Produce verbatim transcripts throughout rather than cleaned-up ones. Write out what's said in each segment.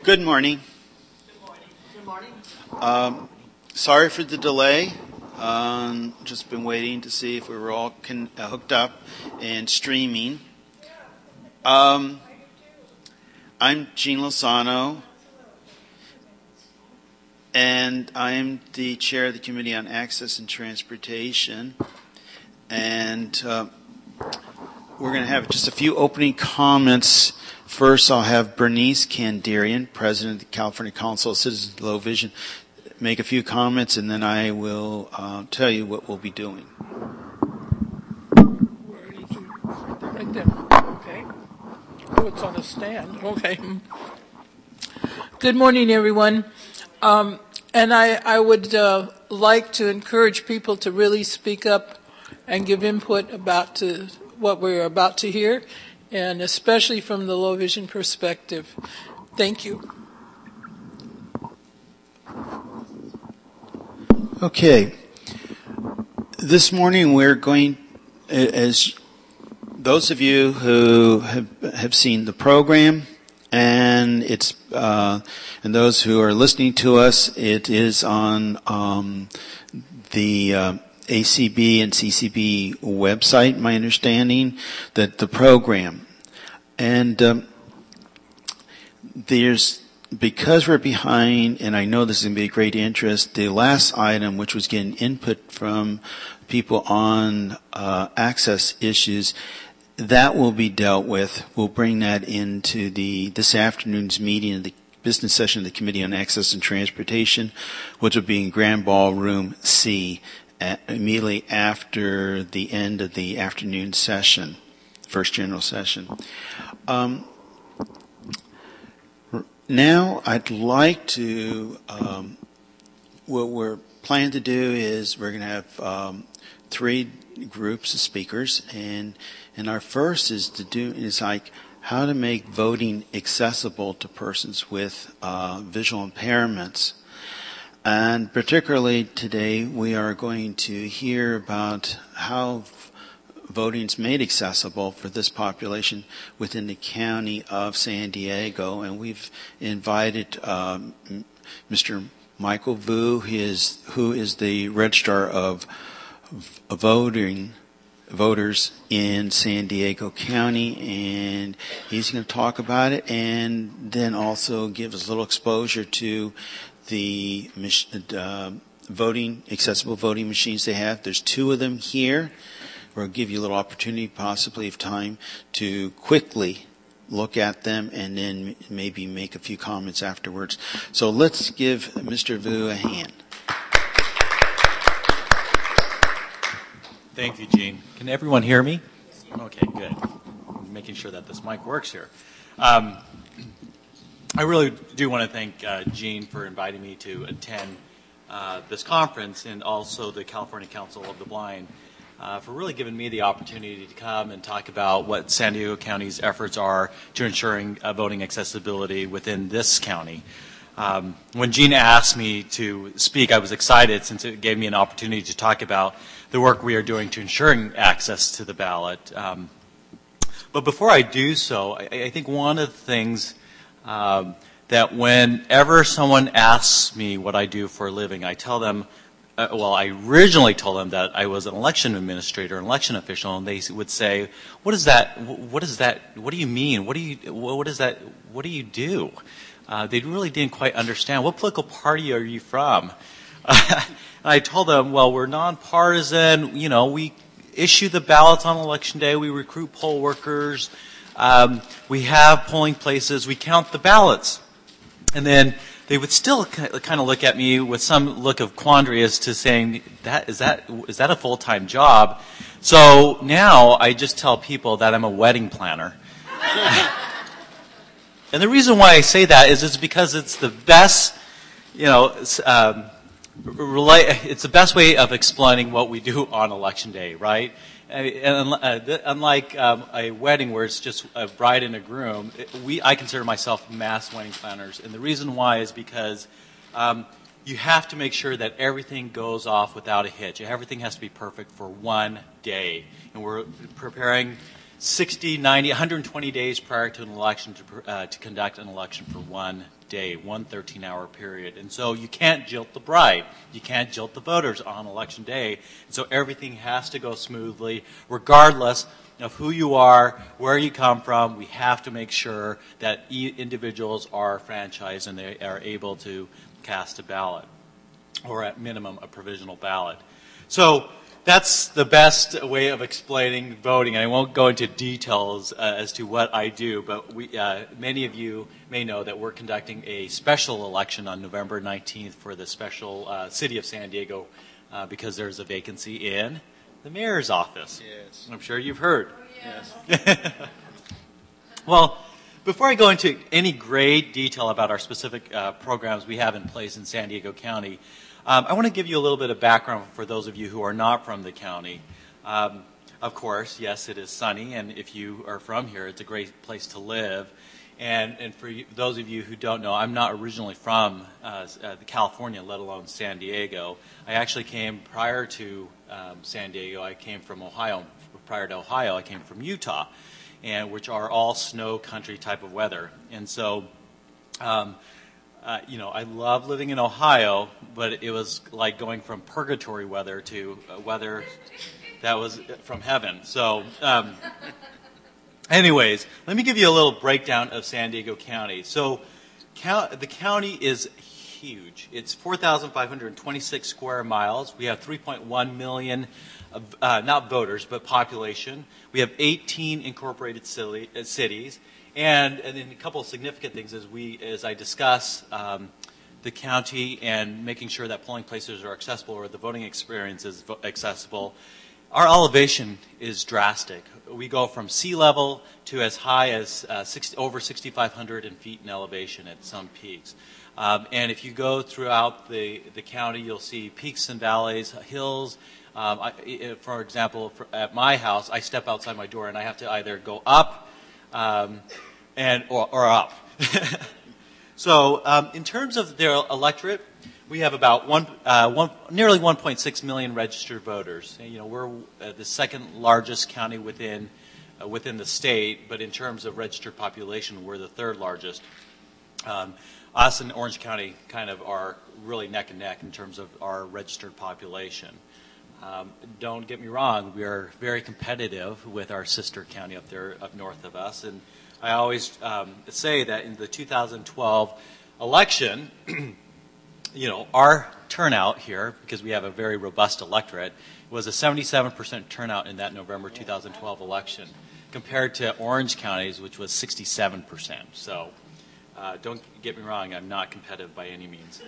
Good morning. Good morning. Good morning. Um, sorry for the delay. Um, just been waiting to see if we were all con- uh, hooked up and streaming. Um, I'm Gene Lozano, and I am the chair of the Committee on Access and Transportation. And uh, we're going to have just a few opening comments. First, I'll have Bernice Kandarian, President of the California Council of Citizens with Low Vision, make a few comments, and then I will uh, tell you what we'll be doing. Where did you? Right there. Okay. Oh, it's on a stand. Okay. Good morning, everyone. Um, and I, I would uh, like to encourage people to really speak up and give input about to what we're about to hear, and especially from the low vision perspective. Thank you. Okay. This morning we're going, as those of you who have, have seen the program, and it's uh, and those who are listening to us, it is on um, the uh, A C B and C C B website, my understanding, that the program. And um, there's, because we're behind, and I know this is going to be a great interest, the last item, which was getting input from people on uh, access issues, that will be dealt with. We'll bring that into the this afternoon's meeting of the business session of the Committee on Access and Transportation, which will be in Grand Ballroom C, at, immediately after the end of the afternoon session, first general session. Um, now I'd like to, um, what we're planning to do is we're going to have um, three groups of speakers, and and our first is to do is like how to make voting accessible to persons with uh, visual impairments. And particularly today, we are going to hear about how voting is made accessible for this population within the county of San Diego. And we've invited um, Mister Michael Vu, who is, who is the registrar of voting voters in San Diego County, and he's going to talk about it and then also give us a little exposure to the uh, voting, accessible voting machines they have. There's two of them here. We'll give you a little opportunity, possibly of time, to quickly look at them and then maybe make a few comments afterwards. So let's give Mister Vu a hand. Thank you, Gene. Can everyone hear me? Okay, good. I'm making sure that this mic works here. Um, I really do want to thank uh, Gene for inviting me to attend uh, this conference, and also the California Council of the Blind uh, for really giving me the opportunity to come and talk about what San Diego County's efforts are to ensuring uh, voting accessibility within this county. Um, when Gene asked me to speak, I was excited since it gave me an opportunity to talk about the work we are doing to ensuring access to the ballot. Um, but before I do so, I, I think one of the things um, that whenever someone asks me what I do for a living, I tell them, uh, well, I originally told them that I was an election administrator, an election official, and they would say, "What is that? What is that? What do you mean? What do you? What is that? What do you do?" Uh, they really didn't quite understand. What political party are you from? Uh, and I told them, well, we're nonpartisan. You know, we issue the ballots on election day. We recruit poll workers. Um, we have polling places. We count the ballots. And then they would still kind of look at me with some look of quandary as to saying, that is that is that a full-time job? So now I just tell people that I'm a wedding planner. And the reason why I say that is it's because it's the best, you know, um, relate, it's the best way of explaining what we do on election day, right? And, uh, unlike um, a wedding where it's just a bride and a groom, we I consider myself mass wedding planners, and the reason why is because um, you have to make sure that everything goes off without a hitch. Everything has to be perfect for one day, and we're preparing sixty, ninety, one hundred twenty days prior to an election to, uh, to conduct an election for one day, one thirteen-hour period. And so you can't jilt the bride. You can't jilt the voters on election day. And so everything has to go smoothly, regardless of who you are, where you come from. We have to make sure that e- individuals are franchised and they are able to cast a ballot, or at minimum a provisional ballot. So that's the best way of explaining voting. I won't go into details uh, as to what I do, but we, uh, many of you may know that we're conducting a special election on November nineteenth for the special uh, city of San Diego uh, because there's a vacancy in the mayor's office. Yes. I'm sure you've heard. Yes. Well, before I go into any great detail about our specific uh, programs we have in place in San Diego County, Um, I want to give you a little bit of background for those of you who are not from the county. Um, of course, yes, it is sunny, and if you are from here, it's a great place to live. And, and for you, those of you who don't know, I'm not originally from uh, uh, California, let alone San Diego. I actually came prior to um, San Diego. I came from Ohio. Prior to Ohio, I came from Utah, and which are all snow country type of weather. And so Um, Uh, you know, I love living in Ohio, but it was like going from purgatory weather to uh, weather that was from heaven. So, um, anyways, let me give you a little breakdown of San Diego County. So, count, the county is huge. It's four thousand five hundred twenty-six square miles. We have three point one million, of, uh, not voters, but population. We have eighteen incorporated city, uh, cities. And, and then a couple of significant things as we, as I discuss um, the county and making sure that polling places are accessible or the voting experience is vo- accessible. Our elevation is drastic. We go from sea level to as high as uh, sixty, over sixty-five hundred feet in elevation at some peaks. Um, and if you go throughout the, the county, you'll see peaks and valleys, hills. Um, I, for example, for, at my house, I step outside my door and I have to either go up Um, and or, or up. So, um, in terms of their electorate, we have about one, uh, one, nearly one point six million registered voters. You know, we're uh, the second largest county within uh, within the state, but in terms of registered population, we're the third largest. Um, us and Orange County kind of are really neck and neck in terms of our registered population. Um, don't get me wrong, we are very competitive with our sister county up there, up north of us. And I always um, say that in the two thousand twelve election, you know, our turnout here, because we have a very robust electorate, was a seventy-seven percent turnout in that November two thousand twelve election, compared to Orange County's, which was sixty-seven percent. So uh, don't get me wrong, I'm not competitive by any means.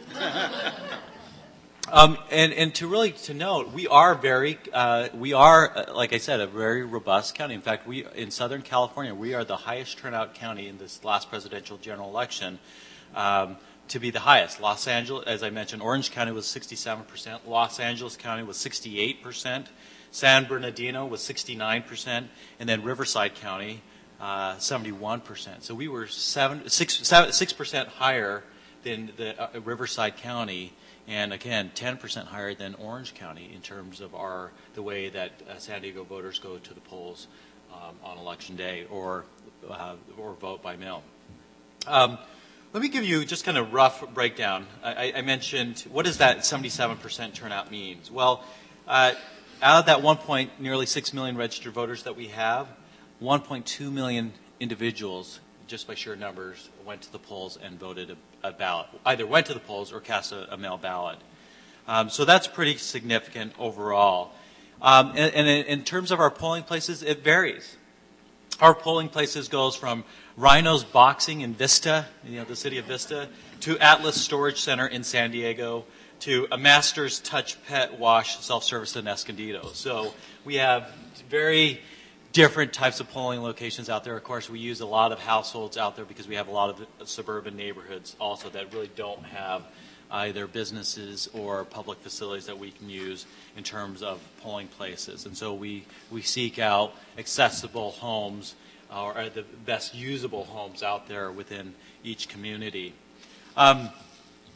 Um, and, and to really to note, we are very, uh, we are, uh, like I said, a very robust county. In fact, we in Southern California, we are the highest turnout county in this last presidential general election, um, to be the highest. Los Angeles, as I mentioned, Orange County was sixty-seven percent. Los Angeles County was sixty-eight percent. San Bernardino was sixty-nine percent. And then Riverside County, uh, seventy-one percent. So we were seven, six, seven, six percent higher than the uh, Riverside County. And again, ten percent higher than Orange County in terms of our the way that uh, San Diego voters go to the polls um, on election day or uh, or vote by mail. Um, let me give you just kind of rough breakdown. I, I mentioned, what does that seventy-seven percent turnout mean? Well, uh, out of that one point nearly six million registered voters that we have, one point two million individuals, just by sheer numbers, went to the polls and voted a, a ballot. Either went to the polls or cast a, a mail ballot. Um, so that's pretty significant overall. Um, and, and in, in terms of our polling places, it varies. Our polling places goes from Rhino's Boxing in Vista, you know, the city of Vista, to Atlas Storage Center in San Diego, to a Master's Touch Pet Wash self-service in Escondido. So we have very different types of polling locations out there. Of course, we use a lot of households out there because we have a lot of suburban neighborhoods also that really don't have either businesses or public facilities that we can use in terms of polling places. And so we, we seek out accessible homes uh, or the best usable homes out there within each community. Um,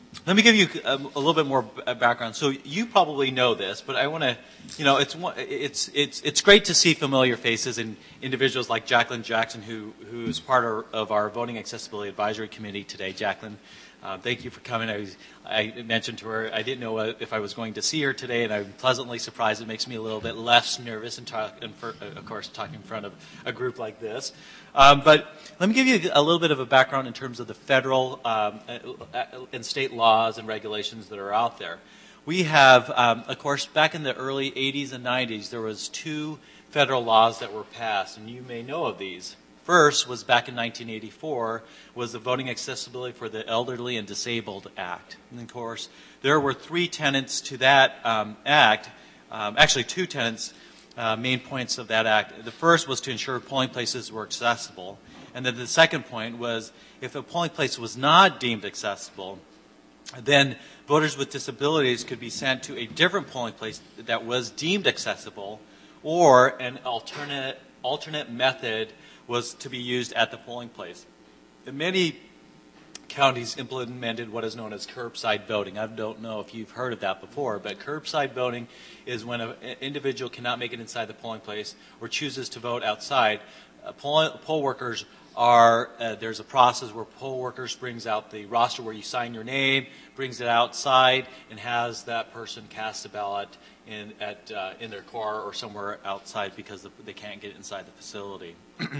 let me give you a, a little bit more background. So you probably know this, but I want to, you know, it's it's it's it's great to see familiar faces and individuals like Jacqueline Jackson, who who is part of, of our Voting Accessibility Advisory Committee today. Jacqueline, uh, thank you for coming. I, was, I mentioned to her I didn't know if I was going to see her today, and I'm pleasantly surprised. It makes me a little bit less nervous, and, talk, and for, of course, talking in front of a group like this. Um, but let me give you a little bit of a background in terms of the federal um, and state laws and regulations that are out there. We have, um, of course, back in the early eighties and nineties, there was two federal laws that were passed, and you may know of these. First was back in nineteen eighty-four, was the Voting Accessibility for the Elderly and Disabled Act. And of course, there were three tenets to that um, act, um, actually two tenets. Uh, main points of that act. The first was to ensure polling places were accessible. And then the second point was if a polling place was not deemed accessible, then voters with disabilities could be sent to a different polling place that was deemed accessible, or an alternate, alternate method was to be used at the polling place. And many counties implemented what is known as curbside voting. I don't know if you've heard of that before, but curbside voting is when an individual cannot make it inside the polling place or chooses to vote outside. Uh, poll, poll workers are, uh, there's a process where poll workers brings out the roster where you sign your name, brings it outside, and has that person cast a ballot in, at, uh, in their car or somewhere outside because the, they can't get inside the facility.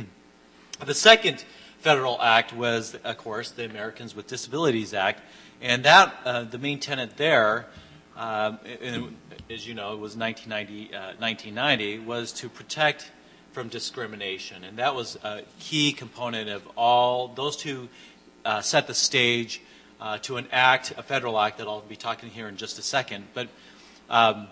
The second federal act was, of course, the Americans with Disabilities Act, and that uh, the main tenet there, um, and, as you know, it was nineteen ninety, uh, nineteen ninety, was to protect from discrimination, and that was a key component of all those two. Uh, set the stage uh, to an act, a federal act that I'll be talking here in just a second, but. Um,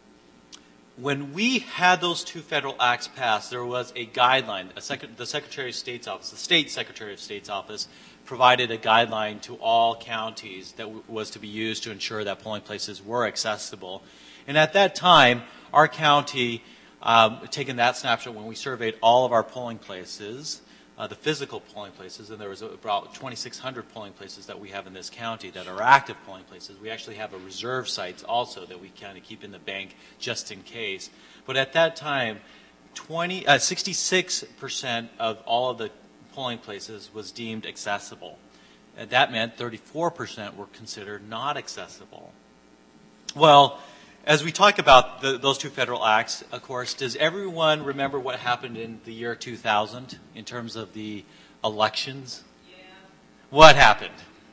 When we had those two federal acts passed, there was a guideline. A sec- the Secretary of State's office, the State Secretary of State's office, provided a guideline to all counties that w- was to be used to ensure that polling places were accessible. And at that time, our county, um, taking that snapshot when we surveyed all of our polling places, uh, the physical polling places, and there was about twenty-six hundred polling places that we have in this county that are active polling places. We actually have a reserve sites also that we kind of keep in the bank just in case. But at that time, twenty, uh, sixty-six percent of all of the polling places was deemed accessible. And that meant thirty-four percent were considered not accessible. Well, as we talk about the, those two federal acts, of course, does everyone remember what happened in the year two thousand in terms of the elections? Yeah. What happened?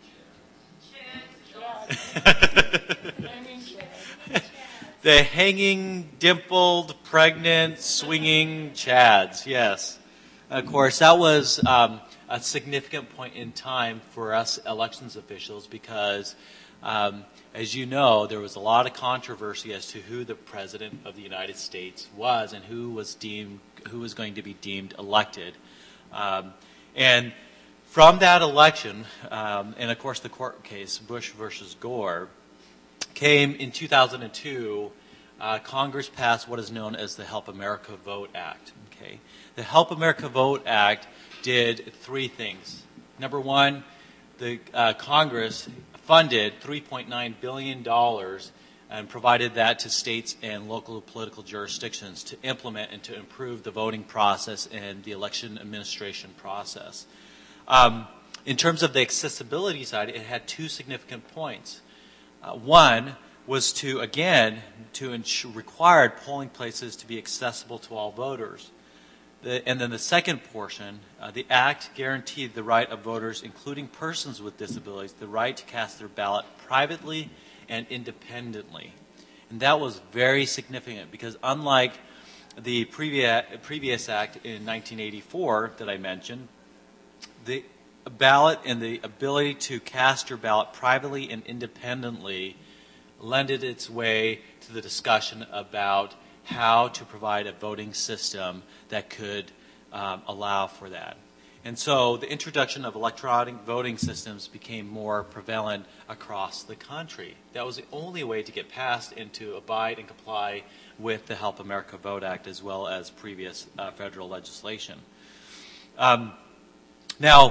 The hanging, dimpled, pregnant, swinging Chads, yes. Of course, that was um, a significant point in time for us elections officials because Um, as you know, there was a lot of controversy as to who the President of the United States was and who was deemed, who was going to be deemed elected. Um, and from that election, um, and of course the court case, Bush versus Gore, came in two thousand two, uh, Congress passed what is known as the Help America Vote Act. Okay, the Help America Vote Act did three things. Number one, the uh, Congress funded three point nine billion dollars and provided that to states and local political jurisdictions to implement and to improve the voting process and the election administration process. Um, in terms of the accessibility side, it had two significant points. Uh, one was to, again, to ensure, required polling places to be accessible to all voters. The, and then the second portion, uh, the act guaranteed the right of voters, including persons with disabilities, the right to cast their ballot privately and independently. And that was very significant because unlike the previous, previous act in nineteen eighty-four that I mentioned, the ballot and the ability to cast your ballot privately and independently lended its way to the discussion about how to provide a voting system that could um, allow for that. And so the introduction of electronic voting systems became more prevalent across the country. That was the only way to get past and to abide and comply with the Help America Vote Act as well as previous uh, federal legislation. Um, now,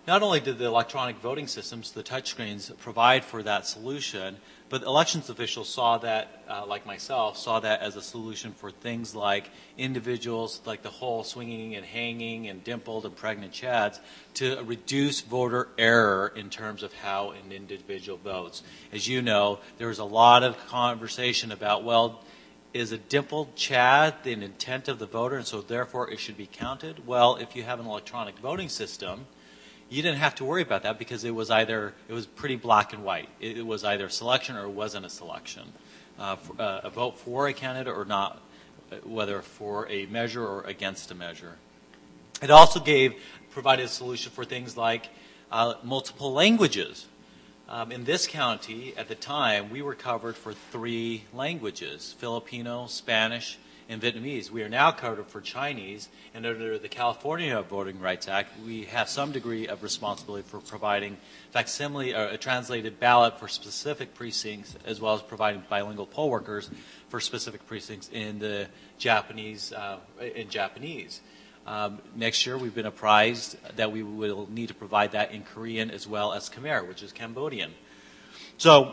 not only did the electronic voting systems, the touchscreens, provide for that solution, but elections officials saw that, uh, like myself, saw that as a solution for things like individuals, like the whole swinging and hanging and dimpled and pregnant chads, to reduce voter error in terms of how an individual votes. As you know, there was a lot of conversation about, well, is a dimpled chad the intent of the voter, and so therefore it should be counted? Well, if you have an electronic voting system, you didn't have to worry about that because it was either, it was pretty black and white. It, it was either a selection or it wasn't a selection. Uh, for, uh, a vote for a candidate or not, whether for a measure or against a measure. It also gave, provided a solution for things like uh, multiple languages. Um, in this county, at the time, we were covered for three languages, Filipino, Spanish, and Vietnamese. We are now covered for Chinese, and under the California Voting Rights Act, we have some degree of responsibility for providing facsimile, or a translated ballot for specific precincts, as well as providing bilingual poll workers for specific precincts in the Japanese, uh, in Japanese. Um, next year, we've been apprised that we will need to provide that in Korean as well as Khmer, which is Cambodian. So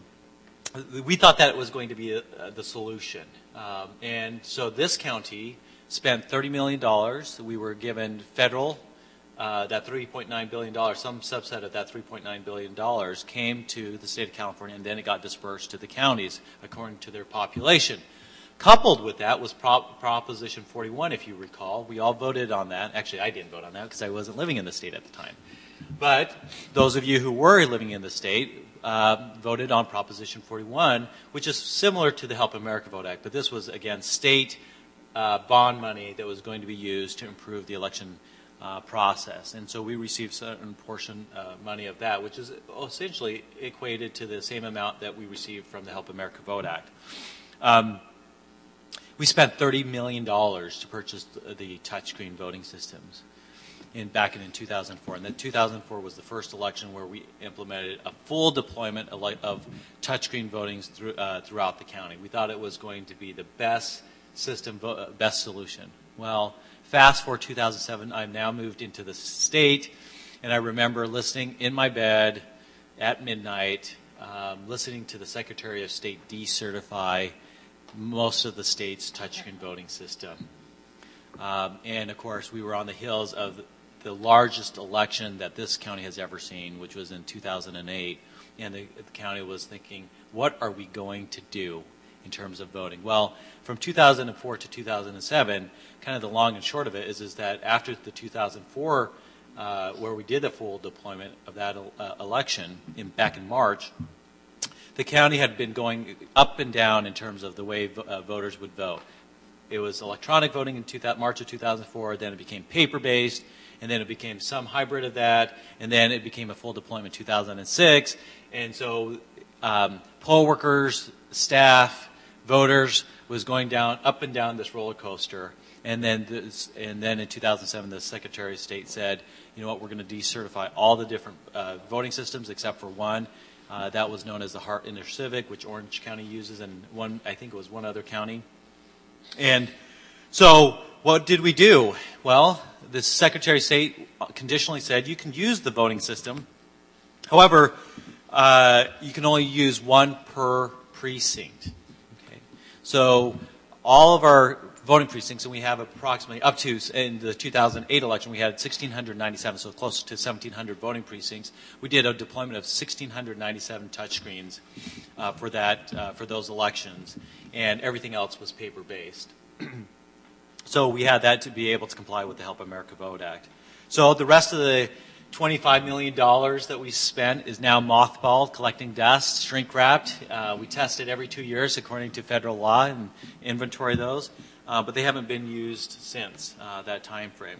we thought that it was going to be a, a, the solution. Um, and so this county spent thirty million dollars. We were given federal, uh, that three point nine billion dollars, some subset of that three point nine billion dollars came to the state of California, and then it got dispersed to the counties according to their population. Coupled with that was Prop- Proposition forty-one, if you recall. We all voted on that. Actually, I didn't vote on that because I wasn't living in the state at the time. But those of you who were living in the state uh, voted on Proposition forty-one, which is similar to the Help America Vote Act. But this was, again, state uh, bond money that was going to be used to improve the election uh, process. And so we received a certain portion uh, money of that, which is essentially equated to the same amount that we received from the Help America Vote Act. Um, We spent thirty million dollars to purchase the, the touchscreen voting systems in, back in, in two thousand four. And then two thousand four was the first election where we implemented a full deployment of, of touchscreen voting through, uh, throughout the county. We thought it was going to be the best system, uh, best solution. Well, fast forward two thousand seven, I've now moved into the state, and I remember listening in my bed at midnight, um, listening to the Secretary of State decertify most of the state's touchscreen voting system. Um, and, of course, we were on the heels of the largest election that this county has ever seen, which was in two thousand eight. And the, the county was thinking, what are we going to do in terms of voting? Well, from two thousand four to two thousand seven, kind of the long and short of it is, is that after the two thousand four, uh, where we did the full deployment of that uh, election in, back in March, the county had been going up and down in terms of the way vo- uh, voters would vote. It was electronic voting in two thousand, March of two thousand four, then it became paper-based, and then it became some hybrid of that, and then it became a full deployment in two thousand six. And so um, poll workers, staff, voters was going down, up and down this roller coaster. And then, this, and then in two thousand seven, the Secretary of State said, you know what, we're going to decertify all the different uh, voting systems except for one. Uh, that was known as the Hart InterCivic, which Orange County uses, and one, I think it was one other county. And so what did we do? Well, the Secretary of State conditionally said you can use the voting system. However, uh, you can only use one per precinct. Okay. So all of our voting precincts, and we have approximately up to, in the two thousand eight election, we had one thousand six hundred ninety-seven, so close to seventeen hundred voting precincts. We did a deployment of one thousand six hundred ninety-seven touchscreens uh, for that, uh, for those elections, and everything else was paper-based. So we had that to be able to comply with the Help America Vote Act. So the rest of the twenty-five million dollars that we spent is now mothballed, collecting dust, shrink-wrapped. Uh, we test it every two years according to federal law and inventory those. Uh, but they haven't been used since uh, that time frame.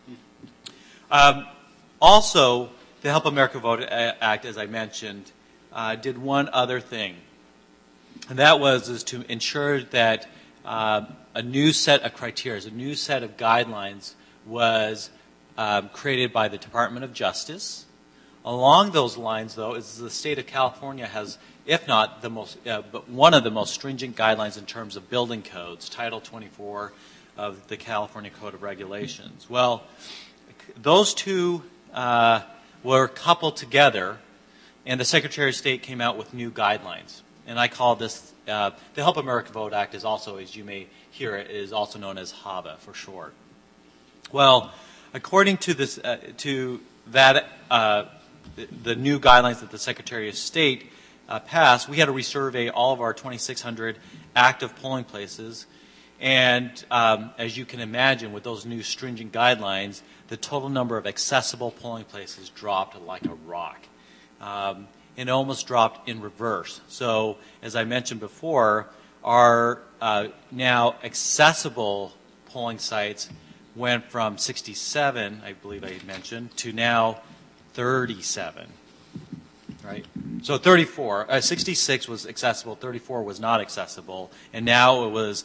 Um, also, the Help America Vote Act, as I mentioned, uh, did one other thing, and that was is to ensure that uh, a new set of criteria, a new set of guidelines was um, created by the Department of Justice. Along those lines, though, is the state of California has, if not the most, uh, but one of the most stringent guidelines in terms of building codes, Title twenty-four of the California Code of Regulations. Well, those two uh, were coupled together, and the Secretary of State came out with new guidelines. And I call this, uh, the Help America Vote Act is also, as you may hear it, is also known as HAVA for short. Well, according to this, uh, to that, uh, the, the new guidelines that the Secretary of State uh, passed, we had to resurvey all of our twenty-six hundred active polling places. And um, as you can imagine, with those new stringent guidelines, the total number of accessible polling places dropped like a rock. Um, and it almost dropped in reverse. So, as I mentioned before, our uh, now accessible polling sites went from sixty-seven, I believe I mentioned, to now thirty-seven. Right? So thirty-four, uh, sixty-six was accessible, thirty-four was not accessible, and now it was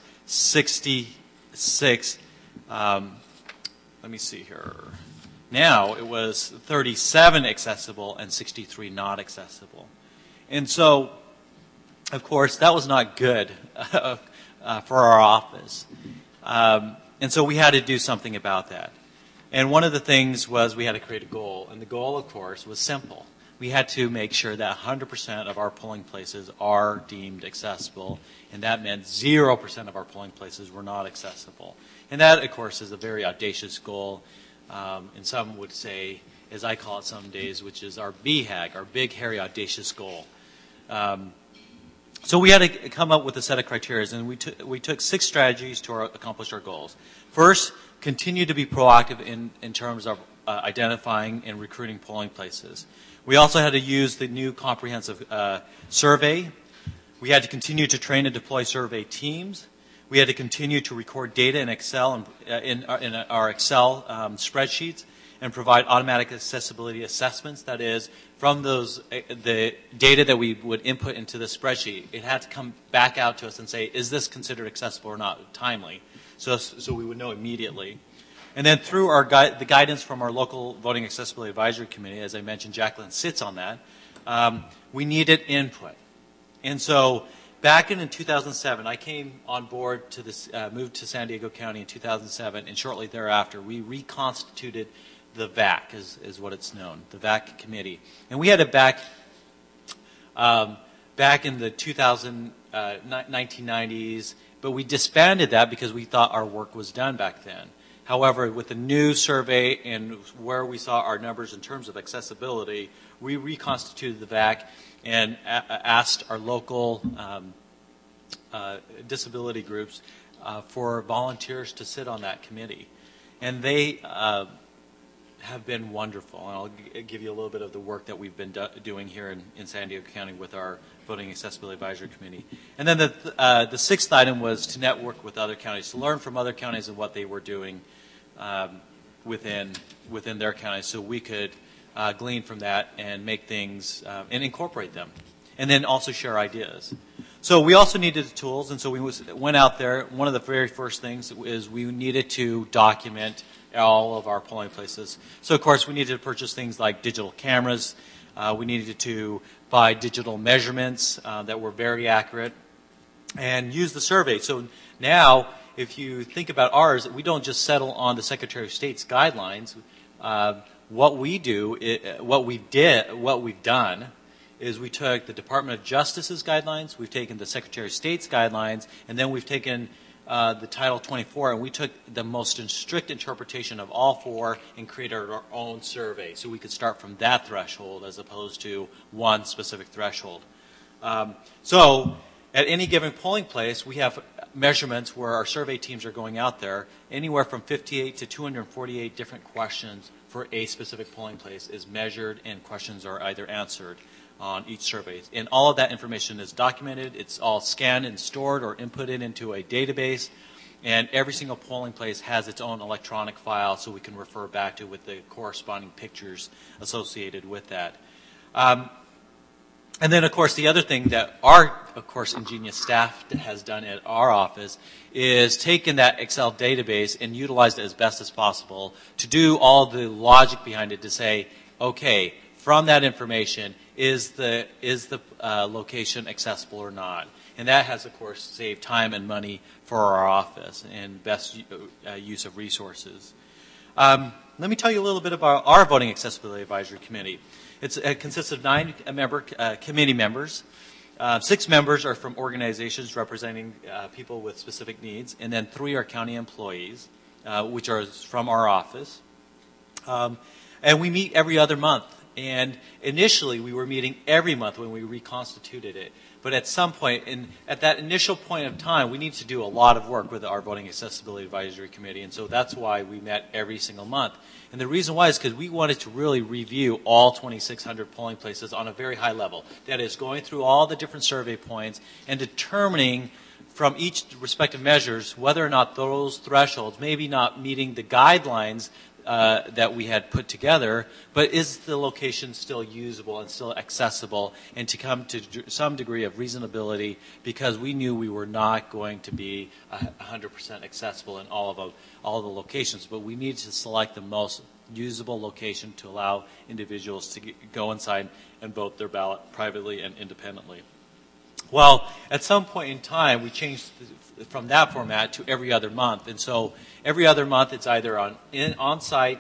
sixty-six. Um, let me see here. Now it was thirty-seven accessible and sixty-three not accessible. And so, of course, that was not good uh, uh, for our office. Um, and so we had to do something about that. And one of the things was we had to create a goal. And the goal, of course, was simple. We had to make sure that one hundred percent of our polling places are deemed accessible. And that meant zero percent of our polling places were not accessible. And that, of course, is a very audacious goal. Um, and some would say, as I call it some days, which is our B HAG, our big, hairy, audacious goal. Um, so we had to come up with a set of criteria, and we, t- we took six strategies to our, accomplish our goals. First, continue to be proactive in, in terms of uh, identifying and recruiting polling places. We also had to use the new comprehensive uh, survey. We had to continue to train and deploy survey teams. We had to continue to record data in Excel and uh, in, our, in our Excel um, spreadsheets and provide automatic accessibility assessments. That is, from those uh, the data that we would input into the spreadsheet, it had to come back out to us and say, is this considered accessible or not, timely, so so we would know immediately. And then through our gui- the guidance from our local Voting Accessibility Advisory Committee, as I mentioned, Jacqueline sits on that, um, we needed input. And so back in, in two thousand seven, I came on board to this, uh, moved to San Diego County in two thousand seven, and shortly thereafter, we reconstituted the V A C, is, is what it's known, the V A C committee. And we had it back, um, back in the two thousand, uh, nineteen nineties, but we disbanded that because we thought our work was done back then. However, with the new survey and where we saw our numbers in terms of accessibility, we reconstituted the V A C and a- asked our local um, uh, disability groups uh, for volunteers to sit on that committee. And they uh, have been wonderful. And I'll g- give you a little bit of the work that we've been do- doing here in, in San Diego County with our Voting Accessibility Advisory Committee. And then the, uh, the sixth item was to network with other counties, to learn from other counties and what they were doing um, within within their counties, so we could uh, glean from that and make things uh, and incorporate them, and then also share ideas. So we also needed the tools, and so we was, went out there. One of the very first things is we needed to document all of our polling places. So of course we needed to purchase things like digital cameras. Uh, we needed to buy digital measurements uh, that were very accurate, and use the survey. So now, if you think about ours, we don't just settle on the Secretary of State's guidelines. Uh, what we do, it, what we did, what we've done, is we took the Department of Justice's guidelines, we've taken the Secretary of State's guidelines, and then we've taken uh, the Title twenty-four, and we took the most strict interpretation of all four and created our own survey, so we could start from that threshold as opposed to one specific threshold. Um, so, at any given polling place, we have measurements where our survey teams are going out there. Anywhere from fifty-eight to two hundred forty-eight different questions for a specific polling place is measured, and questions are either answered on each survey. And all of that information is documented. It's all scanned and stored or inputted into a database. And every single polling place has its own electronic file, so we can refer back to with the corresponding pictures associated with that. Um, And then, of course, the other thing that our, of course, ingenious staff has done at our office is taken that Excel database and utilized it as best as possible to do all the logic behind it to say, okay, from that information, is the is the uh, location accessible or not? And that has, of course, saved time and money for our office and best uh, use of resources. Um, let me tell you a little bit about our Voting Accessibility Advisory Committee. It's, it consists of nine member uh, committee members. Uh, six members are from organizations representing uh, people with specific needs, and then three are county employees, uh, which are from our office. Um, and we meet every other month. And initially, we were meeting every month when we reconstituted it. But at some point, in, at that initial point of time, we need to do a lot of work with our Voting Accessibility Advisory Committee. And so that's why we met every single month. And the reason why is because we wanted to really review all twenty-six hundred polling places on a very high level. That is, going through all the different survey points and determining from each respective measures whether or not those thresholds, maybe not meeting the guidelines Uh, that we had put together, but is the location still usable and still accessible, and to come to some degree of reasonability, because we knew we were not going to be one hundred percent accessible in all of them, all of the locations, but we needed to select the most usable location to allow individuals to get, go inside and vote their ballot privately and independently. Well, at some point in time, we changed the, from that format to every other month. And so every other month, it's either on in, on-site,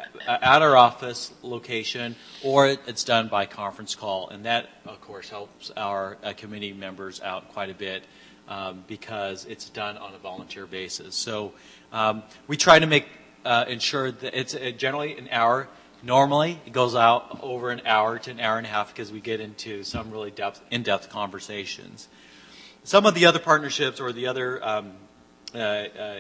at our office location, or it's done by conference call. And that, of course, helps our uh, committee members out quite a bit um, because it's done on a volunteer basis. So um, we try to make uh, ensure that it's uh, generally an hour. Normally, it goes out over an hour to an hour and a half because we get into some really depth, in-depth conversations. Some of the other partnerships or the other um, uh, uh,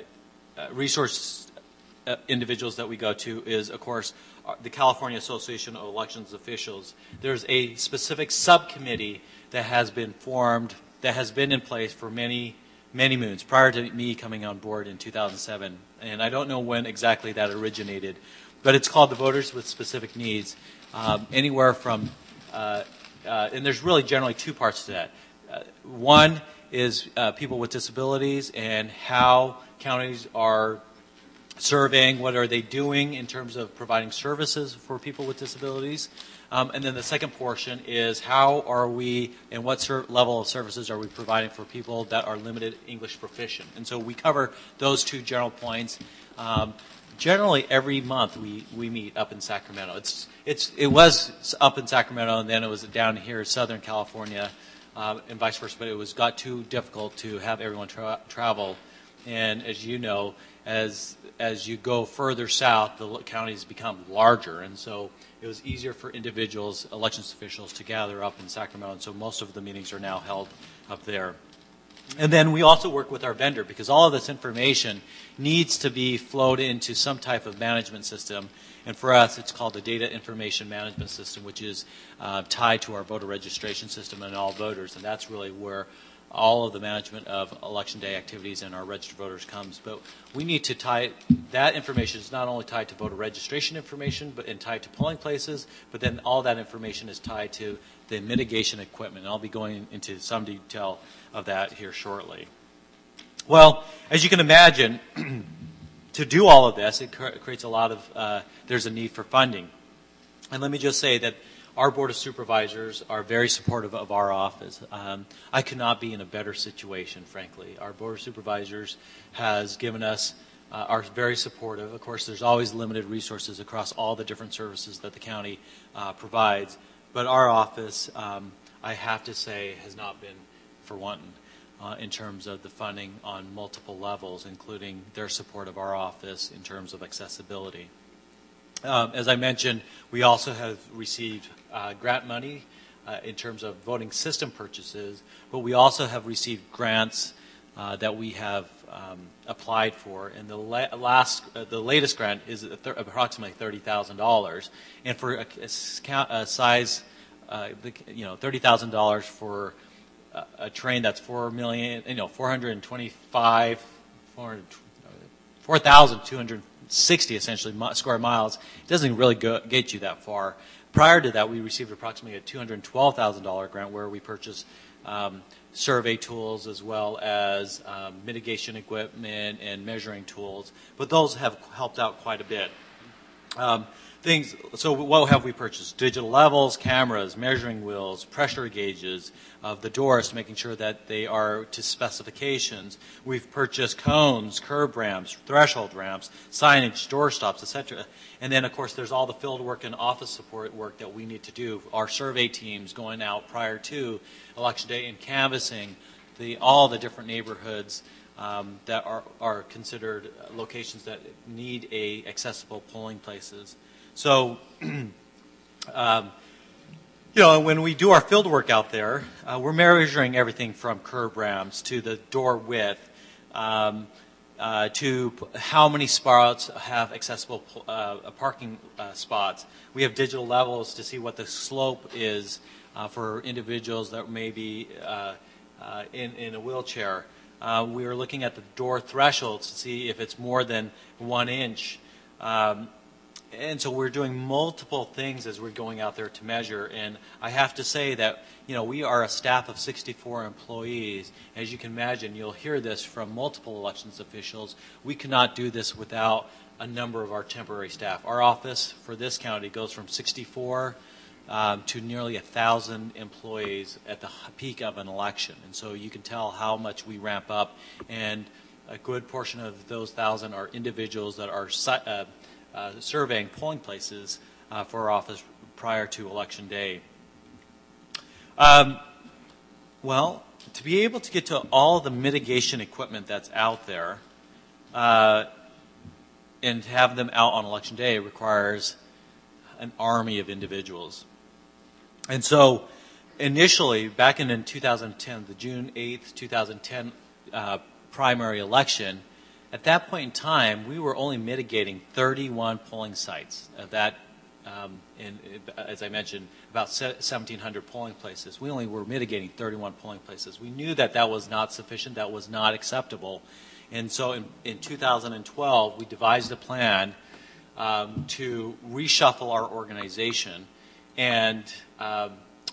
resource uh, individuals that we go to is, of course, the California Association of Elections Officials. There's a specific subcommittee that has been formed, that has been in place for many, many moons, prior to me coming on board in two thousand seven. And I don't know when exactly that originated, but it's called the Voters with Specific Needs. Um, anywhere from, uh, uh, and there's really generally two parts to that. Uh, one is uh, people with disabilities and how counties are surveying, what are they doing in terms of providing services for people with disabilities. Um, and then the second portion is how are we and what ser- level of services are we providing for people that are limited English proficient. And so we cover those two general points. Um, Generally, every month we, we meet up in Sacramento. It's it's it was up in Sacramento, and then it was down here in Southern California, uh, and vice versa. But it was got too difficult to have everyone tra- travel. And as you know, as as you go further south, the counties become larger, and so it was easier for individuals, elections officials, to gather up in Sacramento. And so most of the meetings are now held up there. And then we also work with our vendor because all of this information needs to be flowed into some type of management system. And for us, it's called the Data Information Management System, which is uh, tied to our voter registration system and all voters. And that's really where all of the management of election day activities and our registered voters comes. But we need to tie, that information is not only tied to voter registration information, but and tied to polling places, but then all that information is tied to the mitigation equipment. And I'll be going into some detail of that here shortly. Well, as you can imagine, to do all of this, it cr- creates a lot of, uh, there's a need for funding. And let me just say that our Board of Supervisors are very supportive of our office. Um, I could not be in a better situation, frankly. Our Board of Supervisors has given us, uh, are very supportive. Of course, there's always limited resources across all the different services that the county uh, provides. But our office, um, I have to say, has not been for wanting uh, in terms of the funding on multiple levels, including their support of our office in terms of accessibility. Um, as I mentioned, we also have received uh, grant money uh, in terms of voting system purchases, but we also have received grants uh, that we have um, applied for. And the la- last, uh, the latest grant is th- approximately thirty thousand dollars, and for a, a, a size, uh, the, you know, thirty thousand dollars for a, a train that's four million, you know, four hundred twenty-five, four thousand two hundred sixty essentially square miles. It doesn't really go, get you that far. Prior to that, we received approximately a two hundred twelve thousand dollars grant where we purchased um, survey tools as well as um, mitigation equipment and measuring tools. But those have helped out quite a bit. Um, things. So what have we purchased? Digital levels, cameras, measuring wheels, pressure gauges of the doors, making sure that they are to specifications. We've purchased cones, curb ramps, threshold ramps, signage, door stops, et cetera. And then, of course, there's all the field work and office support work that we need to do. Our survey teams going out prior to Election Day and canvassing the, all the different neighborhoods um, that are, are considered locations that need a accessible polling places. So, um, you know, when we do our field work out there, uh, we're measuring everything from curb ramps to the door width, um, uh, to p- how many spots have accessible uh, parking uh, spots. We have digital levels to see what the slope is uh, for individuals that may be uh, uh, in, in a wheelchair. Uh, we are looking at the door thresholds to see if it's more than one inch. Um, And so we're doing multiple things as we're going out there to measure. And I have to say that, you know, we are a staff of sixty-four employees. As you can imagine, you'll hear this from multiple elections officials. We cannot do this without a number of our temporary staff. Our office for this county goes from sixty-four um, to nearly one thousand employees at the peak of an election. And so you can tell how much we ramp up. And a good portion of those one thousand are individuals that are uh, Uh, surveying polling places uh, for our office prior to Election Day. Um, well, to be able to get to all the mitigation equipment that's out there uh, and to have them out on Election Day requires an army of individuals. And so initially, back in, in two thousand ten, the June eighth, two thousand ten uh, primary election, at that point in time, we were only mitigating thirty-one polling sites. Uh, that, um, in, as I mentioned, about seventeen hundred polling places. We only were mitigating thirty-one polling places. We knew that that was not sufficient, that was not acceptable. And so in, in two thousand twelve, we devised a plan um, to reshuffle our organization and um,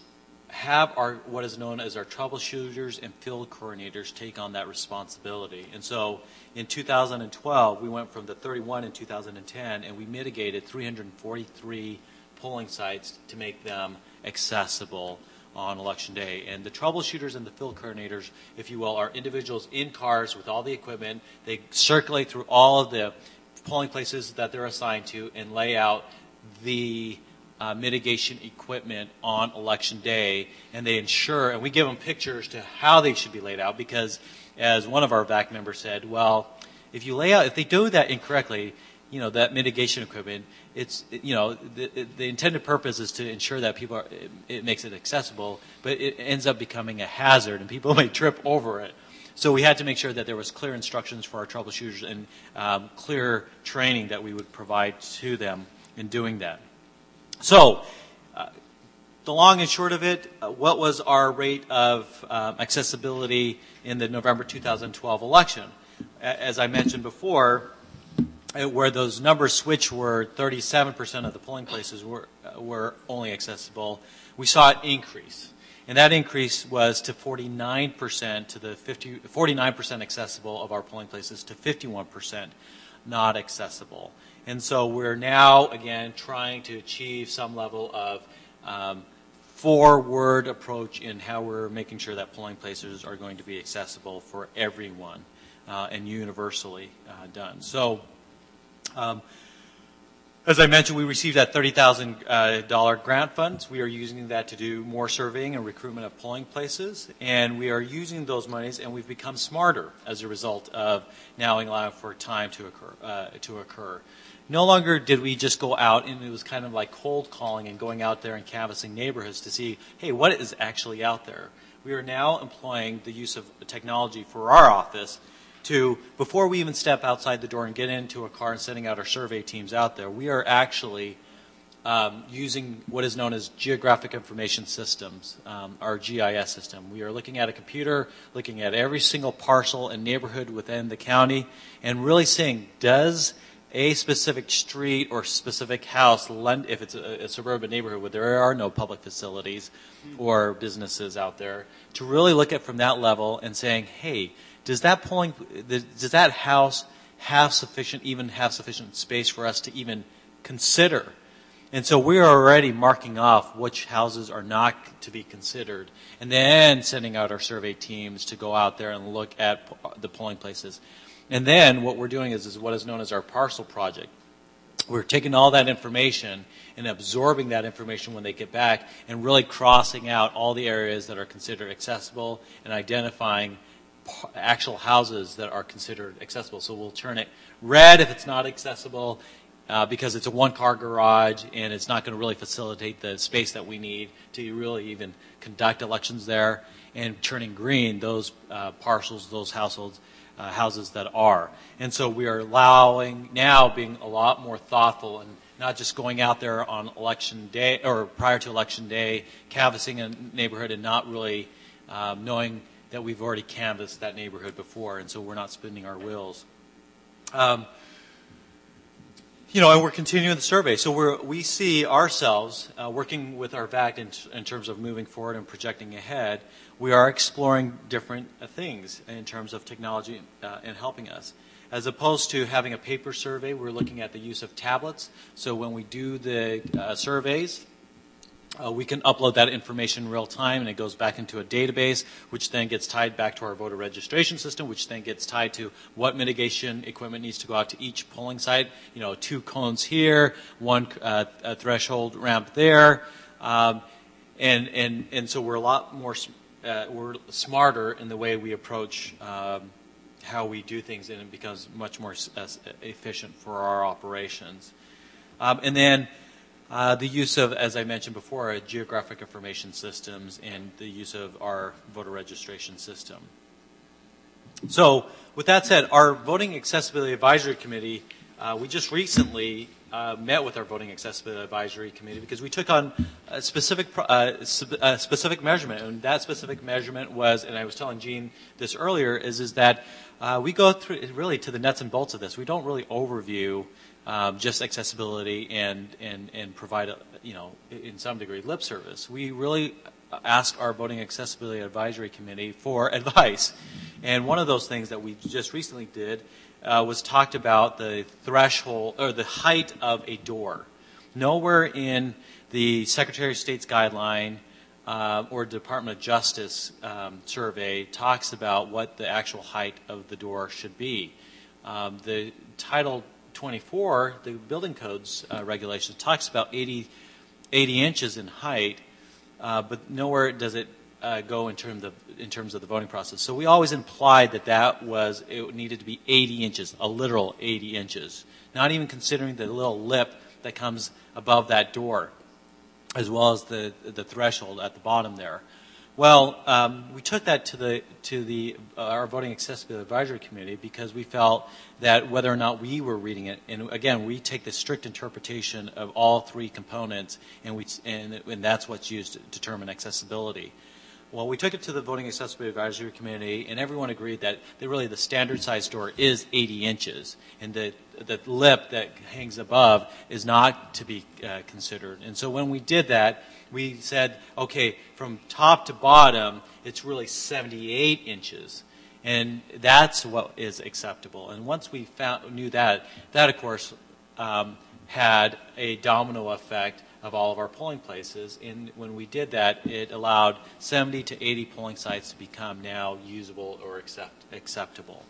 have our what is known as our troubleshooters and field coordinators take on that responsibility. And so in two thousand twelve, we went from the thirty-one in two thousand ten, and we mitigated three hundred forty-three polling sites to make them accessible on Election Day. And the troubleshooters and the field coordinators, if you will, are individuals in cars with all the equipment. They circulate through all of the polling places that they're assigned to and lay out the Uh, mitigation equipment on Election Day, and they ensure, and we give them pictures to how they should be laid out, because as one of our V A C members said, well, if you lay out, if they do that incorrectly, you know, that mitigation equipment, it's, you know, the, the intended purpose is to ensure that people are, it, it makes it accessible, but it ends up becoming a hazard, and people may trip over it. So we had to make sure that there was clear instructions for our troubleshooters and um, clear training that we would provide to them in doing that. So, uh, the long and short of it, uh, what was our rate of um, accessibility in the November two thousand twelve election? A- as I mentioned before, uh, where those numbers switched were thirty-seven percent of the polling places were, uh, were only accessible, we saw it increase. And that increase was to forty-nine percent to the fifty, forty-nine percent accessible of our polling places to fifty-one percent not accessible. And so we're now, again, trying to achieve some level of um, forward approach in how we're making sure that polling places are going to be accessible for everyone uh, and universally uh, done. So, um, as I mentioned, we received that thirty thousand dollars uh, grant funds. We are using that to do more surveying and recruitment of polling places. And we are using those monies, and we've become smarter as a result of now allowing for time to occur. Uh, to occur. No longer did we just go out, and it was kind of like cold calling and going out there and canvassing neighborhoods to see, hey, what is actually out there? We are now employing the use of technology for our office to, before we even step outside the door and get into a car and sending out our survey teams out there, we are actually um, using what is known as Geographic Information Systems, um, our G I S system. We are looking at a computer, looking at every single parcel and neighborhood within the county, and really seeing, does a specific street or specific house, lend, if it's a, a suburban neighborhood where there are no public facilities or businesses out there, to really look at from that level and saying, hey, does that polling, does that house have sufficient, even have sufficient space for us to even consider And so we are already marking off which houses are not to be considered, and then sending out our survey teams to go out there and look at the polling places. And then what we're doing is, is what is known as our parcel project. We're taking all that information and absorbing that information when they get back and really crossing out all the areas that are considered accessible and identifying actual houses that are considered accessible. So we'll turn it red if it's not accessible uh, because it's a one-car garage and it's not going to really facilitate the space that we need to really even conduct elections there, and turning green those uh, parcels, those households, uh, houses that are. And so we are allowing now being a lot more thoughtful and not just going out there on election day or prior to election day, canvassing a neighborhood and not really um, knowing that we've already canvassed that neighborhood before, and so we're not spinning our wheels. Um, you know, and we're continuing the survey. So we're, we see ourselves uh, working with our V A C in, in terms of moving forward and projecting ahead. We are exploring different uh, things in terms of technology uh, and helping us. As opposed to having a paper survey, we're looking at the use of tablets. So when we do the uh, surveys, Uh, we can upload that information in real time, and it goes back into a database, which then gets tied back to our voter registration system, which then gets tied to what mitigation equipment needs to go out to each polling site. You know, two cones here, one uh, a threshold ramp there, um, and and and so we're a lot more uh, we're smarter in the way we approach um, how we do things, and it becomes much more uh, efficient for our operations. Um, and then. Uh, the use of, as I mentioned before, uh, geographic information systems and the use of our voter registration system. So with that said, our Voting Accessibility Advisory Committee, uh, we just recently uh, met with our Voting Accessibility Advisory Committee because we took on a specific, uh, a specific measurement. And that specific measurement was, and I was telling Gene this earlier, is, is that uh, we go through really to the nuts and bolts of this. We don't really overview Um, just accessibility and, and, and provide, a, you know, in some degree lip service. We really ask our Voting Accessibility Advisory Committee for advice. And one of those things that we just recently did uh, was talked about the threshold or the height of a door. Nowhere in the Secretary of State's guideline uh, or Department of Justice um, survey talks about what the actual height of the door should be. Um, the Title twenty-four, the building codes uh, regulation talks about eighty, eighty inches in height, uh, but nowhere does it uh, go in terms of in terms of the voting process. So we always implied that that was it needed to be eighty inches, a literal eighty inches, not even considering the little lip that comes above that door, as well as the the threshold at the bottom there. Well, um, we took that to the to the uh, our Voting Accessibility Advisory Committee because we felt that whether or not we were reading it, and again, we take the strict interpretation of all three components, and we and, and that's what's used to determine accessibility. Well, we took it to the Voting Accessibility Advisory Committee, and everyone agreed that the, really the standard size door is eighty inches, and the the lip that hangs above is not to be uh, considered. And so when we did that, we said, okay, from top to bottom, it's really seventy-eight inches. And that's what is acceptable. And once we found, knew that, that, of course, um, had a domino effect of all of our polling places. And when we did that, it allowed seventy to eighty polling sites to become now usable or accept, acceptable.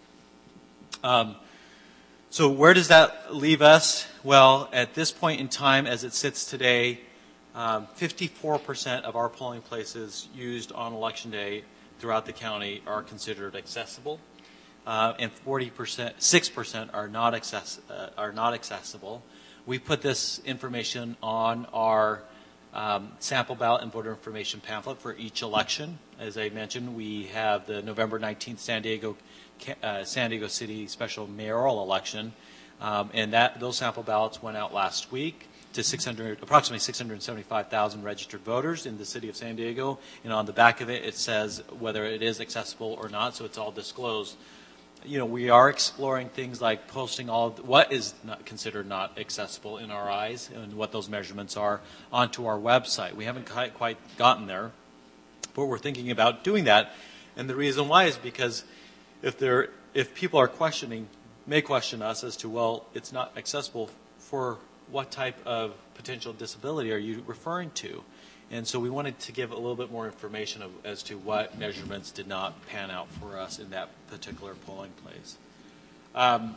Um, so where does that leave us? Well, at this point in time, as it sits today, Um, fifty-four percent of our polling places used on election day throughout the county are considered accessible, uh, and forty percent, six percent are not access, uh, are not accessible. We put this information on our um, sample ballot and voter information pamphlet for each election. As I mentioned, we have the November nineteenth San Diego uh, San Diego City special mayoral election, um, and that those sample ballots went out last week to six hundred, approximately six hundred seventy-five thousand registered voters in the city of San Diego. And on the back of it, it says whether it is accessible or not, so it's all disclosed. You know, we are exploring things like posting all of what is not considered not accessible in our eyes and what those measurements are onto our website. We haven't quite, quite gotten there, but we're thinking about doing that. And the reason why is because if there, if people are questioning, may question us as to, well, it's not accessible for what type of potential disability are you referring to? And so we wanted to give a little bit more information of, as to what measurements did not pan out for us in that particular polling place. Um,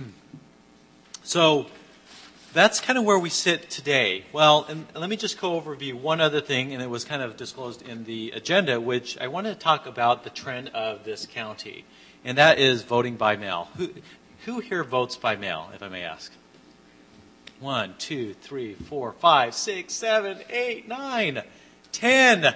so that's kind of where we sit today. Well, and let me just go overview one other thing, and it was kind of disclosed in the agenda, which I want to talk about the trend of this county, and that is voting by mail. Who, who here votes by mail, if I may ask? One, two, three, four, five, six, seven, eight, nine, ten.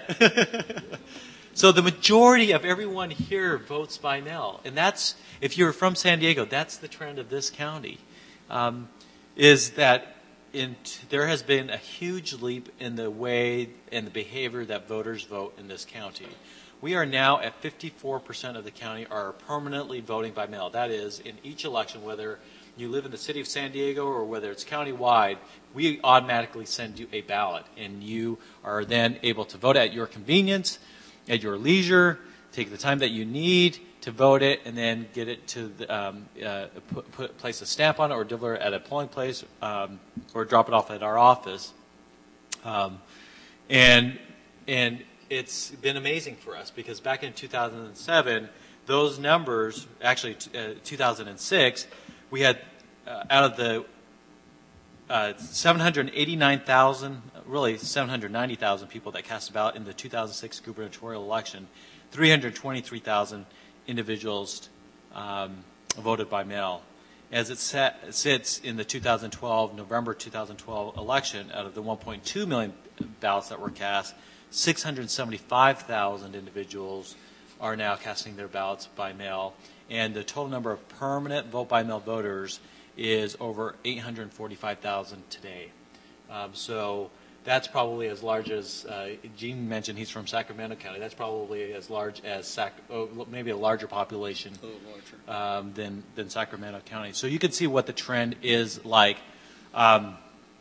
So the majority of everyone here votes by mail. And that's, if you're from San Diego, that's the trend of this county, um, is that in t- there has been a huge leap in the way and the behavior that voters vote in this county. We are now at fifty-four percent of the county are permanently voting by mail. That is, in each election, whether you live in the city of San Diego or whether it's county-wide, we automatically send you a ballot, and you are then able to vote at your convenience, at your leisure, take the time that you need to vote it, and then get it to the, um, uh, put, put place a stamp on it or deliver it at a polling place, um, or drop it off at our office. Um, and and it's been amazing for us because back in two thousand seven, those numbers, actually uh, two thousand six, we had uh, out of the uh, seven hundred eighty-nine thousand, really seven hundred ninety thousand people that cast a ballot in the two thousand six gubernatorial election, three hundred twenty-three thousand individuals um, voted by mail. As it sat, sits in the two thousand twelve, November two thousand twelve election, out of the one point two million ballots that were cast, six hundred seventy-five thousand individuals are now casting their ballots by mail. And the total number of permanent vote-by-mail voters is over eight hundred forty-five thousand today. Um, so that's probably as large as, uh, Gene mentioned he's from Sacramento County. That's probably as large as, Sac- oh, maybe a larger population um, than, than Sacramento County. So you can see what the trend is like. Um,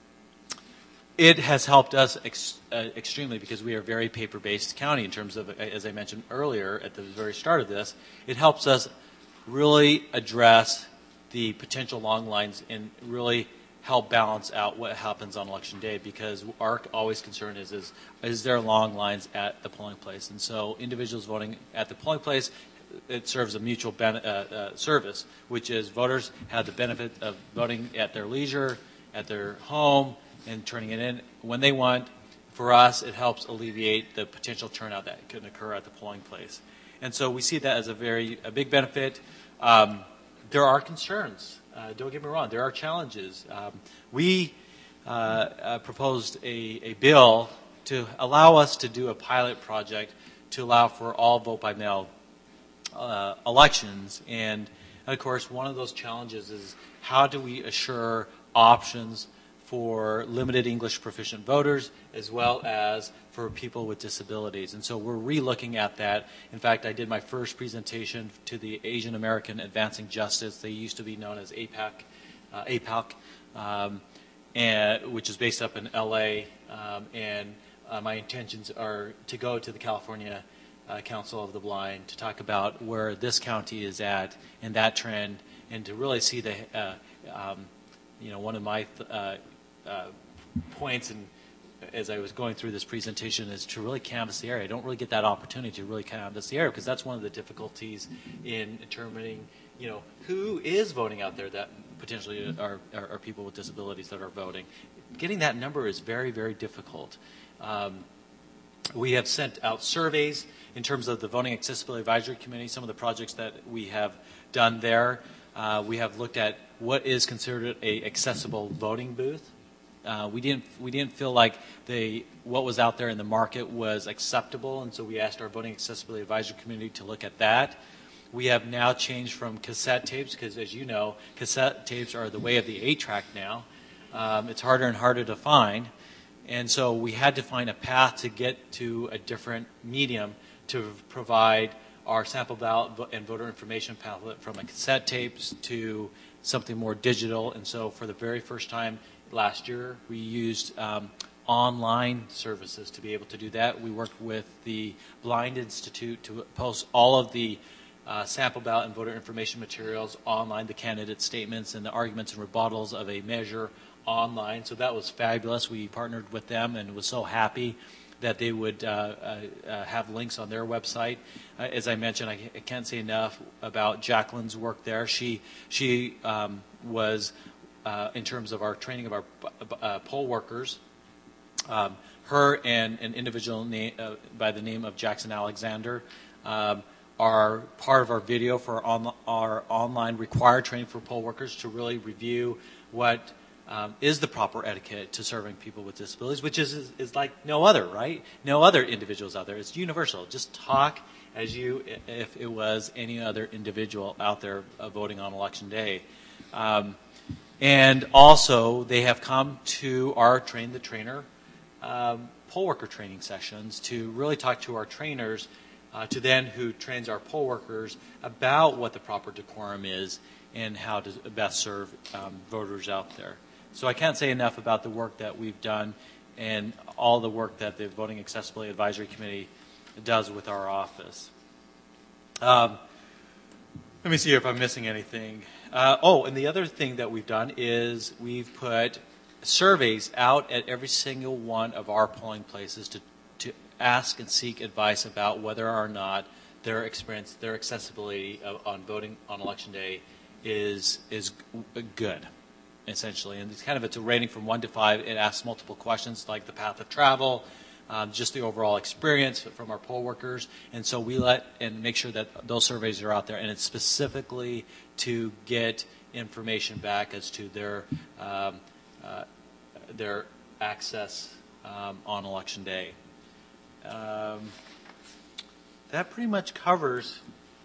it has helped us ex- uh, extremely because we are a very paper-based county in terms of, as I mentioned earlier at the very start of this, it helps us really address the potential long lines and really help balance out what happens on election day, because our always concern is, is is there long lines at the polling place? And so individuals voting at the polling place, it serves a mutual ben- uh, uh, service, which is voters have the benefit of voting at their leisure, at their home, and turning it in when they want. For us, it helps alleviate the potential turnout that can occur at the polling place. And so we see that as a very a big benefit. Um, there are concerns. Uh, don't get me wrong. There are challenges. Um, we uh, uh, proposed a, a bill to allow us to do a pilot project to allow for all vote-by-mail uh, elections. And, of course, one of those challenges is how do we assure options for limited English proficient voters as well as for people with disabilities. And so we're re-looking at that. In fact, I did my first presentation to the Asian American Advancing Justice. They used to be known as A PAC, uh, A PAC, um, and, which is based up in L A. Um, and uh, my intentions are to go to the California uh, Council of the Blind to talk about where this county is at and that trend, and to really see the, uh, um, you know, one of my th- uh, Uh, points, and as I was going through this presentation, is to really canvass the area. I don't really get that opportunity to really canvass the area because that's one of the difficulties in determining, you know, who is voting out there that potentially are, are, are people with disabilities that are voting. Getting that number is very, very difficult. Um, we have sent out surveys in terms of the Voting Accessibility Advisory Committee, some of the projects that we have done there. Uh, we have looked at what is considered a accessible voting booth. Uh, we didn't we didn't feel like the what was out there in the market was acceptable, and so we asked our Voting Accessibility Advisory Committee to look at that. We have now changed from cassette tapes because, as you know, cassette tapes are the way of the eight-track now. Um, it's harder and harder to find, and so we had to find a path to get to a different medium to provide our sample ballot and voter information pamphlet from a cassette tapes to something more digital. And so for the very first time last year, we used um, online services to be able to do that. We worked with the Blind Institute to post all of the uh, sample ballot and voter information materials online, the candidate statements and the arguments and rebuttals of a measure online, so that was fabulous. We partnered with them and was so happy that they would uh, uh, uh, have links on their website. Uh, as I mentioned, I, I can't say enough about Jacqueline's work there. She she um, was, uh, in terms of our training of our uh, poll workers, um, her and an individual name, uh, by the name of Jackson Alexander um, are part of our video for our, on, our online required training for poll workers to really review what Um, is the proper etiquette to serving people with disabilities, which is, is is like no other, right? No other individuals out there. It's universal. Just talk as you if it was any other individual out there uh, voting on election day. Um, and also, they have come to our Train the Trainer um, poll worker training sessions to really talk to our trainers, uh, to then who trains our poll workers about what the proper decorum is and how to best serve um, voters out there. So I can't say enough about the work that we've done and all the work that the Voting Accessibility Advisory Committee does with our office. Um, let me see if I'm missing anything. Uh, oh, and the other thing that we've done is we've put surveys out at every single one of our polling places to, to ask and seek advice about whether or not their experience, their accessibility of, on voting on Election Day is is good, essentially. And it's kind of it's a rating from one to five. It asks multiple questions like the path of travel, um, just the overall experience from our poll workers. And so we let and make sure that those surveys are out there. And it's specifically to get information back as to their um, uh, their access um, on Election Day. Um, that pretty much covers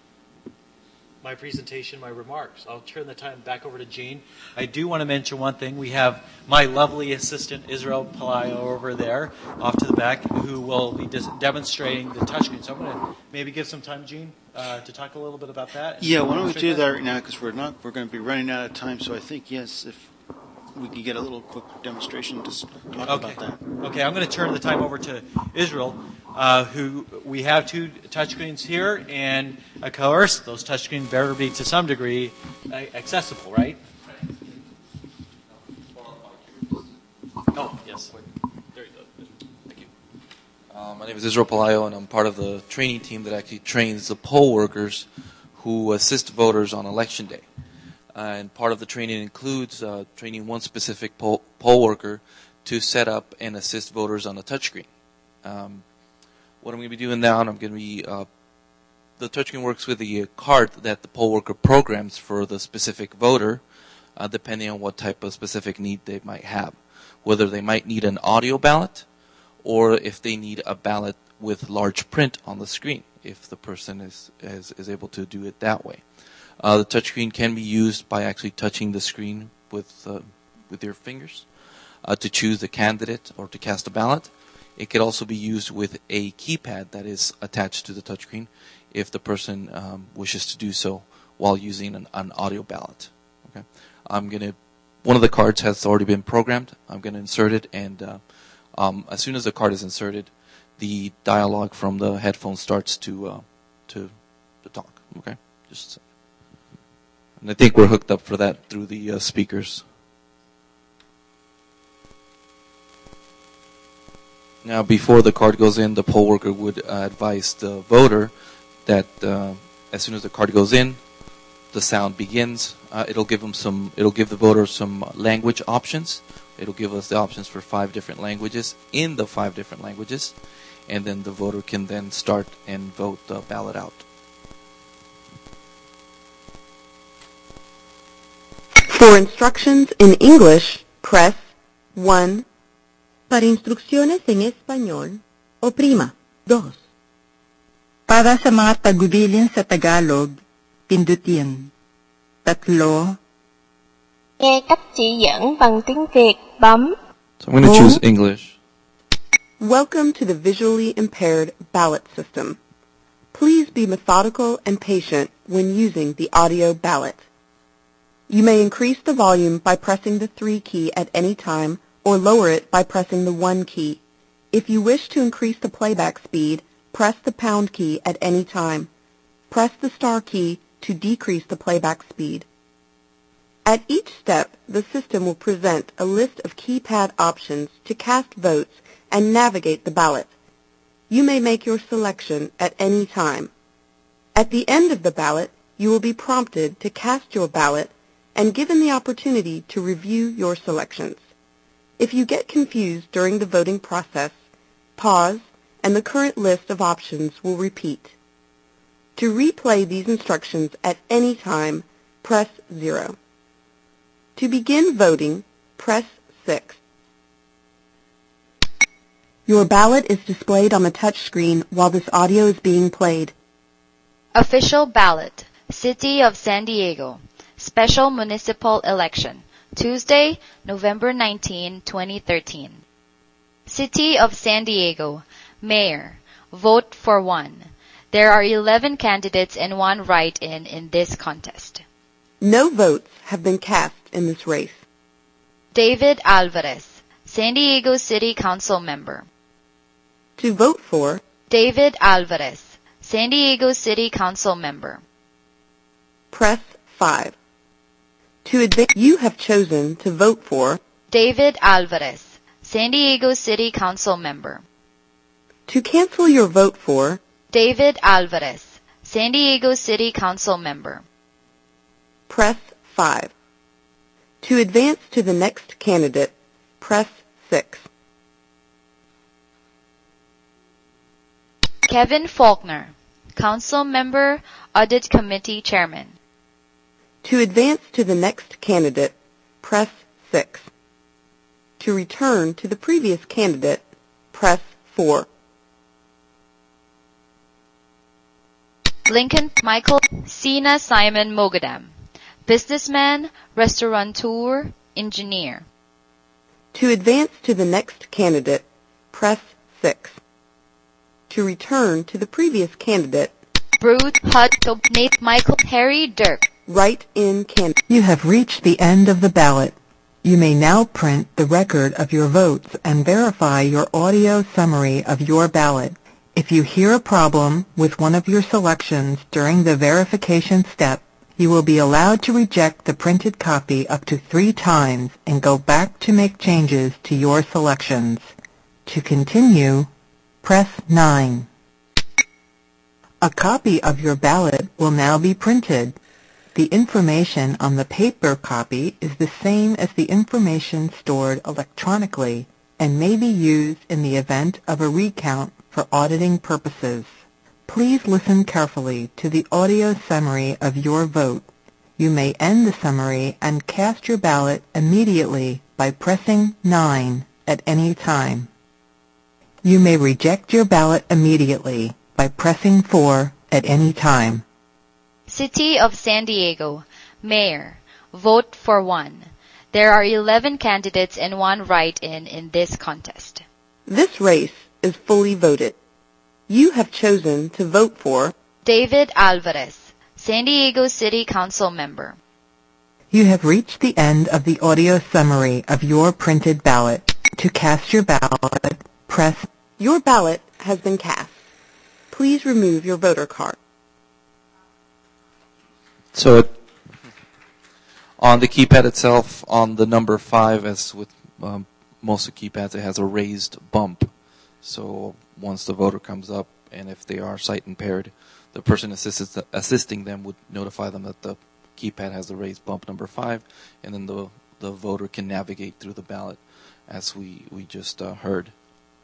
my presentation, my remarks. I'll turn the time back over to Jean. I do want to mention one thing. We have my lovely assistant, Israel Palayo, over there, off to the back, who will be demonstrating the touchscreen. So I'm going to maybe give some time, Jean, uh, to talk a little bit about that. Yeah, why don't we do that right now, because we're not we're going to be running out of time. So I think, yes, if we could get a little quick demonstration to talk okay. about that. Okay, I'm going to turn the time over to Israel, uh, who we have two touchscreens here, and of course, those touchscreens better be to some degree uh, accessible, right? Oh, yes. There you go. Thank you. Uh, my name is Israel Palayo, and I'm part of the training team that actually trains the poll workers who assist voters on Election Day. Uh, and part of the training includes uh, training one specific poll, poll worker to set up and assist voters on the touchscreen. Um, what I'm going to be doing now, I'm going to be, uh, the touchscreen works with the card that the poll worker programs for the specific voter, uh, depending on what type of specific need they might have. Whether they might need an audio ballot, or if they need a ballot with large print on the screen, if the person is, is, is able to do it that way. Uh, the touchscreen can be used by actually touching the screen with uh, with your fingers uh, to choose the candidate or to cast a ballot. It could also be used with a keypad that is attached to the touchscreen if the person um, wishes to do so while using an, an audio ballot. Okay, I'm gonna. One of the cards has already been programmed. I'm going to insert it, and uh, um, as soon as the card is inserted, the dialogue from the headphone starts to uh, to to talk. Okay, just. And I think we're hooked up for that through the uh, speakers. Now, before the card goes in, the poll worker would uh, advise the voter that uh, as soon as the card goes in, the sound begins. Uh, it'll give them some. It'll give the voter some language options. It'll give us the options for five different languages in the five different languages, and then the voter can then start and vote the ballot out. For instructions in English, press one. Para instrucciones en español, oprima dos. Para sa mga tagubilin sa Tagalog, pindutin tatlo. Nghe cách chỉ dẫn bằng tiếng Việt, bấm. So I'm going to choose English. Welcome to the visually impaired ballot system. Please be methodical and patient when using the audio ballot. You may increase the volume by pressing the three key at any time or lower it by pressing the one key. If you wish to increase the playback speed, press the pound key at any time. Press the star key to decrease the playback speed. At each step, the system will present a list of keypad options to cast votes and navigate the ballot. You may make your selection at any time. At the end of the ballot, you will be prompted to cast your ballot and given the opportunity to review your selections. If you get confused during the voting process, pause, and the current list of options will repeat. To replay these instructions at any time, press zero. To begin voting, press six. Your ballot is displayed on the touch screen while this audio is being played. Official ballot, City of San Diego, Special Municipal Election, Tuesday, November nineteenth, twenty thirteen. City of San Diego, Mayor, vote for one. There are eleven candidates and one write-in in this contest. No votes have been cast in this race. David Alvarez, San Diego City Council member. To vote for, David Alvarez, San Diego City Council member. Press five. To advance, you have chosen to vote for David Alvarez, San Diego City Council member. To cancel your vote for David Alvarez, San Diego City Council member. Press five. To advance to the next candidate, press six. Kevin Faulkner, Council member, Audit Committee Chairman. To advance to the next candidate, press six. To return to the previous candidate, press four. Lincoln Michael Sina Simon Mogadam, businessman, restaurateur, engineer. To advance to the next candidate, press six. To return to the previous candidate, Bruce Hud Nate Michael Harry Dirk. Write-in candidate. You have reached the end of the ballot. You may now print the record of your votes and verify your audio summary of your ballot. If you hear a problem with one of your selections during the verification step, you will be allowed to reject the printed copy up to three times and go back to make changes to your selections. To continue, press nine. A copy of your ballot will now be printed. The information on the paper copy is the same as the information stored electronically and may be used in the event of a recount for auditing purposes. Please listen carefully to the audio summary of your vote. You may end the summary and cast your ballot immediately by pressing nine at any time. You may reject your ballot immediately by pressing four at any time. City of San Diego, Mayor, vote for one. There are eleven candidates and one write-in in this contest. This race is fully voted. You have chosen to vote for David Alvarez, San Diego City Council member. You have reached the end of the audio summary of your printed ballot. To cast your ballot, press. Your ballot has been cast. Please remove your voter card. So it, on the keypad itself, on the number five, as with um, most of the keypads, it has a raised bump. So once the voter comes up, and if they are sight impaired, the person assist, assisting them would notify them that the keypad has the raised bump number five, and then the the voter can navigate through the ballot, as we we just uh, heard.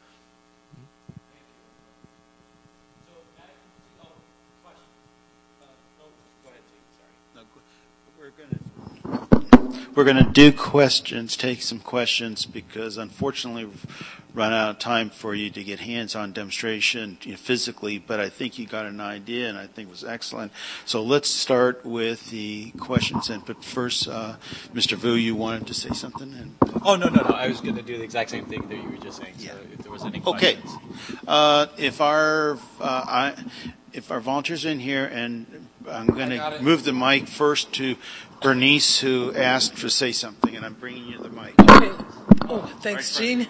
We're going to do questions, take some questions, because unfortunately we've run out of time for you to get hands-on demonstration, you know, physically, but I think you got an idea, and I think it was excellent. So let's start with the questions. And But first, uh, Mister Vu, you wanted to say something? And Oh, no, no, no. I was going to do the exact same thing that you were just saying, so Yeah. if there was any Okay. questions. Uh, if our uh, I, if our volunteers are in here, and I'm going to move the mic first to Bernice, who asked to say something, and I'm bringing you the mic. Okay. Oh, thanks, Jean.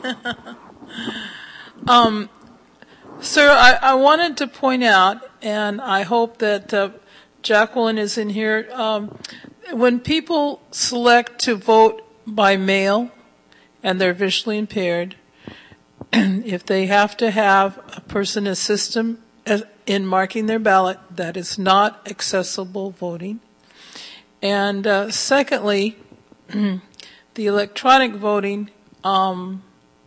um, sir, I, I wanted to point out, and I hope that uh, Jacqueline is in here. Um, when people select to vote by mail and they're visually impaired, if they have to have a person assist them in marking their ballot, that is not accessible voting. And uh, secondly, the electronic voting um,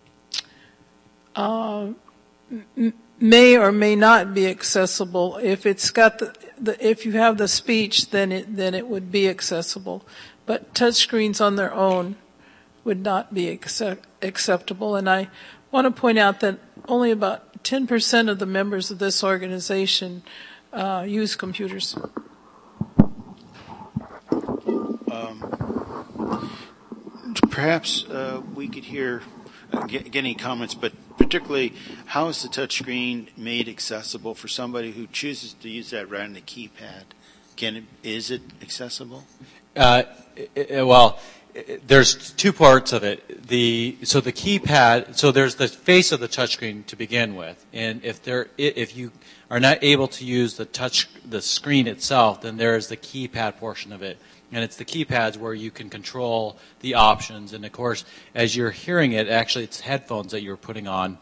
uh, m- may or may not be accessible. If it's got the, the if you have the speech, then it then it would be accessible. But touchscreens on their own would not be accept, acceptable. And I want to point out that only about ten percent of the members of this organization uh, use computers. Um, perhaps uh, we could hear, uh, get, get any comments, but particularly, how is the touchscreen made accessible for somebody who chooses to use that rather than the keypad? Can it, is it accessible? Uh, it, well, it, there's two parts of it. The so the keypad. So there's the face of the touchscreen to begin with, and if there if you are not able to use the touch the screen itself, then there is the keypad portion of it. And it's the keypads where you can control the options. And, of course, as you're hearing it, actually it's headphones that you're putting on,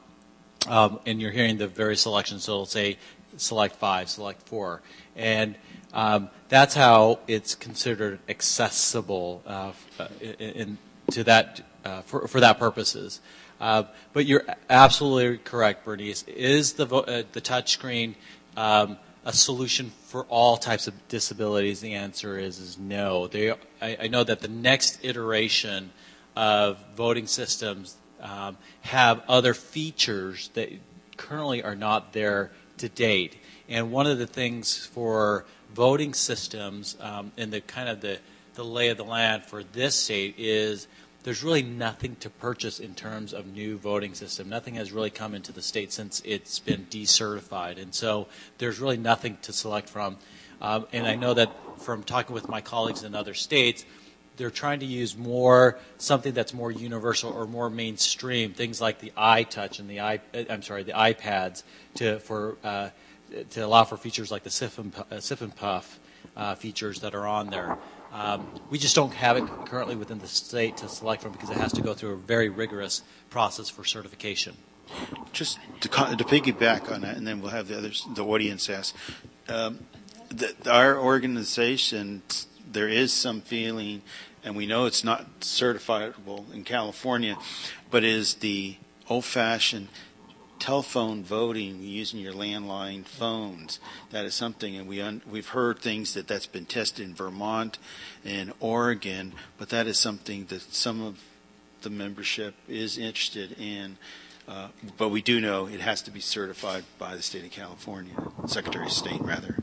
um, and you're hearing the various selections. So it'll say select five, select four. And um, that's how it's considered accessible uh, in, in, to that uh, for, for that purposes. Uh, but you're absolutely correct, Bernice. Is the, vo- uh, the touch screen um, a solution for all types of disabilities? The answer is is no. They, I, I know that the next iteration of voting systems um, have other features that currently are not there to date. And one of the things for voting systems um, and the kind of the, the lay of the land for this state is there's really nothing to purchase in terms of new voting system. Nothing has really come into the state since it's been decertified. And so there's really nothing to select from. Um, and I know that from talking with my colleagues in other states, they're trying to use more, something that's more universal or more mainstream, things like the iTouch and the i, I'm sorry, the iPads to, for, uh, to allow for features like the Sip and, uh, Sip and Puff uh, features that are on there. Um, we just don't have it currently within the state to select from because it has to go through a very rigorous process for certification. Just to, to piggyback on that, and then we'll have the others, the audience ask. Um, the, our organization, there is some feeling, and we know it's not certifiable in California, but is the old-fashioned telephone voting using your landline phones. That is something, and we un, we've heard things that that's been tested in Vermont and Oregon, but that is something that some of the membership is interested in. Uh, but we do know it has to be certified by the state of California, Secretary of State, rather.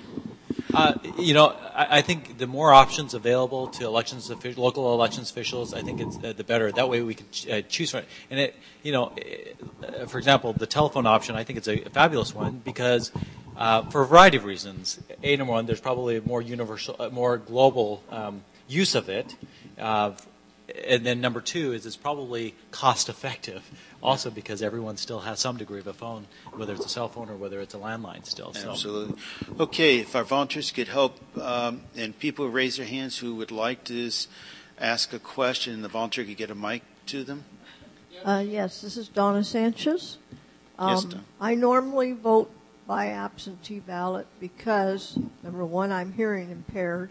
Uh, you know, I, I think the more options available to elections, local elections officials, I think it's uh, the better. That way we can ch- uh, choose from it. And it, you know, uh, for example, the telephone option, I think it's a, a fabulous one because, uh, for a variety of reasons. A, number one, there's probably a more universal, uh, more global um, use of it. Uh, and then number two is it's probably cost effective. Also, because everyone still has some degree of a phone, whether it's a cell phone or whether it's a landline still. So. Absolutely. Okay, if our volunteers could help, um, and people who raise their hands who would like to ask a question, the volunteer could get a mic to them. Uh, yes, this is Donna Sanchez. Um, yes, Donna. I normally vote by absentee ballot because, number one, I'm hearing impaired.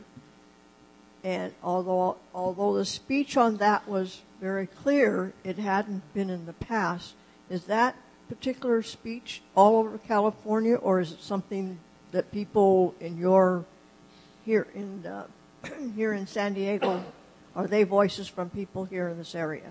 And although although the speech on that was very clear, it hadn't been in the past. Is that particular speech all over California, or is it something that people in your here in uh, here in San Diego, are they voices from people here in this area?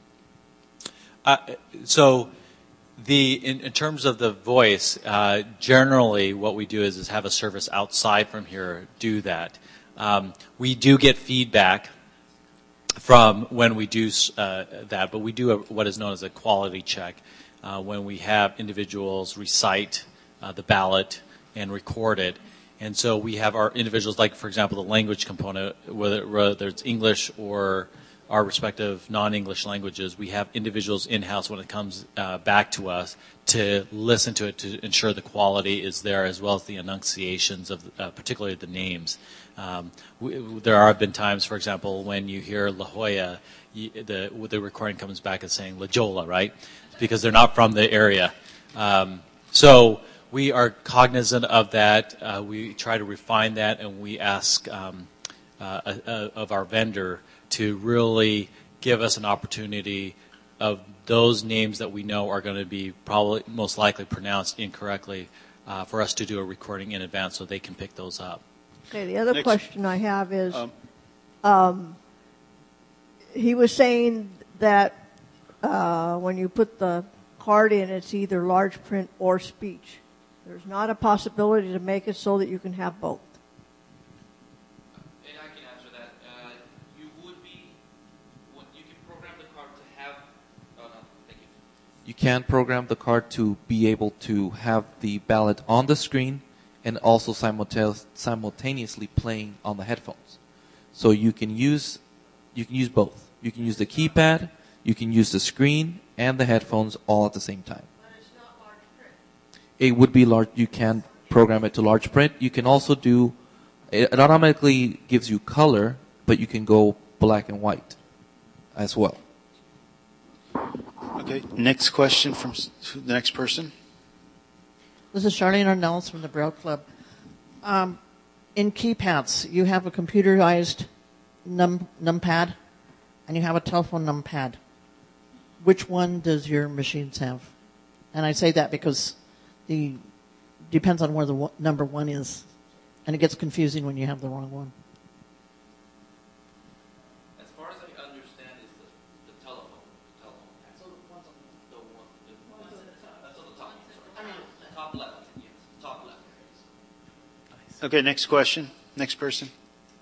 Uh, so, the in, in terms of the voice, uh, generally what we do is, is have a service outside from here do that. Um, we do get feedback from when we do uh, that, but we do a, what is known as a quality check uh, when we have individuals recite uh, the ballot and record it. And so we have our individuals, like, for example, the language component, whether, whether it's English or our respective non-English languages, we have individuals in-house when it comes uh, back to us to listen to it to ensure the quality is there, as well as the enunciations of uh, particularly the names. Um, we, there have been times, for example, when you hear La Jolla, you, the, the recording comes back as saying La Jolla, right? Because they're not from the area. Um, so we are cognizant of that. Uh, we try to refine that, and we ask um, uh, uh, of our vendor to really give us an opportunity of those names that we know are going to be probably most likely pronounced incorrectly uh, for us to do a recording in advance so they can pick those up. Okay, the other Next. question I have is, Um, um, he was saying that uh, when you put the card in, it's either large print or speech. There's not a possibility to make it so that you can have both. And I can answer that. Uh, you would be, what, you can program the card to have, oh no, thank you. You can program the card to be able to have the ballot on the screen and also simultaneous, simultaneously playing on the headphones. So you can use, you can use both. You can use the keypad, you can use the screen and the headphones all at the same time. But it's not large print. It would be large. You can program it to large print. You can also do, it automatically gives you color, but you can go black and white as well. Okay. Next question from s- the next person. This is Charlene Arnells from the Braille Club. Um, in keypads, you have a computerized num numpad, and you have a telephone numpad. Which one does your machines have? And I say that because the depends on where the w- number one is, and it gets confusing when you have the wrong one. As far as I understand, is the, the telephone, the telephone pad. So the one's on the one, the one that's on the top. Sorry. Top left, yes, top left. Okay, next question. Next person.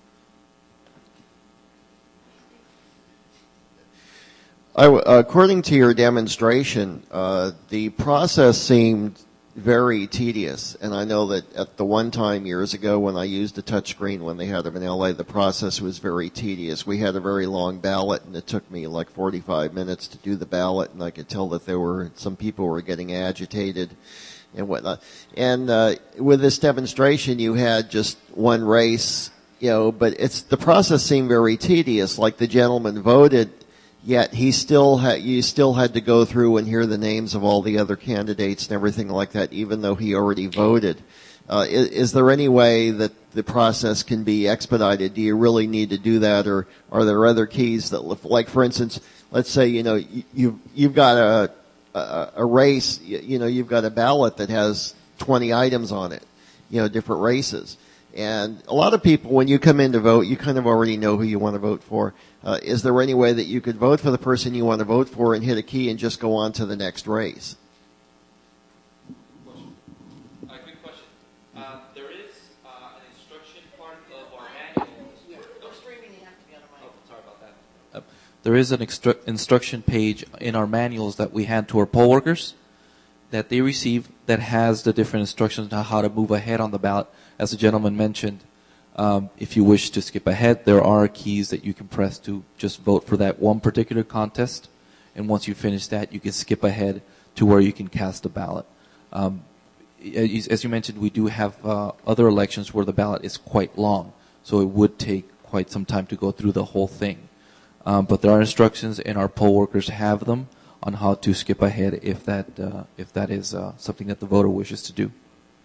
I w- according to your demonstration, uh, the process seemed very tedious, and I know that at the one time years ago when I used a touchscreen when they had them in L A, the process was very tedious. We had a very long ballot, and it took me like forty-five minutes to do the ballot, and I could tell that there were some people were getting agitated and whatnot. And uh, with this demonstration, you had just one race, you know, but it's the process seemed very tedious. Like the gentleman voted. Yet he still ha- you still had to go through and hear the names of all the other candidates and everything like that, even though he already voted. Uh, is, is there any way that the process can be expedited? Do you really need to do that, or are there other keys that, like for instance, let's say you know you, you've you've got a, a a race, you, you know you've got a ballot that has twenty items on it, you know different races. And a lot of people, when you come in to vote, you kind of already know who you want to vote for. Uh, is there any way that you could vote for the person you want to vote for and hit a key and just go on to the next race? Question. Uh, quick question. Uh, there is uh, an instruction part of our manual. Oh, sorry about that. Uh, there is an extru- instruction page in our manuals that we hand to our poll workers that they receive that has the different instructions on how to move ahead on the ballot. As the gentleman mentioned, um, if you wish to skip ahead, there are keys that you can press to just vote for that one particular contest. And once you finish that, you can skip ahead to where you can cast a ballot. Um, as you mentioned, we do have uh, other elections where the ballot is quite long, so it would take quite some time to go through the whole thing. Um, but there are instructions, and our poll workers have them on how to skip ahead if that uh, if that is uh, something that the voter wishes to do.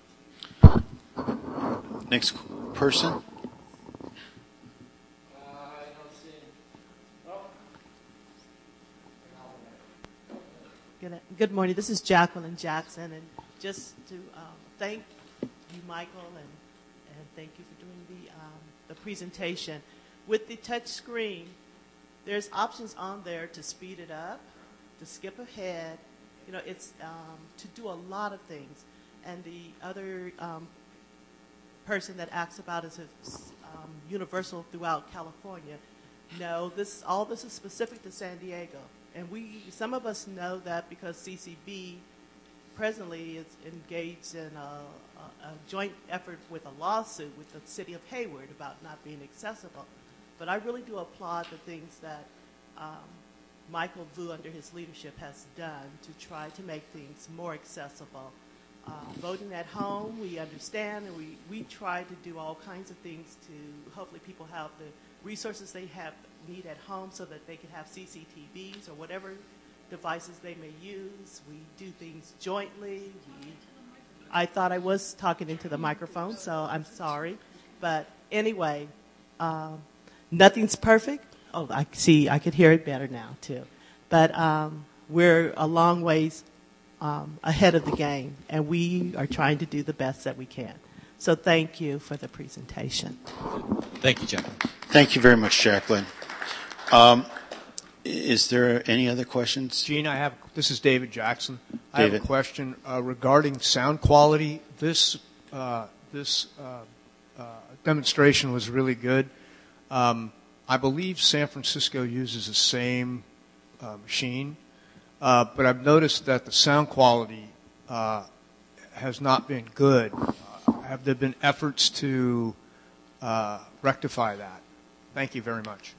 Next person. Good, good morning. This is Jacqueline Jackson, and just to um, thank you, Michael, and, and thank you for doing the um, the presentation. With the touch screen, there's options on there to speed it up, to skip ahead. You know, it's um, to do a lot of things. And the other um, person that asks about is it's um, universal throughout California. No, this all this is specific to San Diego. And we, some of us know that because C C B presently is engaged in a, a, a joint effort with a lawsuit with the city of Hayward about not being accessible. But I really do applaud the things that um, Michael Vu, under his leadership, has done to try to make things more accessible. Uh, voting at home, we understand, and we, we try to do all kinds of things to hopefully people have the resources they have need at home so that they can have C C T Vs or whatever devices they may use. We do things jointly. We, I thought I was talking into the microphone, so I'm sorry. But anyway, um, nothing's perfect. Oh, I see. I could hear it better now, too. But um, we're a long ways um, ahead of the game, and we are trying to do the best that we can. So thank you for the presentation. Thank you, Jacqueline. Thank you very much, Jacqueline. Um, is there any other questions? Gene, I have. This is David Jackson. I David. have a question uh, regarding sound quality. This uh, this uh, uh, demonstration was really good. Um, I believe San Francisco uses the same uh, machine, uh, but I've noticed that the sound quality uh, has not been good. Uh, have there been efforts to uh, rectify that? Thank you very much.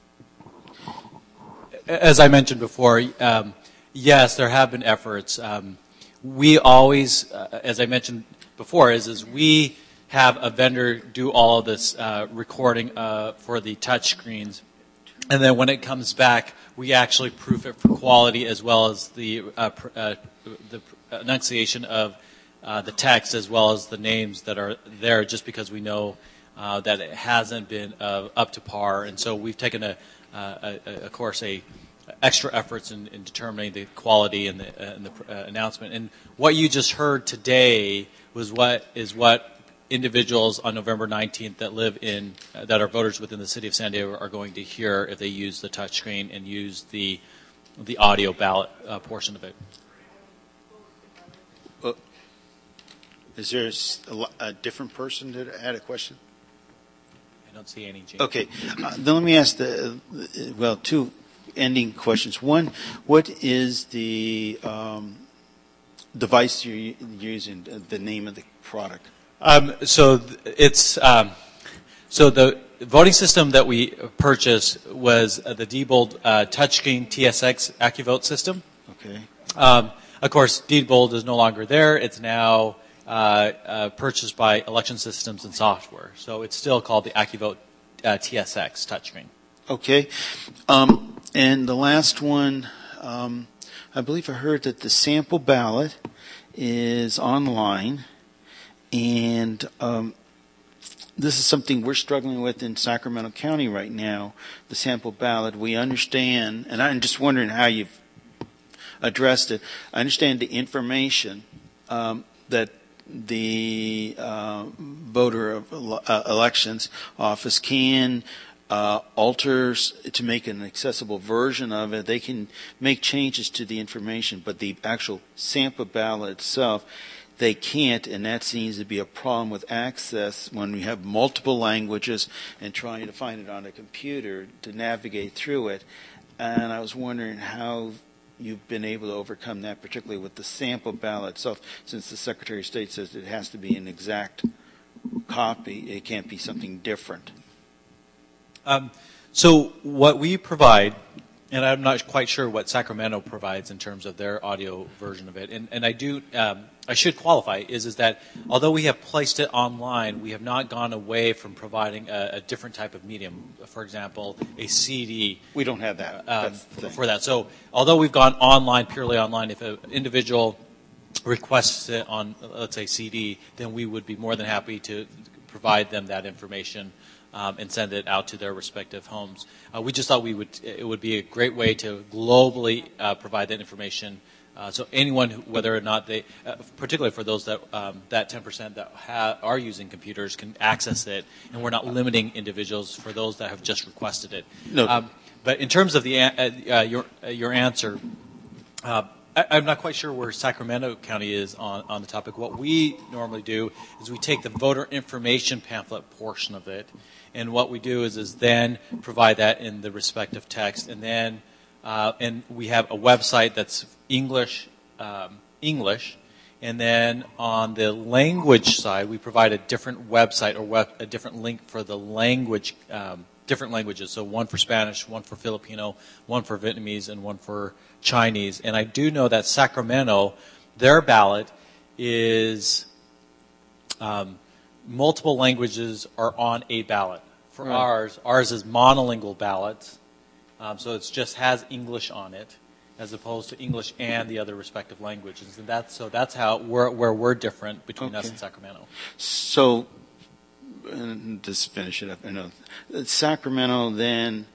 As I mentioned before, um, yes, there have been efforts. Um, we always, uh, as I mentioned before, is is we have a vendor do all of this uh, recording uh, for the touch screens, and then when it comes back, we actually proof it for quality as well as the uh, pr- uh, the enunciation of uh, the text as well as the names that are there, just because we know uh, that it hasn't been uh, up to par, and so we've taken a, uh, a, a of course, a extra efforts in, in determining the quality and the, uh, and the uh, announcement. And what you just heard today was what is what individuals on November nineteenth that live in, uh, that are voters within the city of San Diego are going to hear if they use the touchscreen and use the the audio ballot uh, portion of it. Well, is there a, a different person that had a question? I don't see any. Gene. Okay, uh, then let me ask the, well, two ending questions. One, what is the um, device you're using, the name of the product? Um, so th- it's um, so the voting system that we purchased was uh, the Diebold uh, touchscreen T S X AccuVote system. Okay. Um, of course, Diebold is no longer there. It's now uh, uh, purchased by Election Systems and Software. So it's still called the AccuVote uh, T S X touchscreen. Okay. Um, and the last one, um, I believe I heard that the sample ballot is online. And um, this is something we're struggling with in Sacramento County right now, the sample ballot. We understand, and I'm just wondering how you've addressed it. I understand the information um, that the uh, voter of uh, elections office can uh, alter to make an accessible version of it. They can make changes to the information, but the actual sample ballot itself, they can't, and that seems to be a problem with access when we have multiple languages and trying to find it on a computer to navigate through it. And I was wondering how you've been able to overcome that, particularly with the sample ballot itself, since the Secretary of State says it has to be an exact copy. It can't be something different. Um, so what we provide, and I'm not quite sure what Sacramento provides in terms of their audio version of it, and, and I do, um, I should qualify, is, is that although we have placed it online, we have not gone away from providing a, a different type of medium. For example, a C D. We don't have that um, That's for that. So although we've gone online, purely online, if an individual requests it on, let's say, C D, then we would be more than happy to provide them that information Um, and send it out to their respective homes. Uh, we just thought we would it would be a great way to globally uh, provide that information. Uh, so anyone, who, whether or not they, uh, particularly for those that um, that ten percent that ha- are using computers, can access it, and we're not limiting individuals for those that have just requested it. No. Um, but in terms of the uh, uh, your uh, your answer. Uh, I'm not quite sure where Sacramento County is on, on the topic. What we normally do is we take the voter information pamphlet portion of it, and what we do is is then provide that in the respective text, and then uh, and we have a website that's English um, English, and then on the language side we provide a different website or web, a different link for the language um, different languages. So one for Spanish, one for Filipino, one for Vietnamese, and one for Chinese. And I do know that Sacramento, their ballot is um, multiple languages are on a ballot. For Right. ours, ours is monolingual ballots. Um, so it just has English on it, as opposed to English and the other respective languages. And that's so that's how we're, where we're different between us Okay. and Sacramento. So, and just finish it up. I know Sacramento then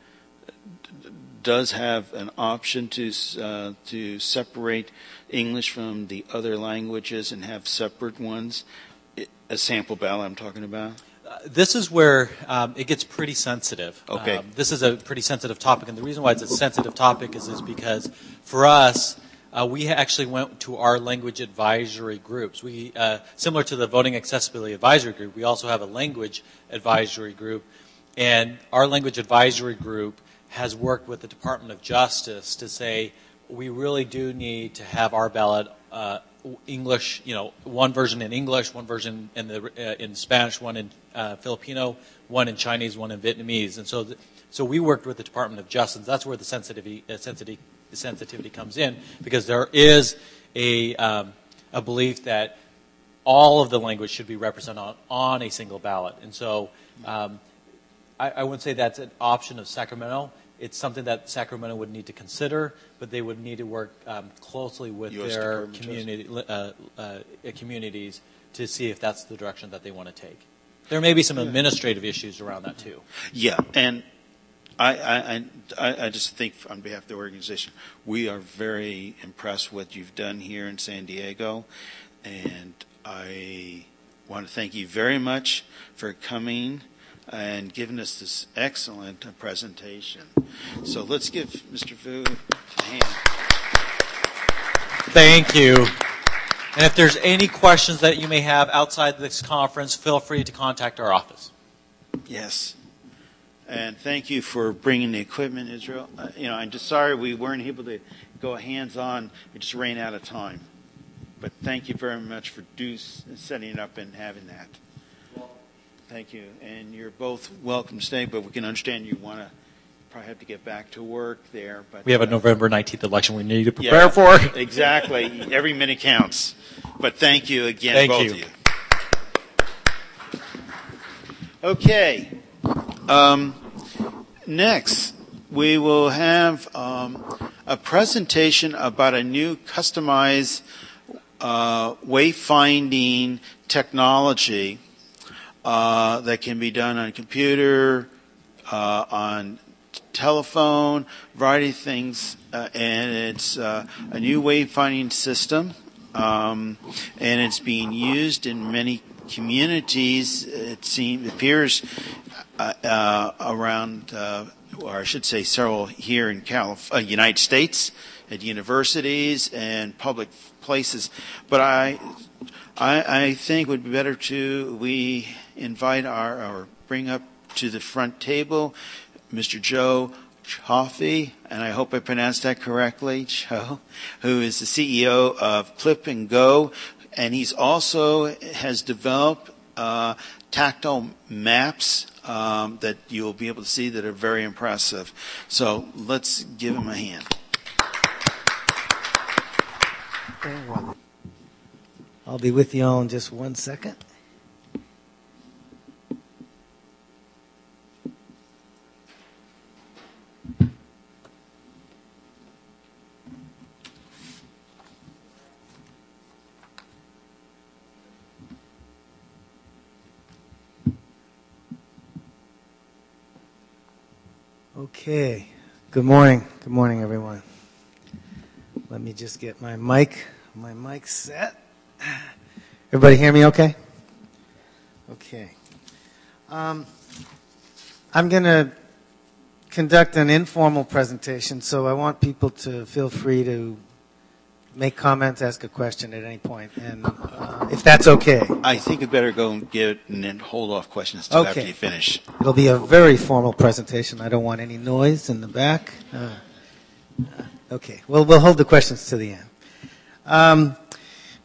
d- does have an option to uh, to separate English from the other languages and have separate ones. A sample ballot I'm talking about. Uh, this is where um, it gets pretty sensitive. Okay. Um, this is a pretty sensitive topic, and the reason why it's a sensitive topic is, is because for us, uh, we actually went to our language advisory groups. We, uh, similar to the Voting Accessibility Advisory Group, we also have a language advisory group, and our language advisory group has worked with the Department of Justice to say we really do need to have our ballot uh, English, you know, one version in English, one version in the uh, in Spanish, one in uh, Filipino, one in Chinese, one in Vietnamese, and so th- so we worked with the Department of Justice. That's where the sensitivity uh, sensitivity sensitivity comes in, because there is a um, a belief that all of the language should be represented on, on a single ballot, and so um, I, I wouldn't say that's an option of Sacramento. It's something that Sacramento would need to consider, but they would need to work um, closely with U S their Department of community uh, uh, communities to see if that's the direction that they want to take. There may be some administrative issues around that too. Yeah, and I, I, I, I just think on behalf of the organization, we are very impressed with what you've done here in San Diego, and I want to thank you very much for coming and giving us this excellent uh, presentation. So let's give Mister Vu a hand. Thank you. And if there's any questions that you may have outside this conference, feel free to contact our office. Yes. And thank you for bringing the equipment, Israel. Uh, you know, I'm just sorry we weren't able to go hands-on. We just ran out of time. But thank you very much for do, setting it up and having that. Thank you. And you're both welcome to stay, but we can understand you want to probably have to get back to work there. But We have a uh, November nineteenth election we need to prepare yeah, for. Exactly. Every minute counts. But thank you again, Thank both you. of you. Okay. Um, next, we will have um, a presentation about a new customized uh, wayfinding technology uh, that can be done on a computer, uh, on telephone, variety of things, uh, and it's uh, a new wayfinding system, um, and it's being used in many communities. It seems appears uh, uh, around, uh, or I should say, several here in Calif- uh, United States at universities and public places. But I, I, I think it would be better to we invite our or bring up to the front table Mister Joe Chaffee, and I hope I pronounced that correctly, Joe, who is the C E O of Clip and Go, and he's also has developed uh, tactile maps um, that you'll be able to see that are very impressive. So let's give him a hand. I'll be with you all in just one second. Okay. Good morning. Good morning, everyone. Let me just get my mic, my mic set. Everybody hear me okay? Okay. Um, I'm going to conduct an informal presentation, so I want people to feel free to make comments, ask a question at any point, and uh, if that's okay. I think we better go and get it and then hold off questions until Okay. after you finish. It'll be a very formal presentation. I don't want any noise in the back. Uh, okay. Well, we'll hold the questions to the end. Um,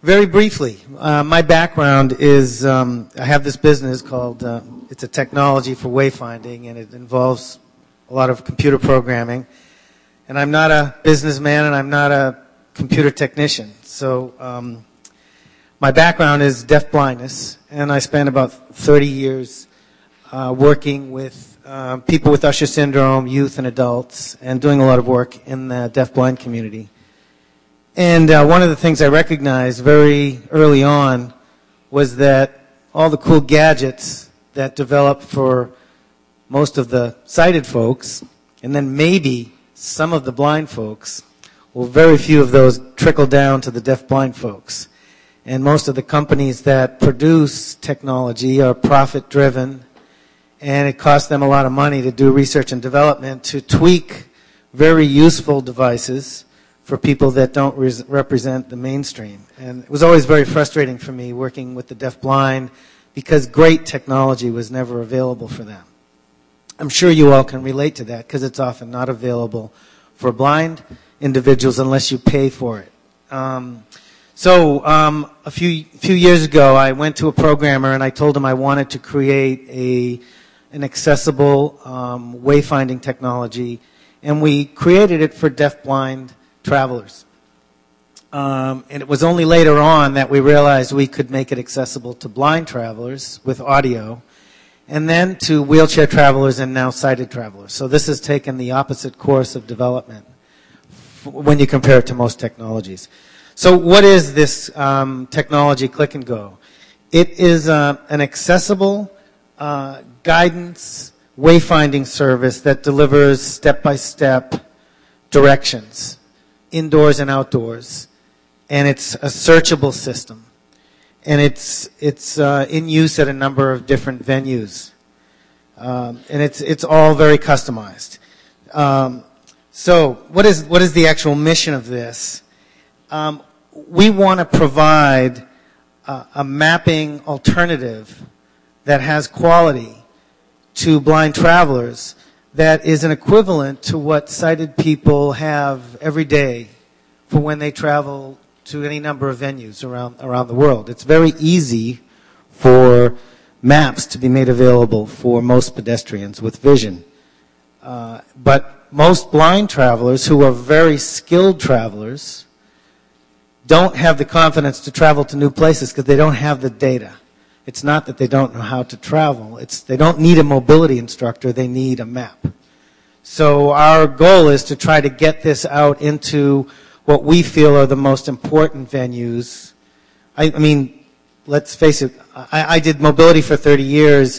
very briefly, uh, my background is um, I have this business called, uh, it's a technology for wayfinding, and it involves a lot of computer programming. And I'm not a businessman, and I'm not a computer technician. So um, my background is deafblindness, and I spent about thirty years uh, working with uh, people with Usher syndrome, youth and adults, and doing a lot of work in the deafblind community. And uh, one of the things I recognized very early on was that all the cool gadgets that developed for most of the sighted folks, and then maybe some of the blind folks, well, very few of those trickle down to the deafblind folks. And most of the companies that produce technology are profit-driven, and it costs them a lot of money to do research and development to tweak very useful devices for people that don't re- represent the mainstream. And it was always very frustrating for me working with the deafblind because great technology was never available for them. I'm sure you all can relate to that because it's often not available for blind individuals unless you pay for it. Um, so um, a few few years ago, I went to a programmer and I told him I wanted to create a an accessible um, wayfinding technology, and we created it for deafblind travelers. Um, and it was only later on that we realized we could make it accessible to blind travelers with audio, and then to wheelchair travelers and now sighted travelers. So this has taken the opposite course of development f- when you compare it to most technologies. So what is this um, technology, Click and Go? It is uh, an accessible uh, guidance wayfinding service that delivers step-by-step directions, indoors and outdoors, and it's a searchable system. And it's it's uh, in use at a number of different venues, um, and it's it's all very customized. Um, so, what is what is the actual mission of this? Um, we want to provide uh, a mapping alternative that has quality to blind travelers that is an equivalent to what sighted people have every day for when they travel to any number of venues around around the world. It's very easy for maps to be made available for most pedestrians with vision. Uh, but most blind travelers who are very skilled travelers don't have the confidence to travel to new places because they don't have the data. It's not that they don't know how to travel. It's they don't need a mobility instructor. They need a map. So our goal is to try to get this out into what we feel are the most important venues. I, I mean, let's face it, I, I did mobility for thirty years.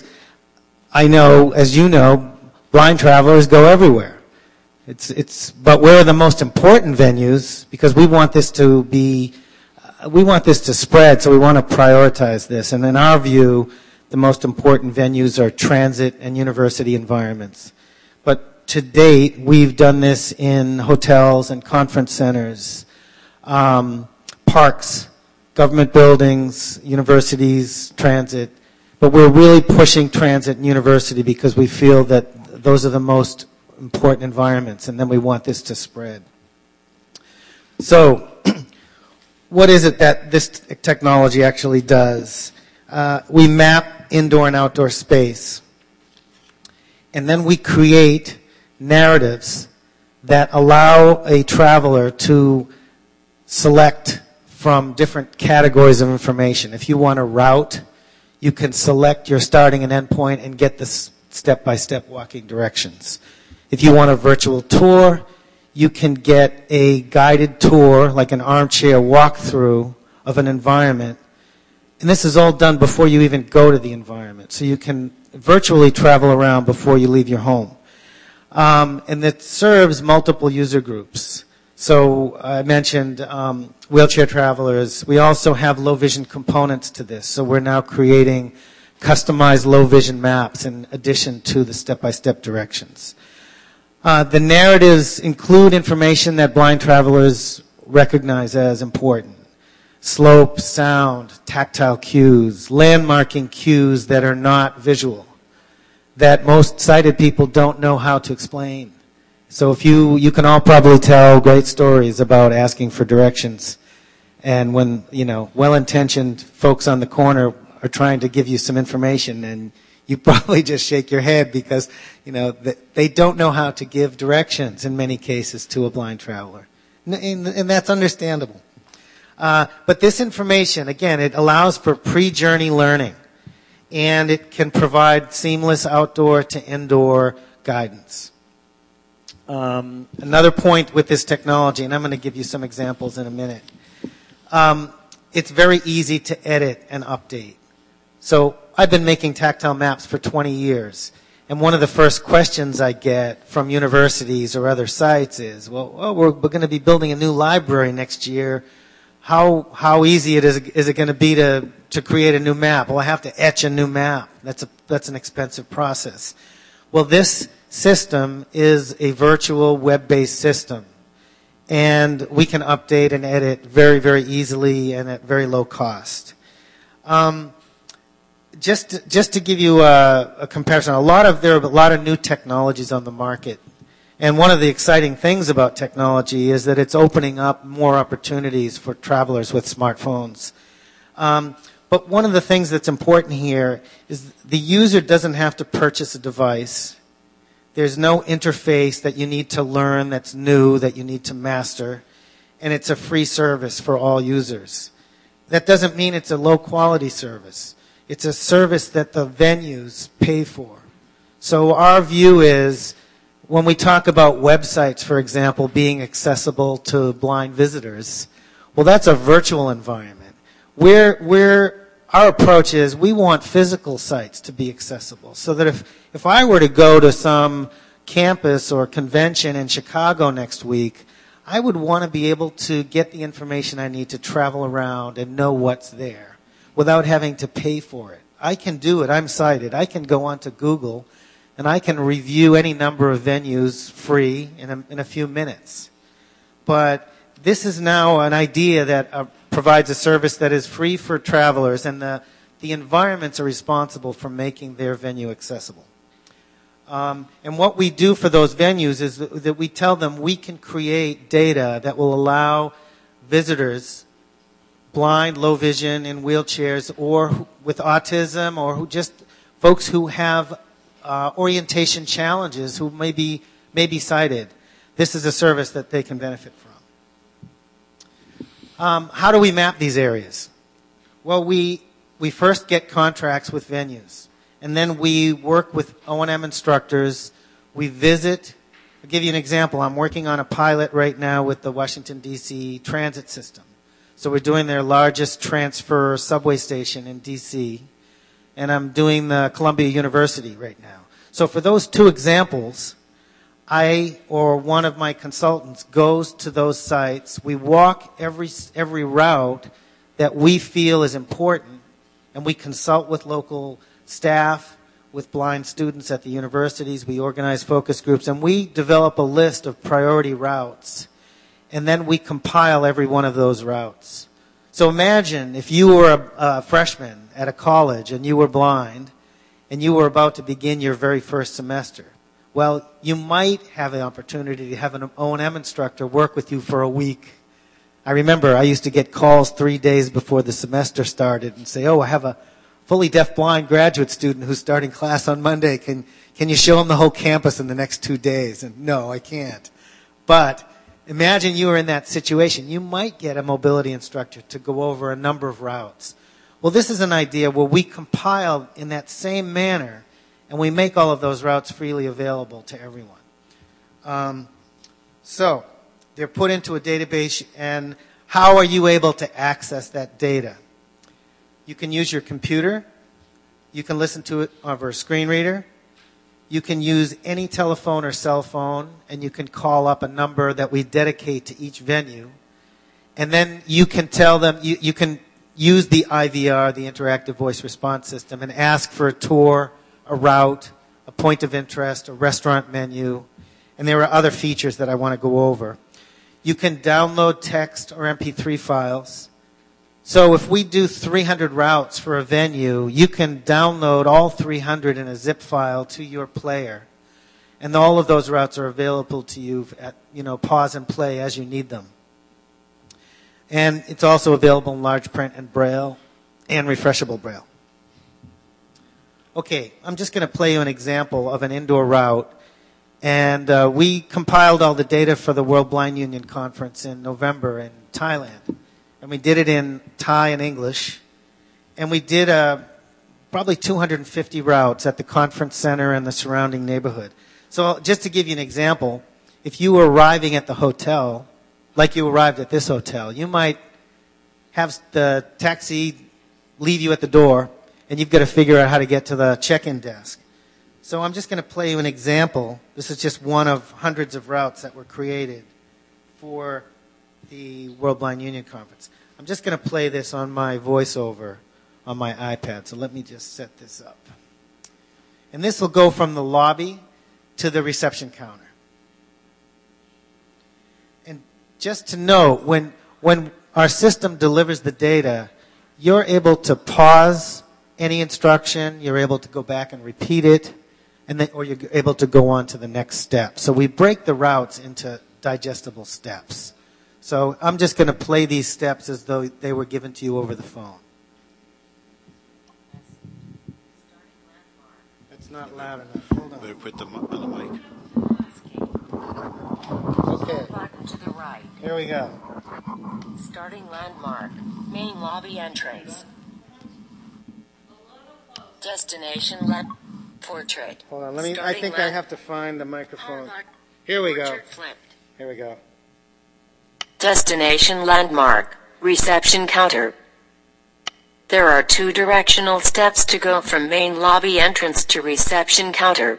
I know, as you know, blind travelers go everywhere. It's, it's, but where are the most important venues? Because we want this to be, uh, we want this to spread, so we want to prioritize this. And in our view, the most important venues are transit and university environments. But to date, we've done this in hotels and conference centers, um, parks, government buildings, universities, transit. But we're really pushing transit and university because we feel that those are the most important environments, and then we want this to spread. So, what is it that this technology actually does? Uh, we map indoor and outdoor space, and then we create narratives that allow a traveler to select from different categories of information. If you want a route, you can select your starting and end point and get the step-by-step walking directions. If you want a virtual tour, you can get a guided tour, like an armchair walkthrough of an environment. And this is all done before you even go to the environment. So you can virtually travel around before you leave your home. Um, and it serves multiple user groups. So I mentioned um, wheelchair travelers. We also have low vision components to this. So we're now creating customized low vision maps in addition to the step-by-step directions. Uh, the narratives include information that blind travelers recognize as important. Slope, sound, tactile cues, landmarking cues that are not visual, that most sighted people don't know how to explain. So if you, you can all probably tell great stories about asking for directions And when, you know, well-intentioned folks on the corner are trying to give you some information, and you probably just shake your head because, you know, they don't know how to give directions in many cases to a blind traveler. And, and that's understandable. Uh, but this information, again, it allows for pre-journey learning, and it can provide seamless outdoor to indoor guidance. Um, another point with this technology, and I'm going to give you some examples in a minute. Um, it's very easy to edit and update. So I've been making tactile maps for twenty years, and one of the first questions I get from universities or other sites is, well, oh, we're, we're going to be building a new library next year. How how easy it is is it going to be to to create a new map? Well, I have to etch a new map. That's a that's an expensive process. Well, this system is a virtual web-based system, and we can update and edit very, very easily and at very low cost. Um, just to, just to give you a, a comparison, a lot of there are a lot of new technologies on the market, and one of the exciting things about technology is that it's opening up more opportunities for travelers with smartphones. Um, but one of the things that's important here is the user doesn't have to purchase a device. There's no interface that you need to learn that's new, that you need to master, and it's a free service for all users. That doesn't mean it's a low-quality service. It's a service that the venues pay for. So our view is, when we talk about websites, for example, being accessible to blind visitors, well, that's a virtual environment. We're, we're, our approach is we want physical sites to be accessible, so that if, if I were to go to some campus or convention in Chicago next week, I would want to be able to get the information I need to travel around and know what's there without having to pay for it. I can do it. I'm sighted. I can go onto Google and I can review any number of venues free in a, in a few minutes. But this is now an idea that uh, provides a service that is free for travelers, and the, the environments are responsible for making their venue accessible. Um, and what we do for those venues is that, that we tell them we can create data that will allow visitors, blind, low vision, in wheelchairs, or who, with autism, or who just folks who have uh, orientation challenges, who may be, may be sighted. This is a service that they can benefit from. Um, how do we map these areas? Well, we we first get contracts with venues, and then we work with O and M instructors. We visit. I'll give you an example. I'm working on a pilot right now with the Washington, D C transit system. So we're doing their largest transfer subway station in D C, and I'm doing the Columbia University right now. So for those two examples, I or one of my consultants goes to those sites. We walk every every route that we feel is important, and we consult with local staff, with blind students at the universities. We organize focus groups, and we develop a list of priority routes, and then we compile every one of those routes. So imagine if you were a, a freshman at a college and you were blind, and you were about to begin your very first semester. Well, you might have the opportunity to have an O and M instructor work with you for a week. I remember I used to get calls three days before the semester started and say, oh, I have a fully deaf-blind graduate student who's starting class on Monday. Can, can you show him the whole campus in the next two days? And no, I can't. But imagine you were in that situation. You might get a mobility instructor to go over a number of routes. Well, this is an idea where we compile in that same manner, and we make all of those routes freely available to everyone. Um, so they're put into a database, and how are you able to access that data? You can use your computer. You can listen to it over a screen reader. You can use any telephone or cell phone, and you can call up a number that we dedicate to each venue. And then you can tell them, you, you can use the I V R, the Interactive Voice Response System, and ask for a tour, a route, a point of interest, a restaurant menu, and there are other features that I want to go over. You can download text or M P three files. So if we do three hundred routes for a venue, you can download all three hundred in a zip file to your player, and all of those routes are available to you at, you know, pause and play as you need them. And it's also available in large print and Braille and refreshable Braille. Okay, I'm just going to play you an example of an indoor route. And uh, we compiled all the data for the World Blind Union Conference in November in Thailand. And we did it in Thai and English. And we did uh, probably two hundred fifty routes at the conference center and the surrounding neighborhood. So just to give you an example, if you were arriving at the hotel, like you arrived at this hotel, you might have the taxi leave you at the door, and you've got to figure out how to get to the check-in desk. So I'm just going to play you an example. This is just one of hundreds of routes that were created for the World Blind Union Conference. I'm just going to play this on my voiceover on my iPad. So let me just set this up. And this will go from the lobby to the reception counter. And just to note, when, when our system delivers the data, you're able to pause any instruction, you're able to go back and repeat it, and then, or you're able to go on to the next step. So we break the routes into digestible steps. So I'm just going to play these steps as though they were given to you over the phone. That's not loud enough. Hold on. Better put them on the mic. Okay. To the right. Here we go. Starting landmark. Main lobby entrance. Destination land. Portrait. Hold on. Let me. Starting I think land- I have to find the microphone. Here we go. Portrait flipped. Here we go. Destination landmark. Reception counter. There are two directional steps to go from main lobby entrance to reception counter.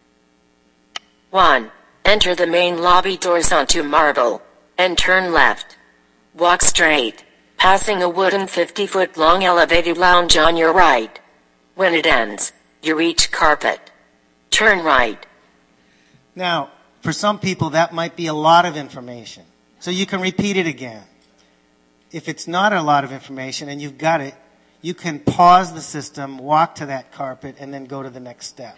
one. Enter the main lobby doors onto marble, and turn left. Walk straight, passing a wooden fifty-foot-long elevated lounge on your right. When it ends, you reach carpet. Turn right. Now, for some people, that might be a lot of information. So you can repeat it again. If it's not a lot of information and you've got it, you can pause the system, walk to that carpet, and then go to the next step.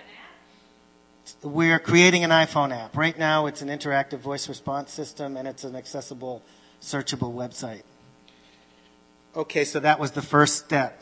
We're creating an iPhone app. Right now, it's an interactive voice response system, and it's an accessible, searchable website. Okay, so that was the first step.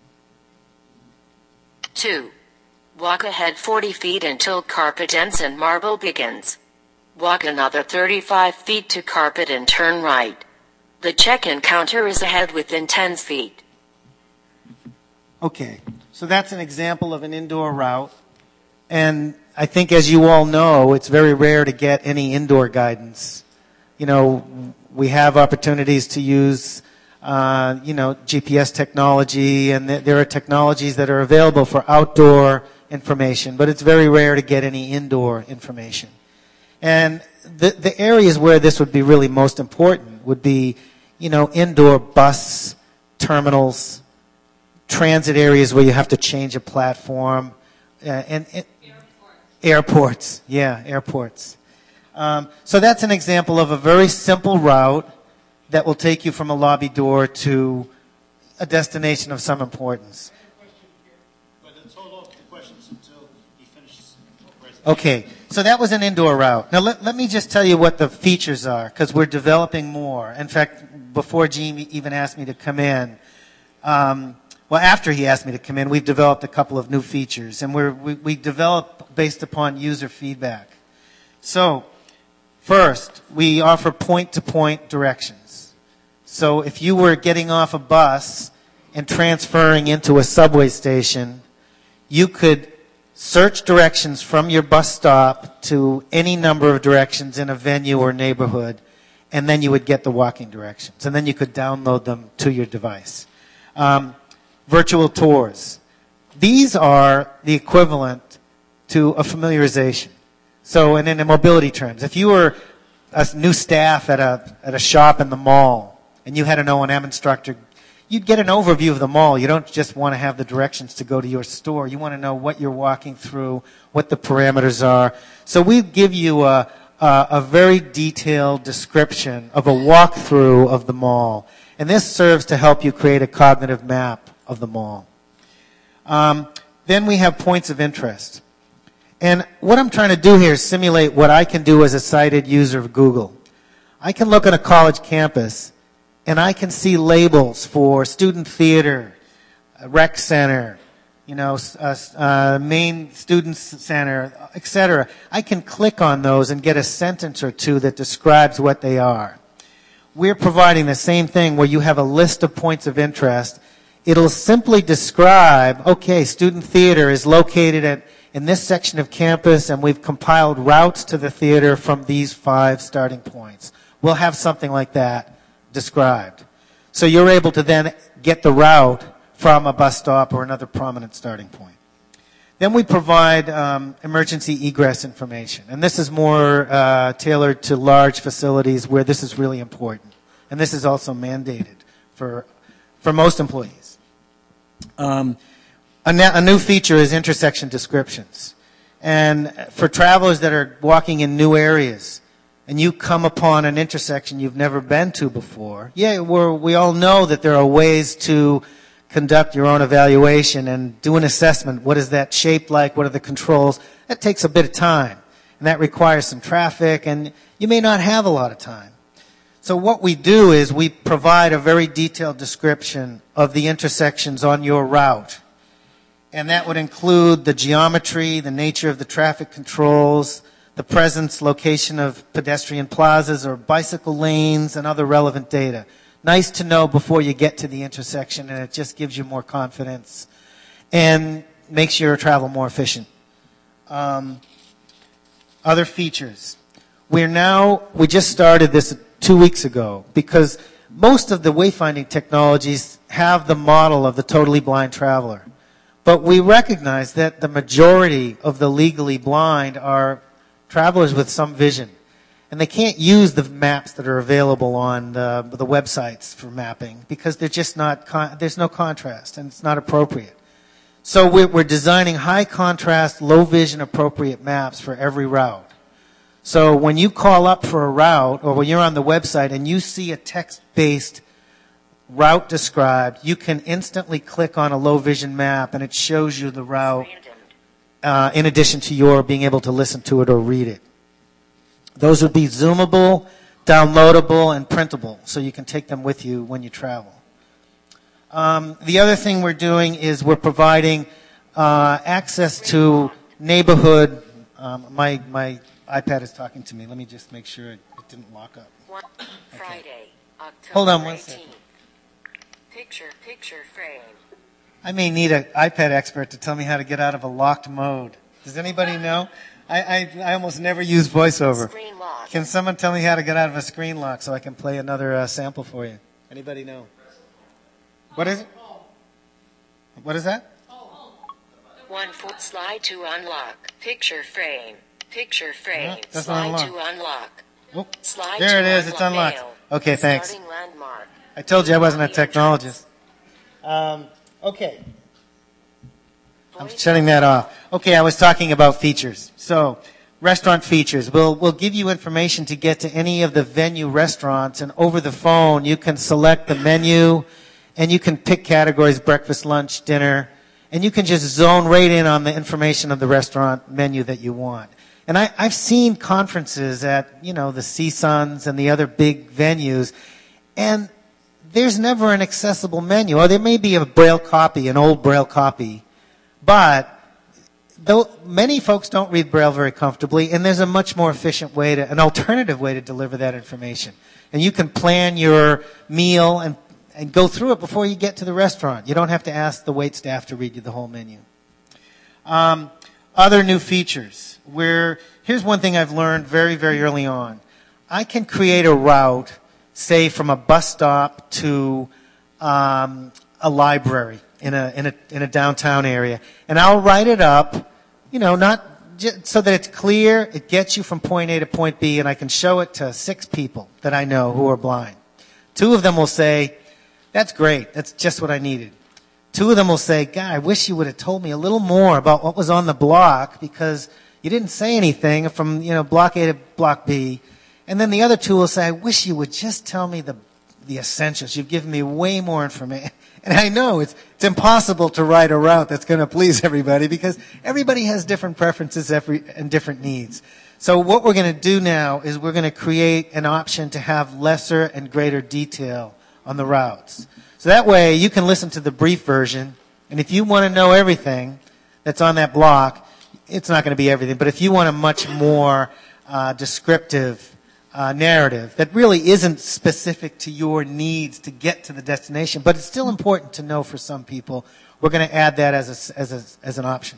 two. Walk ahead forty feet until carpet ends and marble begins. Walk another thirty-five feet to carpet and turn right. The check-in counter is ahead within ten feet. Okay, so that's an example of an indoor route. And I think, as you all know, it's very rare to get any indoor guidance. You know, we have opportunities to use, uh, you know, G P S technology, and th- there are technologies that are available for outdoor information, but it's very rare to get any indoor information. And the, the areas where this would be really most important would be, you know, indoor bus terminals, transit areas where you have to change a platform, uh, and, and airports. Yeah, airports. Um, so that's an example of a very simple route that will take you from a lobby door to a destination of some importance. Okay, so that was an indoor route. Now let, let me just tell you what the features are, because we're developing more. In fact, before Gene even asked me to come in, um, well, after he asked me to come in, we've developed a couple of new features, and we're, we, we develop based upon user feedback. So, first, we offer point-to-point directions. So if you were getting off a bus and transferring into a subway station, you could search directions from your bus stop to any number of directions in a venue or neighborhood, and then you would get the walking directions. And then you could download them to your device. Um, virtual tours. These are the equivalent to a familiarization. So, and in mobility terms, if you were a new staff at a at a shop in the mall and you had an O and M instructor, you'd get an overview of the mall. You don't just want to have the directions to go to your store. You want to know what you're walking through, what the parameters are. So we give you a, a, a very detailed description of a walkthrough of the mall. And this serves to help you create a cognitive map of the mall. Um, then we have points of interest. And what I'm trying to do here is simulate what I can do as a sighted user of Google. I can look at a college campus and I can see labels for student theater, rec center, you know, uh, uh, main student center, et cetera. I can click on those and get a sentence or two that describes what they are. We're providing the same thing where you have a list of points of interest. It'll simply describe, okay, student theater is located at, in this section of campus, and we've compiled routes to the theater from these five starting points. We'll have something like that described. So you're able to then get the route from a bus stop or another prominent starting point. Then we provide um, emergency egress information. And this is more uh, tailored to large facilities where this is really important. And this is also mandated for, for most employees. Um, a, na- a new feature is intersection descriptions. And for travelers that are walking in new areas, and you come upon an intersection you've never been to before, yeah, we're, we all know that there are ways to conduct your own evaluation and do an assessment. What is that shape like? What are the controls? That takes a bit of time, and that requires some traffic, and you may not have a lot of time. So what we do is we provide a very detailed description of the intersections on your route, and that would include the geometry, the nature of the traffic controls, the presence, location of pedestrian plazas or bicycle lanes, and other relevant data. Nice to know before you get to the intersection, and it just gives you more confidence and makes your travel more efficient. Um, other features. We're now, we just started this two weeks ago because most of the wayfinding technologies have the model of the totally blind traveler. But we recognize that the majority of the legally blind are travelers with some vision. And they can't use the maps that are available on the, the websites for mapping because they're just not, con- there's no contrast and it's not appropriate. So we're, we're designing high contrast, low vision appropriate maps for every route. So when you call up for a route or when you're on the website and you see a text-based route described, you can instantly click on a low vision map and it shows you the route uh, in addition to your being able to listen to it or read it. Those would be zoomable, downloadable, and printable, so you can take them with you when you travel. Um, the other thing we're doing is we're providing uh, access to neighborhood. Um, my my iPad is talking to me. Let me just make sure it, it didn't lock up. One, Friday, October Hold on one second. Picture, picture frame. I may need an iPad expert to tell me how to get out of a locked mode. Does anybody know? I, I, I almost never use VoiceOver. Screen lock. Can someone tell me how to get out of a screen lock so I can play another uh, sample for you? Anybody know? What is it? What is that? One foot slide to unlock. Picture frame. Picture frame. Yeah, that's slide not to unlock. Oh, Slide there to it is. It's unlock unlocked. mail. Okay, thanks. Starting landmark. I told you I wasn't a technologist. Um, okay. I'm shutting that off. Okay, I was talking about features. So, restaurant features. We'll, we'll give you information to get to any of the venue restaurants, and over the phone you can select the menu, and you can pick categories, breakfast, lunch, dinner, and you can just zone right in on the information of the restaurant menu that you want. And I, I've seen conferences at, you know, the C S U Ns and the other big venues, and there's never an accessible menu. Or there may be a Braille copy, an old Braille copy, but though many folks don't read Braille very comfortably, and there's a much more efficient way to, an alternative way to deliver that information. And you can plan your meal and, and go through it before you get to the restaurant. You don't have to ask the wait staff to read you the whole menu. Um, other new features. Where, here's one thing I've learned very, very early on. I can create a route, say from a bus stop to um, a library in a in a in a downtown area, and I'll write it up, you know, not just so that it's clear. It gets you from point A to point B, and I can show it to six people that I know who are blind. Two of them will say, "That's great. That's just what I needed." Two of them will say, "God, I wish you would have told me a little more about what was on the block because you didn't say anything from, you know, block A to block B." And then the other two will say, "I wish you would just tell me the the essentials. You've given me way more information." And I know it's it's impossible to write a route that's going to please everybody because everybody has different preferences every, and different needs. So what we're going to do now is we're going to create an option to have lesser and greater detail on the routes. So that way you can listen to the brief version, and if you want to know everything that's on that block, it's not going to be everything, but if you want a much more uh, descriptive uh, narrative that really isn't specific to your needs to get to the destination, but it's still important to know for some people, we're going to add that as a, as a, as an option.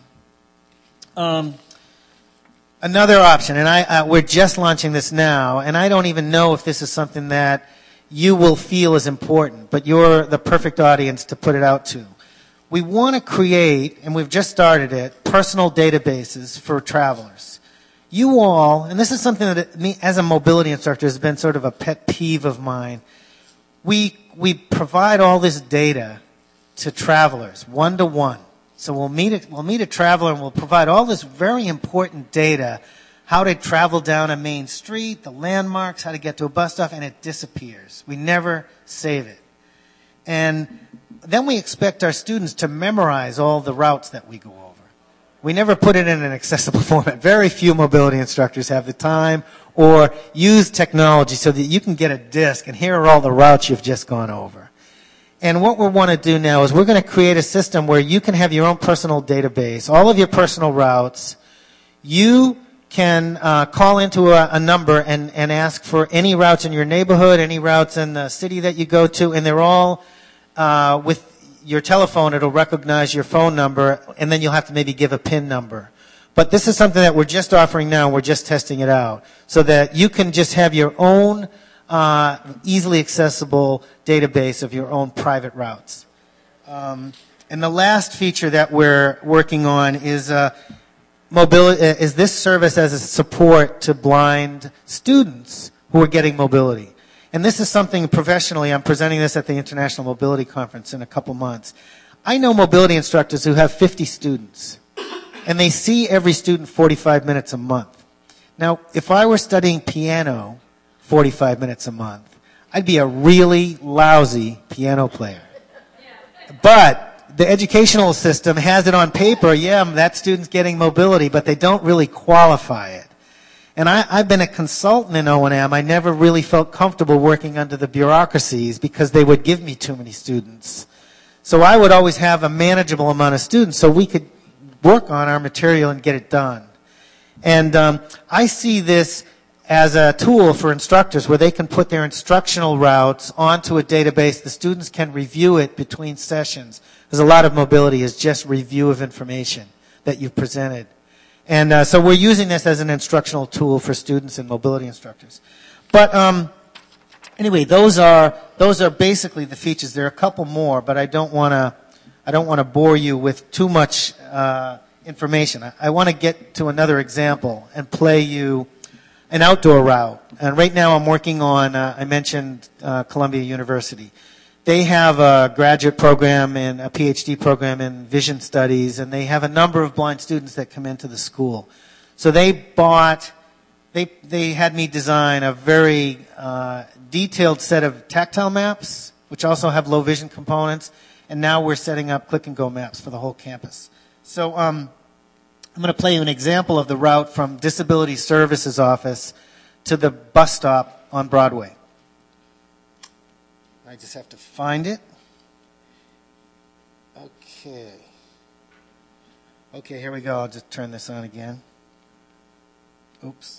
Um, another option, and I uh, we're just launching this now, and I don't even know if this is something that you will feel is important, but you're the perfect audience to put it out to. We want to create, and we've just started it, personal databases for travelers. You all, and this is something that me as a mobility instructor has been sort of a pet peeve of mine. We we provide all this data to travelers, one to one. So we'll meet a, we'll meet a traveler and we'll provide all this very important data, how to travel down a main street, the landmarks, how to get to a bus stop, and it disappears. We never save it. And then we expect our students to memorize all the routes that we go over. We never put it in an accessible format. Very few mobility instructors have the time or use technology so that you can get a disc and here are all the routes you've just gone over. And what we want to do now is we're going to create a system where you can have your own personal database, all of your personal routes. You can uh, call into a, a number and, and ask for any routes in your neighborhood, any routes in the city that you go to, and they're all uh, with your telephone. It'll recognize your phone number, and then you'll have to maybe give a PIN number. But this is something that we're just offering now. We're just testing it out so that you can just have your own uh, easily accessible database of your own private routes. Um, and the last feature that we're working on is uh, mobility. Is this service as a support to blind students who are getting mobility. And this is something professionally, I'm presenting this at the International Mobility Conference in a couple months. I know mobility instructors who have fifty students, and they see every student forty-five minutes a month. Now, if I were studying piano forty-five minutes a month, I'd be a really lousy piano player. But the educational system has it on paper, yeah, that student's getting mobility, but they don't really qualify it. And I, I've been a consultant in O and M. I never really felt comfortable working under the bureaucracies because they would give me too many students. So I would always have a manageable amount of students so we could work on our material and get it done. And um, I see this as a tool for instructors where they can put their instructional routes onto a database. The students can review it between sessions. Because a lot of mobility is just review of information that you've presented. And uh, so we're using this as an instructional tool for students and mobility instructors. But um, anyway, those are those are basically the features. There are a couple more, but I don't want to I don't want to bore you with too much uh, information. I, I want to get to another example and play you an outdoor route. And right now I'm working on, uh, I mentioned uh, Columbia University. They have a graduate program and a PhD program in vision studies, and they have a number of blind students that come into the school. So they bought, they, they had me design a very uh, detailed set of tactile maps, which also have low vision components, and now we're setting up click-and-go maps for the whole campus. So um, I'm going to play you an example of the route from Disability Services office to the bus stop on Broadway. I just have to find it. Okay. Okay, here we go. I'll just turn this on again. Oops.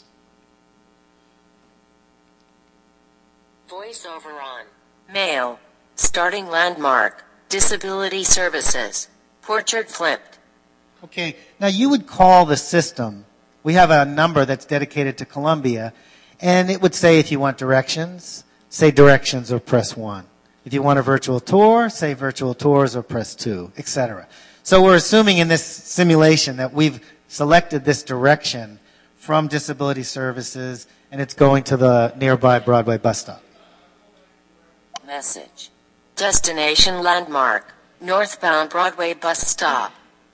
Voiceover on. Mail. Starting landmark. Disability Services. Portrait flipped. Okay, now you would call the system. We have a number that's dedicated to Columbia, and it would say if you want directions, say directions or press one. If you want a virtual tour, say virtual tours or press two, et cetera. So we're assuming in this simulation that we've selected this direction from Disability Services, and it's going to the nearby Broadway bus stop. Message. Destination landmark. Northbound Broadway bus stop.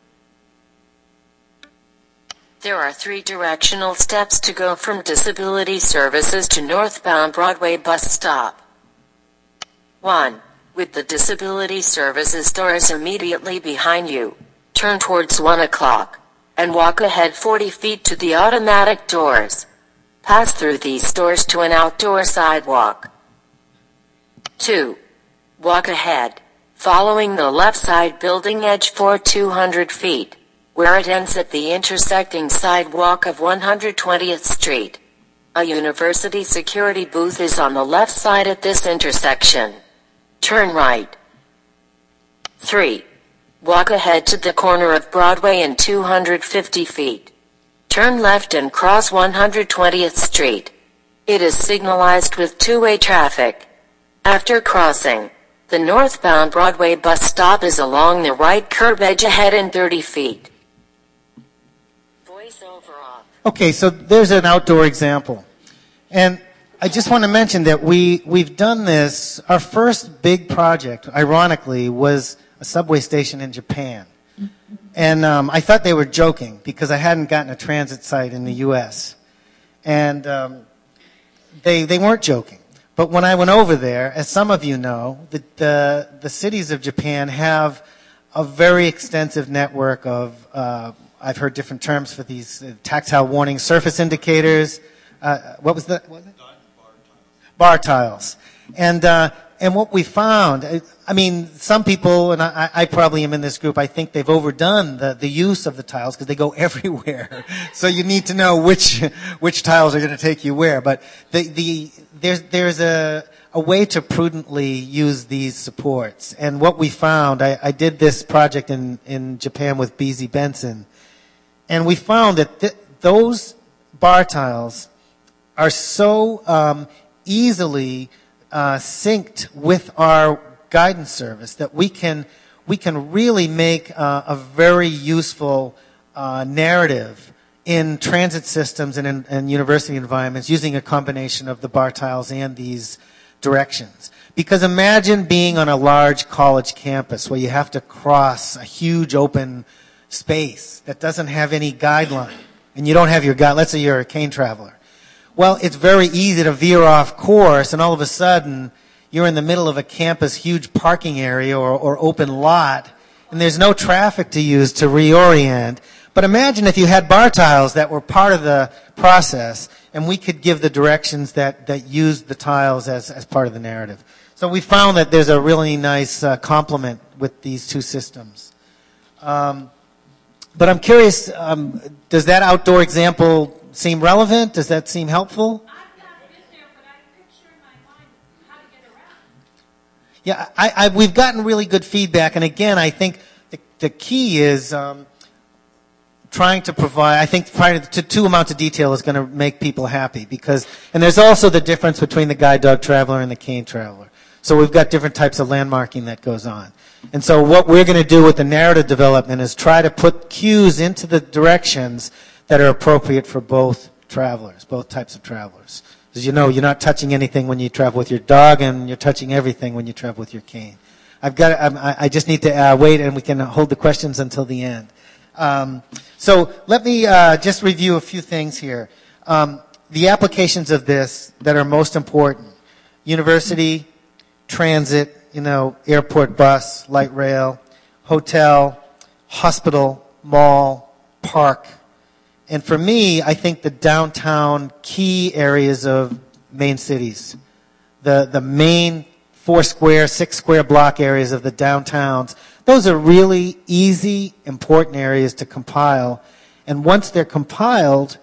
There are three directional steps to go from Disability Services to northbound Broadway bus stop. one. With the Disability Services doors immediately behind you, turn towards one o'clock, and walk ahead forty feet to the automatic doors. Pass through these doors to an outdoor sidewalk. two. Walk ahead, following the left side building edge for two hundred feet, where it ends at the intersecting sidewalk of one hundred twentieth Street. A university security booth is on the left side at this intersection. Turn right. three. Walk ahead to the corner of Broadway and two hundred fifty feet. Turn left and cross one hundred twentieth Street. It is signalized with two-way traffic. After crossing, the northbound Broadway bus stop is along the right curb edge ahead in thirty feet. Voice over off. Okay, so there's an outdoor example. And I just want to mention that we, we've done this. Our first big project, ironically, was a subway station in Japan. And um, I thought they were joking because I hadn't gotten a transit site in the U S And um, they they weren't joking. But when I went over there, as some of you know, the, the, the cities of Japan have a very extensive network of, uh, I've heard different terms for these, uh, tactile warning surface indicators. Uh, what was that? What was it? Bar tiles. And, uh, and what we found, I mean, some people, and I, I probably am in this group, I think they've overdone the, the use of the tiles because they go everywhere. So you need to know which, which tiles are going to take you where. But the, the, there's, there's a, a way to prudently use these supports. And what we found, I, I did this project in, in Japan with B Z Benson, and we found that th- those bar tiles are so um, easily uh, synced with our guidance service that we can we can really make uh, a very useful uh, narrative in transit systems and in and university environments using a combination of the bar tiles and these directions. Because imagine being on a large college campus where you have to cross a huge open space that doesn't have any guideline, and you don't have your guide. Let's say you're a cane traveler. Well, it's very easy to veer off course, and all of a sudden, you're in the middle of a campus huge parking area or, or open lot, and there's no traffic to use to reorient. But imagine if you had bar tiles that were part of the process, and we could give the directions that, that used the tiles as, as part of the narrative. So we found that there's a really nice uh, complement with these two systems. Um, but I'm curious, um, does that outdoor example seem relevant? Does that seem helpful? Yeah, I, I, we've gotten really good feedback, and again, I think the, the key is um, trying to provide. I think trying to two amounts of detail is going to make people happy because, and there's also the difference between the guide dog traveler and the cane traveler. So we've got different types of landmarking that goes on, and so what we're going to do with the narrative development is try to put cues into the directions that are appropriate for both travelers, both types of travelers. As you know, you're not touching anything when you travel with your dog, and you're touching everything when you travel with your cane. I've got. I, I just need to uh, wait, and we can hold the questions until the end. Um, so let me uh, just review a few things here. Um, the applications of this that are most important: university, transit, you know, airport bus, light rail, hotel, hospital, mall, park. And for me, I think the downtown key areas of main cities, the, the main four square, six square block areas of the downtowns, those are really easy, important areas to compile. And once they're compiled,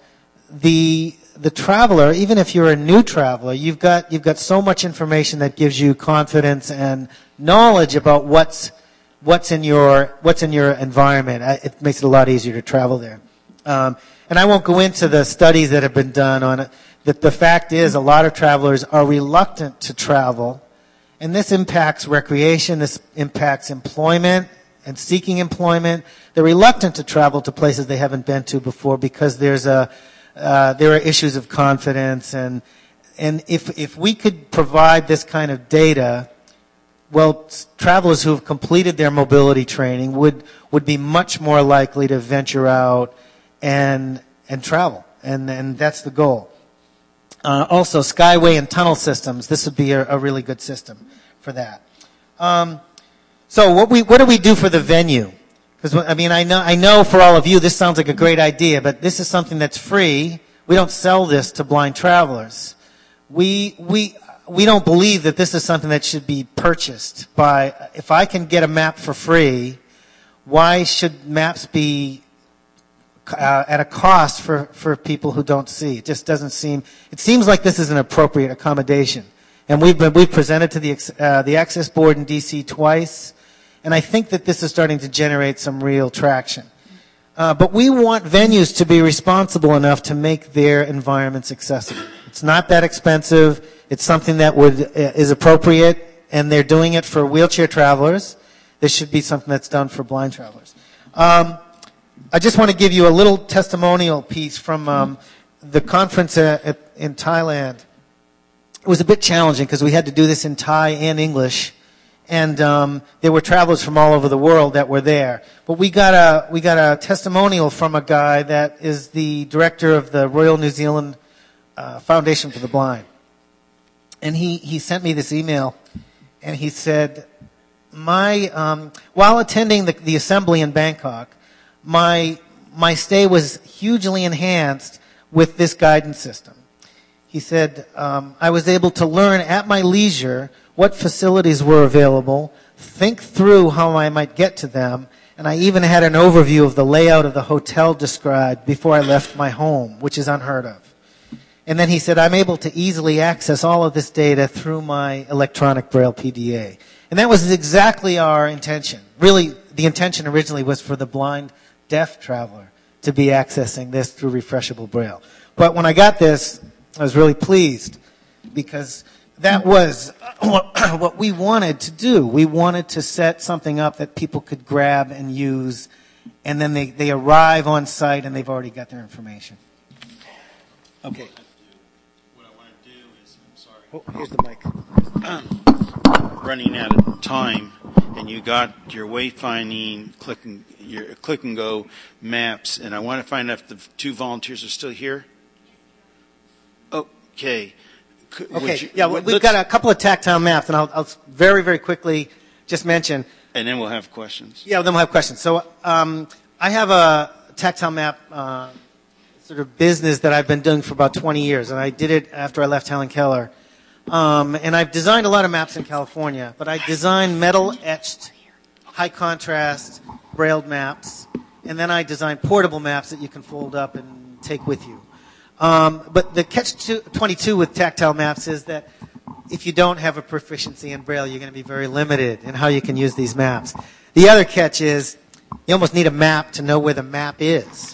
the the traveler, even if you're a new traveler, you've got you've got so much information that gives you confidence and knowledge about what's what's in your what's in your environment. It makes it a lot easier to travel there. Um, and I won't go into the studies that have been done on it. That the fact is, a lot of travelers are reluctant to travel, and this impacts recreation. This impacts employment and seeking employment. They're reluctant to travel to places they haven't been to before because there's a uh, there are issues of confidence, and and if if we could provide this kind of data, well, travelers who have completed their mobility training would would be much more likely to venture out and and travel, and and that's the goal. Uh, also, skyway and tunnel systems. This would be a, a really good system for that. Um, so, what we what do we do for the venue? Because I mean, I know I know for all of you, this sounds like a great idea, but this is something that's free. We don't sell this to blind travelers. We we we don't believe that this is something that should be purchased by, if I can get a map for free, why should maps be uh, at a cost for, for people who don't see? It just doesn't seem, it seems like this is an appropriate accommodation. And we've been, we've presented to the, uh, the Access Board in D C twice, and I think that this is starting to generate some real traction. Uh, but we want venues to be responsible enough to make their environments accessible. It's not that expensive. It's something that would, uh, is appropriate, and they're doing it for wheelchair travelers. This should be something that's done for blind travelers. Um, I just want to give you a little testimonial piece from um, the conference at, at, in Thailand. It was a bit challenging because we had to do this in Thai and English, and um, there were travelers from all over the world that were there. But we got a we got a testimonial from a guy that is the director of the Royal New Zealand uh, Foundation for the Blind, and he he sent me this email, and he said, "My um, while attending the, the assembly in Bangkok, my my stay was hugely enhanced with this guidance system." He said, um, I was able to learn at my leisure what facilities were available, think through how I might get to them, and I even had an overview of the layout of the hotel described before I left my home, which is unheard of. And then he said, I'm able to easily access all of this data through my electronic Braille P D A. And that was exactly our intention. Really, the intention originally was for the blind, deaf traveler to be accessing this through refreshable Braille. But when I got this, I was really pleased because that was what we wanted to do. We wanted to set something up that people could grab and use, and then they, they arrive on site and they've already got their information. Okay. What I want to do is, I'm sorry. Oh, here's the mic. Um, running out of time, and you got your wayfinding click and your click and go maps, and I want to find out if the two volunteers are still here. Okay. Could, okay. You, yeah, well, we've got a couple of tactile maps, and I'll, I'll very, very quickly just mention. And then we'll have questions. Yeah, then we'll have questions. So um, I have a tactile map uh, sort of business that I've been doing for about twenty years, and I did it after I left Helen Keller. Um, and I've designed a lot of maps in California, but I designed metal-etched, high-contrast, brailled maps, and then I designed portable maps that you can fold up and take with you. Um, but the catch twenty-two with tactile maps is that if you don't have a proficiency in Braille, you're going to be very limited in how you can use these maps. The other catch is you almost need a map to know where the map is.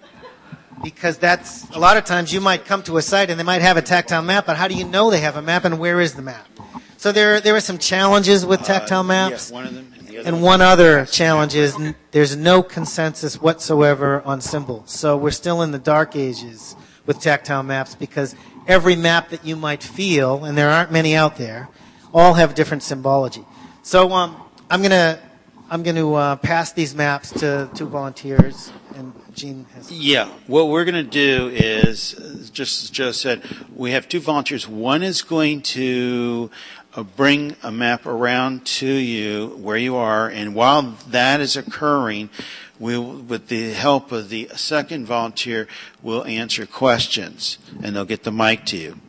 Because that's, a lot of times you might come to a site and they might have a tactile map, but how do you know they have a map and where is the map? So there, there are some challenges with tactile maps. Uh, yeah, one of them. And, the other and one, one other challenge is n- there's no consensus whatsoever on symbols. So we're still in the dark ages with tactile maps because every map that you might feel, and there aren't many out there, all have different symbology. So um, I'm going to I'm going to uh, pass these maps to two volunteers, and Gene has. Yeah, what we're going to do is, just as Joe said, we have two volunteers. One is going to uh, bring a map around to you where you are, and while that is occurring, we, with the help of the second volunteer, will answer questions, and they'll get the mic to you.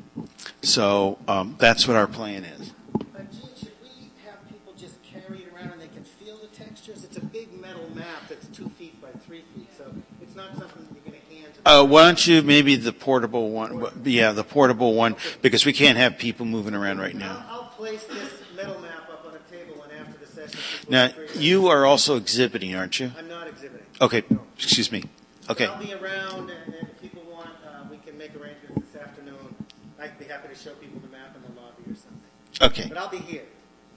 So um, that's what our plan is. But Gene, should we have people just carry it around and they can feel the textures? It's a big metal map that's two feet by three feet, so it's not something you're going to hand to Uh, why don't you maybe the portable one? Yeah, the portable one, because we can't have people moving around right now. I'll, I'll place this metal map up on a table, and after the session... Now, you are also exhibiting, aren't you? I'm not exhibiting. Okay, excuse me. Okay. I'll be around, and, and if people want, uh, we can make arrangements this afternoon. I'd be happy to show people the map in the lobby or something. Okay. But I'll be here.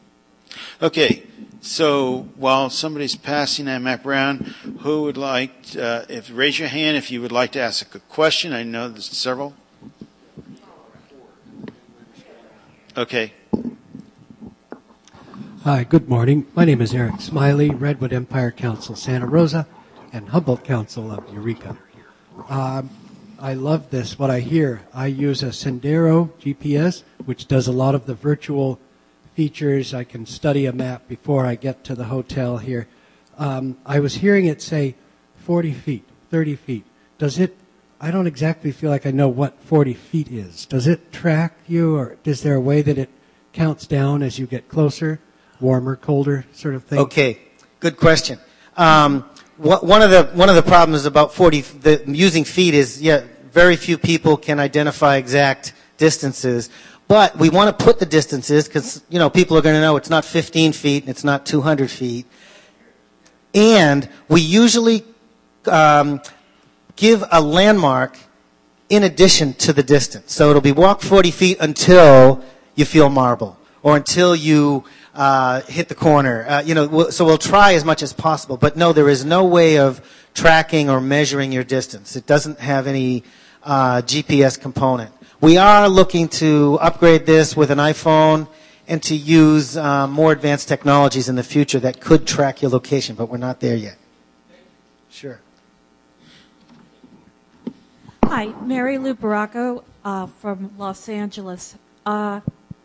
Okay, so while somebody's passing that map around, who would like, uh, if raise your hand if you would like to ask a question. I know there's several. Okay. Hi, good morning. My name is Eric Smiley, Redwood Empire Council, Santa Rosa, and Humboldt Council of Eureka. Um, I love this, what I hear. I use a Sendero G P S, which does a lot of the virtual features. I can study a map before I get to the hotel here. Um, I was hearing it say forty feet, thirty feet. Does it I don't exactly feel like I know what forty feet is. Does it track you, or is there a way that it counts down as you get closer, warmer, colder, sort of thing? Okay, good question. Um, what, one of the one of the problems about forty the, using feet is, yeah, very few people can identify exact distances. But we want to put the distances because, you know, people are going to know it's not fifteen feet and it's not two hundred feet. And we usually um, give a landmark in addition to the distance. So it'll be walk forty feet until you feel marble or until you uh, hit the corner. Uh, you know, so we'll try as much as possible. But no, there is no way of tracking or measuring your distance. It doesn't have any uh, G P S component. We are looking to upgrade this with an iPhone and to use uh, more advanced technologies in the future that could track your location, but we're not there yet. Sure. Hi, Mary Lou Baracco uh, from Los Angeles. Uh,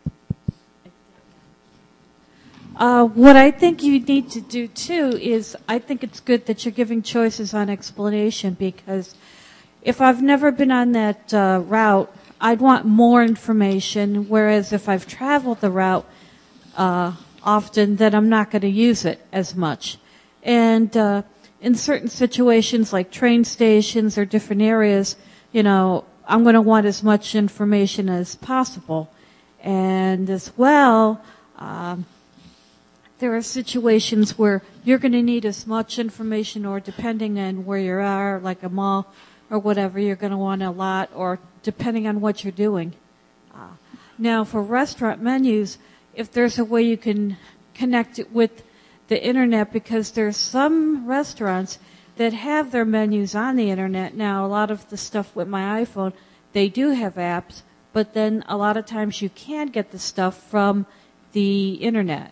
uh, what I think you need to do, too, is I think it's good that you're giving choices on explanation, because if I've never been on that uh, route, I'd want more information, whereas if I've traveled the route uh, often, then I'm not going to use it as much. And uh, in certain situations like train stations or different areas, you know, I'm going to want as much information as possible. And as well, um, there are situations where you're going to need as much information, or depending on where you are, like a mall or whatever, you're going to want a lot, or depending on what you're doing. Uh, now, for restaurant menus, if there's a way you can connect it with the internet, because there's some restaurants that have their menus on the internet. Now, a lot of the stuff with my iPhone, they do have apps, but then a lot of times you can get the stuff from the internet.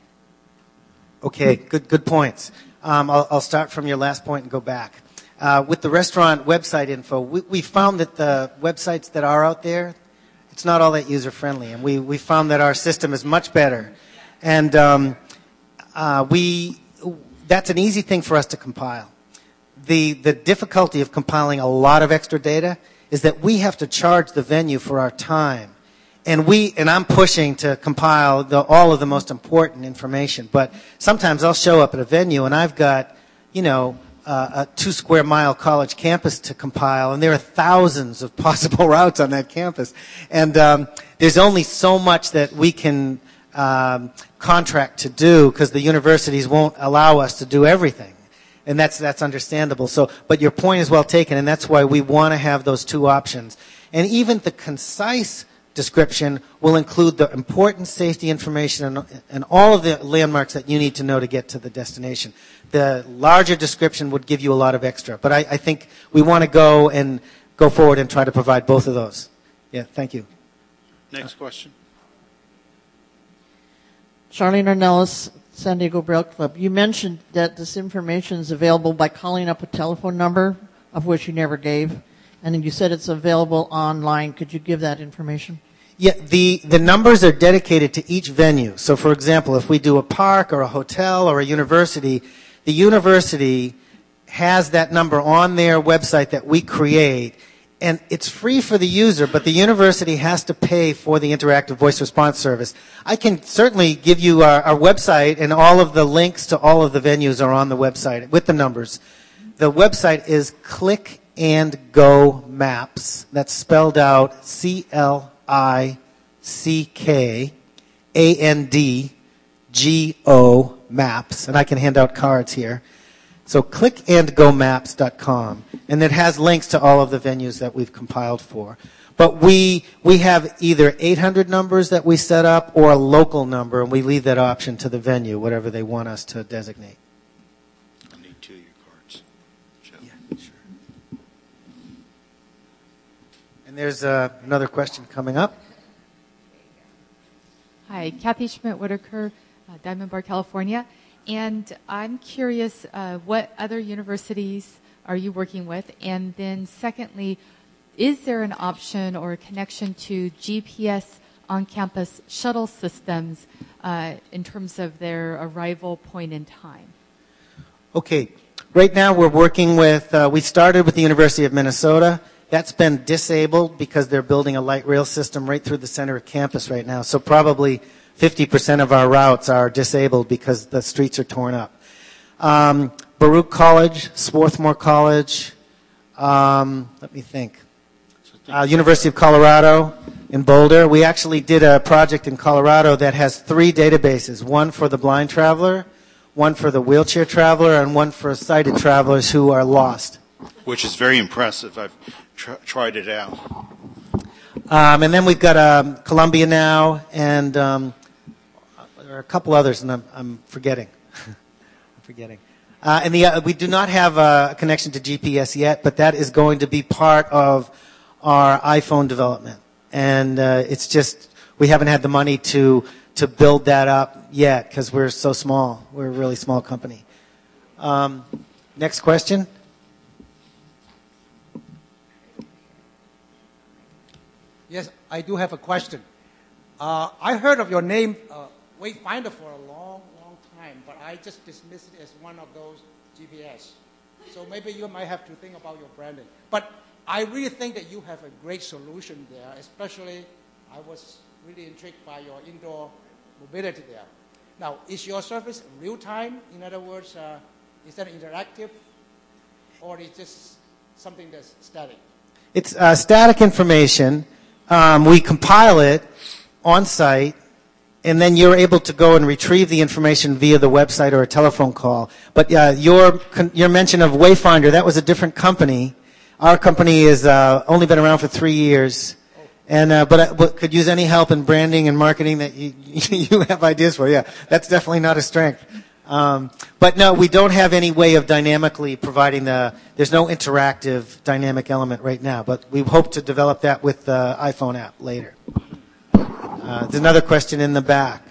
Okay, good good points. Um, I'll, I'll start from your last point and go back. Uh, with the restaurant website info, we, we found that the websites that are out there, it's not all that user-friendly, and we, we found that our system is much better. And um, uh, we that's an easy thing for us to compile. The, the difficulty of compiling a lot of extra data is that we have to charge the venue for our time. And we and I'm pushing to compile the, all of the most important information. But sometimes I'll show up at a venue and I've got, you know, Uh, a two square mile college campus to compile, and there are thousands of possible routes on that campus. And um, there's only so much that we can um, contract to do, because the universities won't allow us to do everything. And that's that's understandable. So, but your point is well taken, and that's why we want to have those two options. And even the concise description will include the important safety information and, and all of the landmarks that you need to know to get to the destination. The larger description would give you a lot of extra. But I, I think we want to go and go forward and try to provide both of those. Yeah, thank you. Next question. Charlene Ornelas, San Diego Braille Club. You mentioned that this information is available by calling up a telephone number, of which you never gave. And then you said it's available online. Could you give that information? Yeah, the, the numbers are dedicated to each venue. So, for example, if we do a park or a hotel or a university, the university has that number on their website that we create, and it's free for the user, but the university has to pay for the interactive voice response service. I can certainly give you our, our website, and all of the links to all of the venues are on the website with the numbers. The website is Click and Go Maps. That's spelled out C L I C K A N D G O Maps. And I can hand out cards here. So click and go maps dot com. And it has links to all of the venues that we've compiled for. But we we have either eight hundred numbers that we set up or a local number, and we leave that option to the venue, whatever they want us to designate. And there's uh, another question coming up. Hi, Kathy Schmidt-Whitaker, uh, Diamond Bar, California. And I'm curious, uh, what other universities are you working with? And then secondly, is there an option or a connection to G P S on-campus shuttle systems uh, in terms of their arrival point in time? Okay. Right now we're working with, uh, we started with the University of Minnesota, That's been disabled because they're building a light rail system right through the center of campus right now. So probably fifty percent of our routes are disabled because the streets are torn up. Um, Baruch College, Swarthmore College, um, let me think. Uh, University of Colorado in Boulder. We actually did a project in Colorado that has three databases, one for the blind traveler, one for the wheelchair traveler, and one for sighted travelers who are lost. Which is very impressive. I've tr- tried it out. Um, and then we've got um, Columbia now, and um, there are a couple others, and I'm, I'm forgetting. I'm forgetting. Uh, and the, uh, we do not have a connection to G P S yet, but that is going to be part of our iPhone development. And uh, it's just, we haven't had the money to to build that up yet because we're so small. We're a really small company. Um, next question. Yes, I do have a question. Uh, I heard of your name, uh, Wayfinder, for a long, long time, but I just dismissed it as one of those G P S. So maybe you might have to think about your branding. But I really think that you have a great solution there, especially I was really intrigued by your indoor mobility there. Now, is your service real-time? In other words, uh, is that interactive, or is it just something that's static? It's uh, static information. Um, we compile it on site, and then you're able to go and retrieve the information via the website or a telephone call. But uh, your your mention of Wayfinder, that was a different company. Our company has uh, only been around for three years, and uh, but, uh, but could use any help in branding and marketing that you you have ideas for. Yeah, that's definitely not a strength. Um, but no, we don't have any way of dynamically providing the. There's no interactive dynamic element right now, but we hope to develop that with the iPhone app later. Uh, there's another question in the back.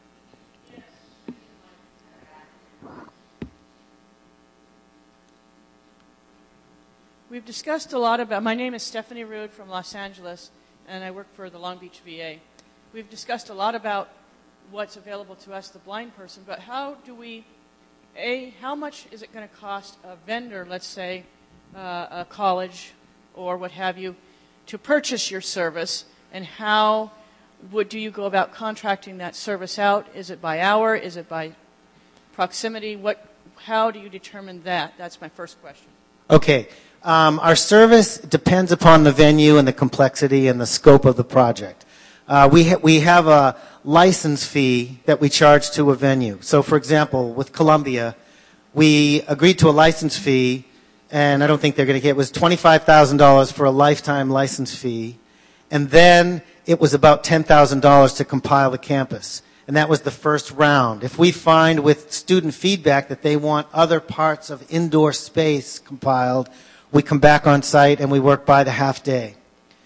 We've discussed a lot about, my name is Stephanie Rood from Los Angeles, and I work for the Long Beach V A. We've discussed a lot about what's available to us, the blind person, but how do we, A, how much is it going to cost a vendor, let's say uh, a college or what have you, to purchase your service, and how would, do you go about contracting that service out? Is it by hour? Is it by proximity? What, how do you determine that? That's my first question. Okay. Um, our service depends upon the venue and the complexity and the scope of the project. Uh, we ha- we have a license fee that we charge to a venue. So, for example, with Columbia, we agreed to a license fee, and I don't think they're going to get it was twenty-five thousand dollars for a lifetime license fee, and then it was about ten thousand dollars to compile the campus. And that was the first round. If we find with student feedback that they want other parts of indoor space compiled, we come back on site and we work by the half day.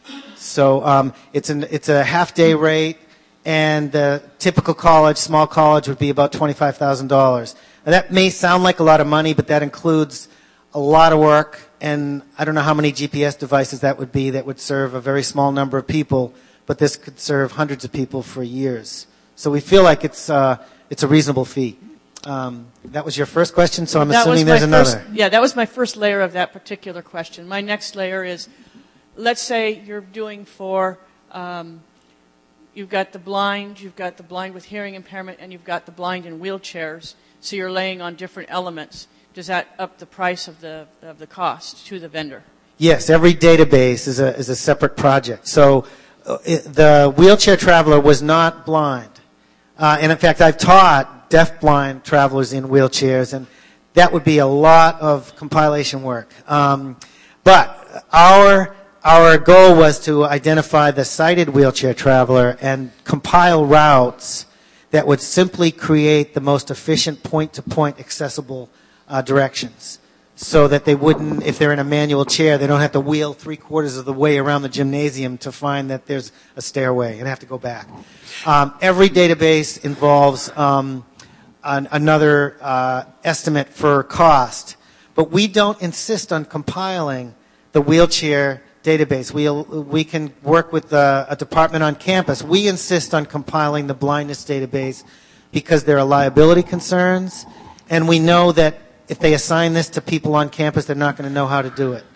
So um, it's an it's a half day rate, and the typical college, small college, would be about twenty-five thousand dollars. And that may sound like a lot of money, but that includes a lot of work, and I don't know how many G P S devices that would be that would serve a very small number of people, but this could serve hundreds of people for years. So we feel like it's uh, it's a reasonable fee. Um, that was your first question, so I'm that assuming was there's my another. First, yeah, that was my first layer of that particular question. My next layer is, let's say you're doing for, um, you've got the blind, you've got the blind with hearing impairment, and you've got the blind in wheelchairs, so you're laying on different elements. Does that up the price of the of the cost to the vendor? Yes, every database is a is a separate project. So uh, it, the wheelchair traveler was not blind. Uh, and in fact, I've taught deaf-blind travelers in wheelchairs, and that would be a lot of compilation work. Um, but our our goal was to identify the sighted wheelchair traveler and compile routes that would simply create the most efficient point-to-point accessible uh, directions, so that they wouldn't, if they're in a manual chair, they don't have to wheel three-quarters of the way around the gymnasium to find that there's a stairway and have to go back. Um, every database involves um, an, another uh, estimate for cost, but we don't insist on compiling the wheelchair database. We we can work with the, a department on campus. We insist on compiling the blindness database because there are liability concerns, and we know that if they assign this to people on campus, they're not going to know how to do it.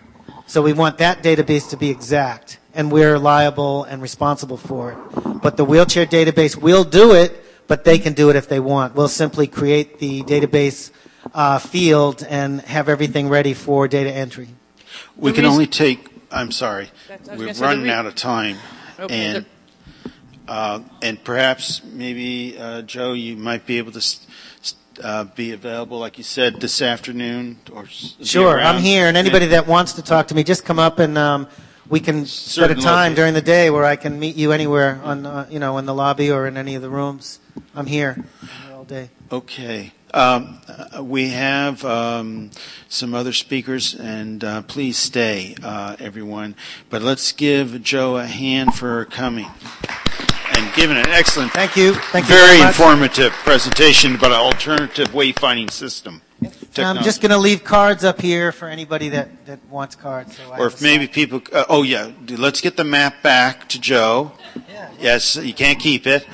So we want that database to be exact, and we're liable and responsible for it. But the wheelchair database will do it, but they can do it if they want. We'll simply create the database uh, field and have everything ready for data entry. We The can reason- only take, I'm sorry, That's- I was we're gonna say the running re- out of time. Okay, And uh, and perhaps maybe, uh, Joe, you might be able to s- s- uh, be available, like you said, this afternoon? or s- be Sure, I'm around. here, and anybody that wants to talk to me, just come up and um, we can set a Certain time location. during the day where I can meet you anywhere on, uh, you know, in the lobby or in any of the rooms. I'm here, I'm here all day. Okay. Um, uh, we have um, some other speakers, and uh, please stay, uh, everyone. But let's give Joe a hand for coming and giving an excellent, thank you, thank you very very much. informative presentation about an alternative wayfinding system. And I'm Technology. just going to leave cards up here for anybody that, that wants cards. So I Or have if a maybe people, uh, oh yeah, let's get the map back to Joe. Yes, you can't keep it.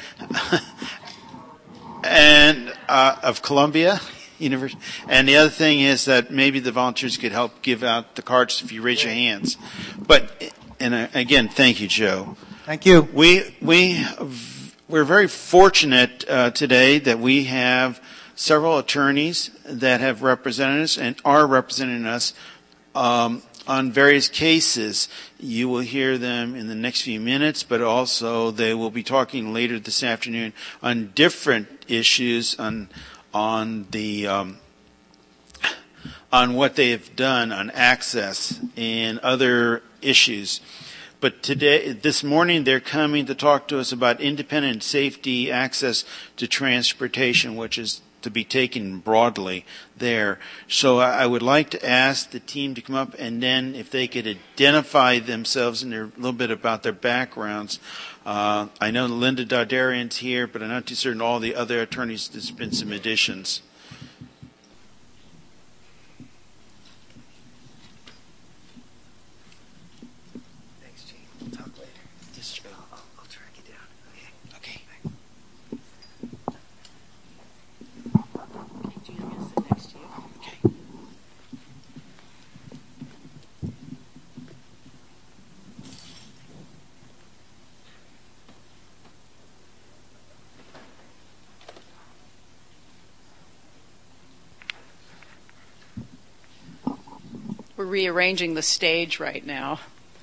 and uh, of Columbia University. And the other thing is that maybe the volunteers could help give out the cards if you raise your hands. But and uh, again, thank you, Joe. Thank you. We we we're very fortunate uh, today that we have several attorneys that have represented us and are representing us um, on various cases. You will hear them in the next few minutes, but also they will be talking later this afternoon on different issues on on the um, on what they have done on access and other issues. But today, this morning, they're coming to talk to us about independent safety access to transportation, which is to be taken broadly there. So I would like to ask the team to come up, and then if they could identify themselves and their, a little bit about their backgrounds. Uh, I know Linda Dardarian's here, but I'm not too certain all the other attorneys. There's been some additions. Thanks, Gene. We'll talk later. Just, I'll, I'll track you down. Okay. Okay. We're rearranging the stage right now.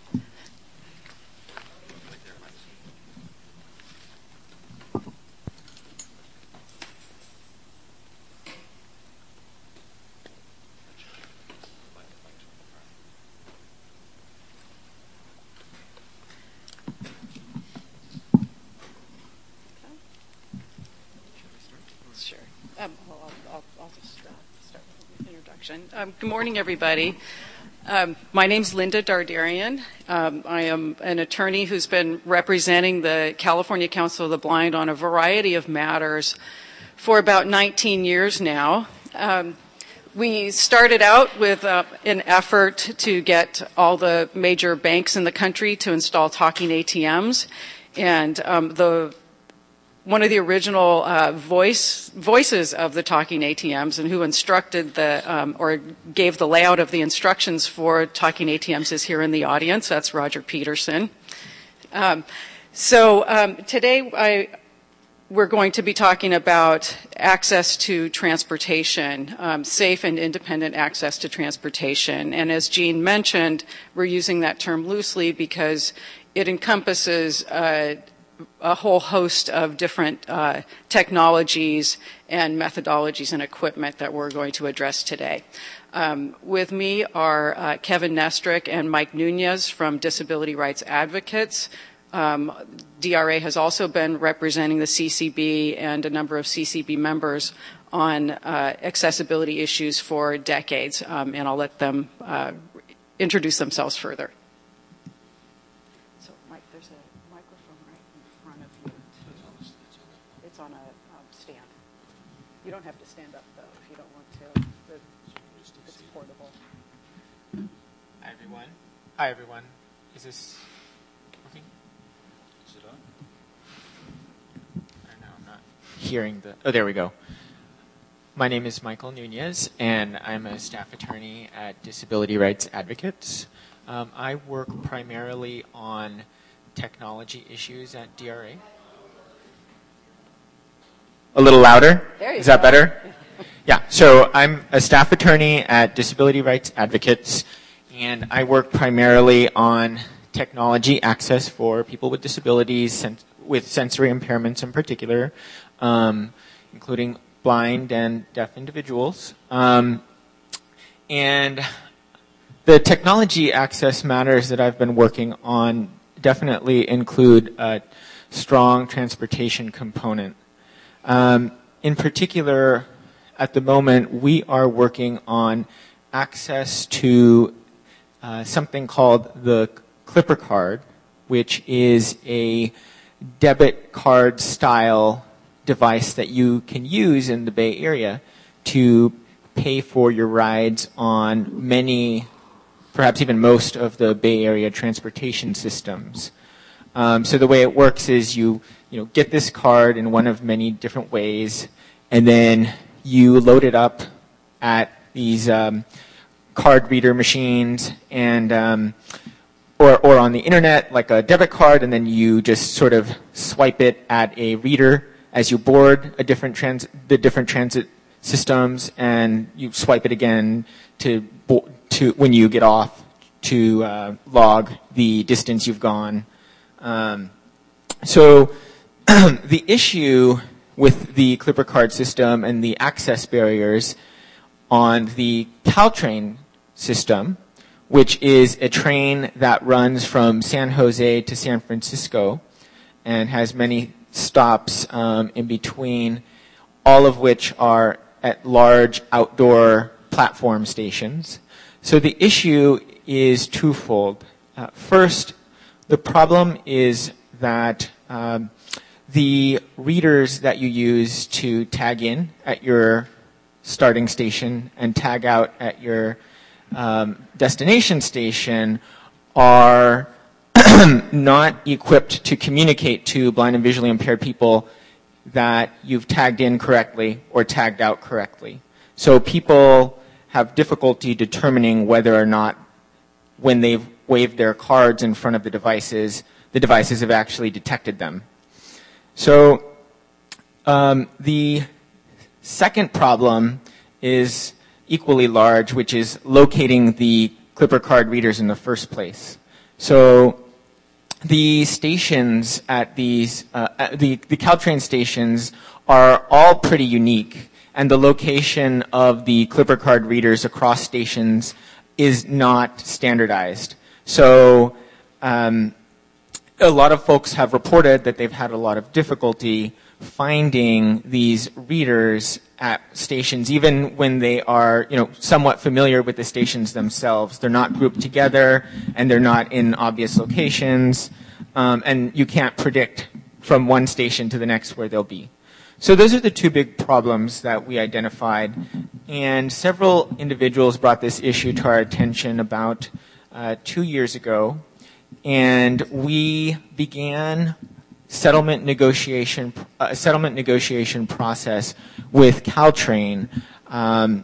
Sure. Um, well, I'll, I'll, I'll just uh, start with an introduction. Um, good morning, everybody. Um, my name's Linda Dardarian. Um, I am an attorney who's been representing the California Council of the Blind on a variety of matters for about nineteen years now. Um, we started out with uh, an effort to get all the major banks in the country to install talking A T Ms, and um, the one of the original uh, voice voices of the talking A T Ms and who instructed the um, or gave the layout of the instructions for talking A T Ms is here in the audience. That's Roger Peterson. Um, so um, today I, we're going to be talking about access to transportation, um, safe and independent access to transportation. And as Jean mentioned, we're using that term loosely because it encompasses uh, a whole host of different uh, technologies and methodologies and equipment that we're going to address today. Um, with me are uh, Kevin Nestrick and Mike Nunez from Disability Rights Advocates. Um, D R A has also been representing the C C B and a number of C C B members on uh, accessibility issues for decades, um, and I'll let them uh, introduce themselves further. You don't have to stand up, though, if you don't want to. It's portable. Hi, everyone. Hi, everyone. Is this working? Is it on? I don't know. I'm not hearing the... Oh, there we go. My name is Michael Nunez, and I'm a staff attorney at Disability Rights Advocates. Um, I work primarily on technology issues at D R A. A little louder? There you Is that go. better? Yeah, so I'm a staff attorney at Disability Rights Advocates, and I work primarily on technology access for people with disabilities, sen- with sensory impairments in particular, um, including blind and deaf individuals. Um, and the technology access matters that I've been working on definitely include a strong transportation component. Um, in particular, at the moment, we are working on access to uh, something called the Clipper Card, which is a debit card style device that you can use in the Bay Area to pay for your rides on many, perhaps even most of the Bay Area transportation systems. Um, so the way it works is you, you know, get this card in one of many different ways, and then you load it up at these um, card reader machines and um, or, or on the internet like a debit card, and then you just sort of swipe it at a reader as you board a different trans- the different transit systems, and you swipe it again to bo- to when you get off to uh, log the distance you've gone. Um, so the issue with the Clipper Card system and the access barriers on the Caltrain system, which is a train that runs from San Jose to San Francisco and has many stops um, in between, all of which are at large outdoor platform stations. So the issue is twofold. Uh, first, the problem is that um, the readers that you use to tag in at your starting station and tag out at your um, destination station are not equipped to communicate to blind and visually impaired people that you've tagged in correctly or tagged out correctly. So people have difficulty determining whether or not when they've waved their cards in front of the devices, the devices have actually detected them. So um, the second problem is equally large, which is locating the Clipper Card readers in the first place. So the stations at these, uh, at the, the Caltrain stations are all pretty unique, and the location of the Clipper Card readers across stations is not standardized. So um, a lot of folks have reported that they've had a lot of difficulty finding these readers at stations, even when they are, you know, somewhat familiar with the stations themselves. They're not grouped together, and they're not in obvious locations, um, and you can't predict from one station to the next where they'll be. So those are the two big problems that we identified, and several individuals brought this issue to our attention about uh, two years ago, and we began settlement negotiation, uh, settlement negotiation process with Caltrain um,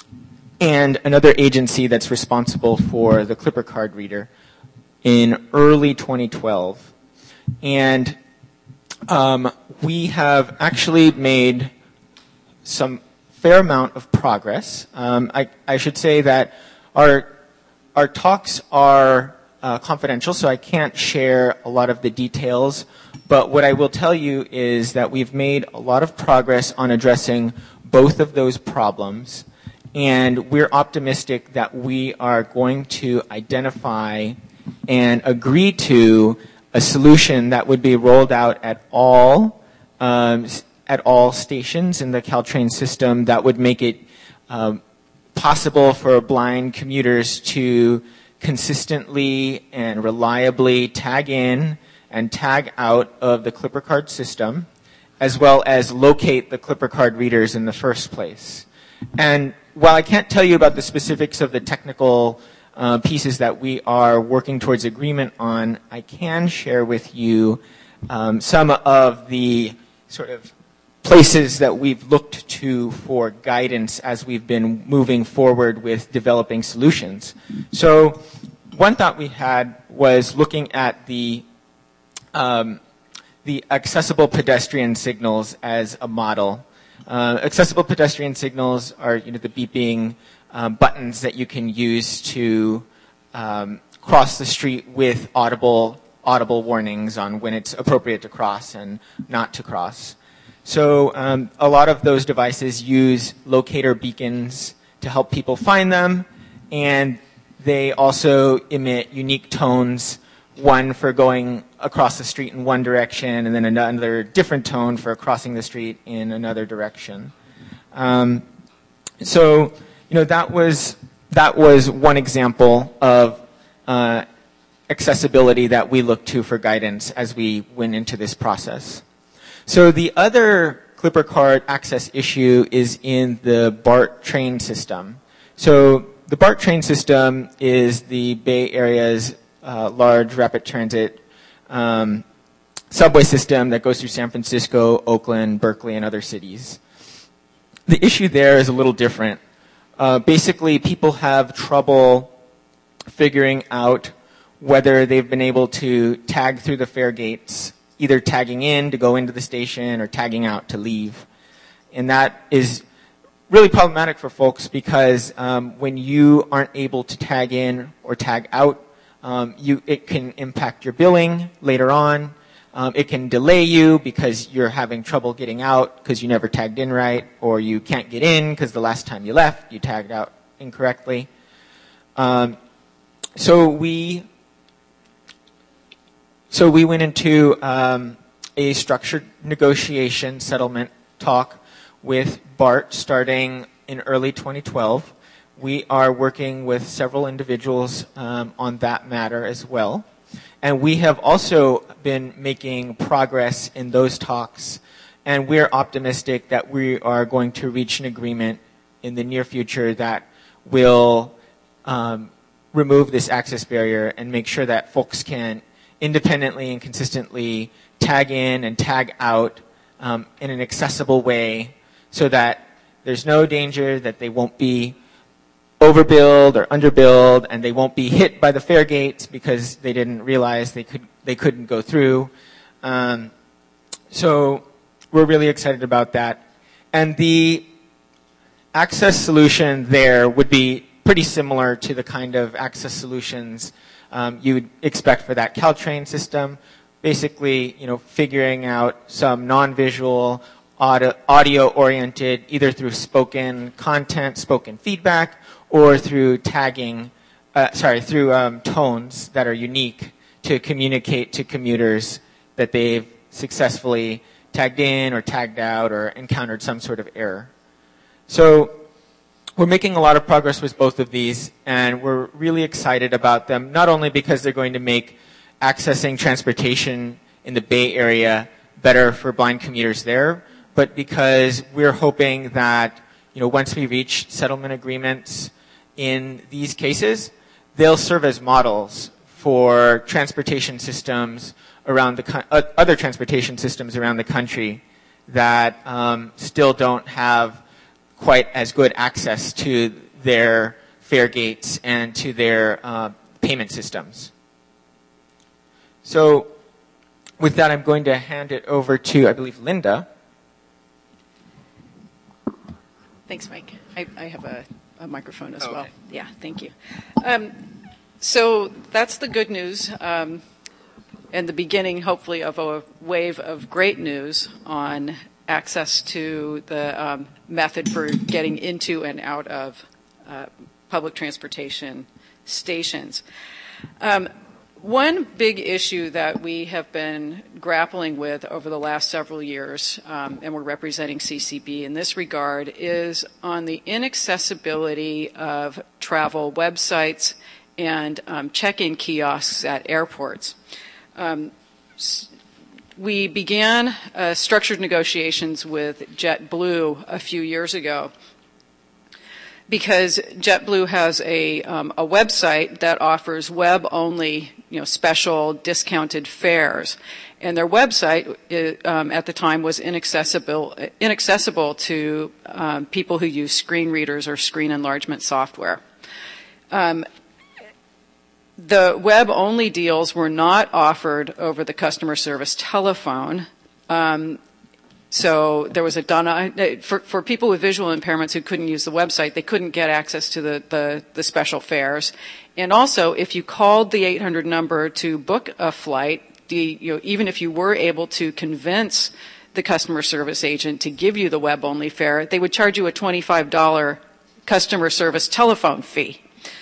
and another agency that's responsible for the Clipper Card reader in early twenty twelve. And um, we have actually made some fair amount of progress. Um, I, I should say that our our talks are uh, confidential, so I can't share a lot of the details. But what I will tell you is that we've made a lot of progress on addressing both of those problems, and we're optimistic that we are going to identify and agree to a solution that would be rolled out at all um, at all stations in the Caltrain system that would make it um, possible for blind commuters to consistently and reliably tag in and tag out of the Clipper Card system, as well as locate the Clipper Card readers in the first place. And while I can't tell you about the specifics of the technical uh, pieces that we are working towards agreement on, I can share with you um, some of the sort of places that we've looked to for guidance as we've been moving forward with developing solutions. So one thought we had was looking at the um, the accessible pedestrian signals as a model. Uh, accessible pedestrian signals are, you know, the beeping um, buttons that you can use to um, cross the street with audible audible warnings on when it's appropriate to cross and not to cross. So um, a lot of those devices use locator beacons to help people find them, and they also emit unique tones, one for going across the street in one direction and then another different tone for crossing the street in another direction. Um, so, you know, that was, that was one example of uh, accessibility that we looked to for guidance as we went into this process. So the other Clipper card access issue is in the BART train system. So the BART train system is the Bay Area's uh, large rapid transit um, subway system that goes through San Francisco, Oakland, Berkeley, and other cities. The issue there is a little different. Uh, basically, people have trouble figuring out whether they've been able to tag through the fare gates, either tagging in to go into the station or tagging out to leave. And that is really problematic for folks because um, when you aren't able to tag in or tag out, um, you, it can impact your billing later on. Um, it can delay you because you're having trouble getting out because you never tagged in right, or you can't get in because the last time you left you tagged out incorrectly. Um, so we so we went into um, a structured negotiation settlement talk with BART starting in early twenty twelve. We are working with several individuals um, on that matter as well. And we have also been making progress in those talks, and we're optimistic that we are going to reach an agreement in the near future that will um, remove this access barrier and make sure that folks can independently and consistently tag in and tag out um, in an accessible way so that there's no danger that they won't be overbilled or underbilled, and they won't be hit by the fare gates because they didn't realize they could they couldn't go through. Um, so we're really excited about that. And the access solution there would be pretty similar to the kind of access solutions um, you would expect for that Caltrain system. Basically, you know, figuring out some non-visual, audio-oriented, either through spoken content, spoken feedback, or through tagging, uh, sorry, through um, tones that are unique to communicate to commuters that they've successfully tagged in or tagged out or encountered some sort of error. So we're making a lot of progress with both of these, and we're really excited about them, not only because they're going to make accessing transportation in the Bay Area better for blind commuters there, but because we're hoping that, you know, once we reach settlement agreements in these cases, they'll serve as models for transportation systems around the uh, other transportation systems around the country that um, still don't have quite as good access to their fare gates and to their uh, payment systems. So with that, I'm going to hand it over to, I believe, Linda. Thanks, Mike. I, I have a, a microphone as oh, well. okay. Yeah, thank you. Um, so that's the good news um, and the beginning, hopefully, of a wave of great news on access to the um, method for getting into and out of uh, public transportation stations. Um, One big issue that we have been grappling with over the last several years, um, and we're representing C C B in this regard, is on the inaccessibility of travel websites and um, check-in kiosks at airports. Um, we began uh, structured negotiations with JetBlue a few years ago, because JetBlue has a, um, a website that offers web-only, you know, special discounted fares, and their website it, um, at the time was inaccessible, inaccessible to um, people who use screen readers or screen enlargement software. Um, The web-only deals were not offered over the customer service telephone. Um, so there was a done for, for people with visual impairments who couldn't use the website, they couldn't get access to the, the, the special fares. And also, if you called the eight hundred number to book a flight, the, you know, even if you were able to convince the customer service agent to give you the web-only fare, they would charge you a twenty-five dollars customer service telephone fee.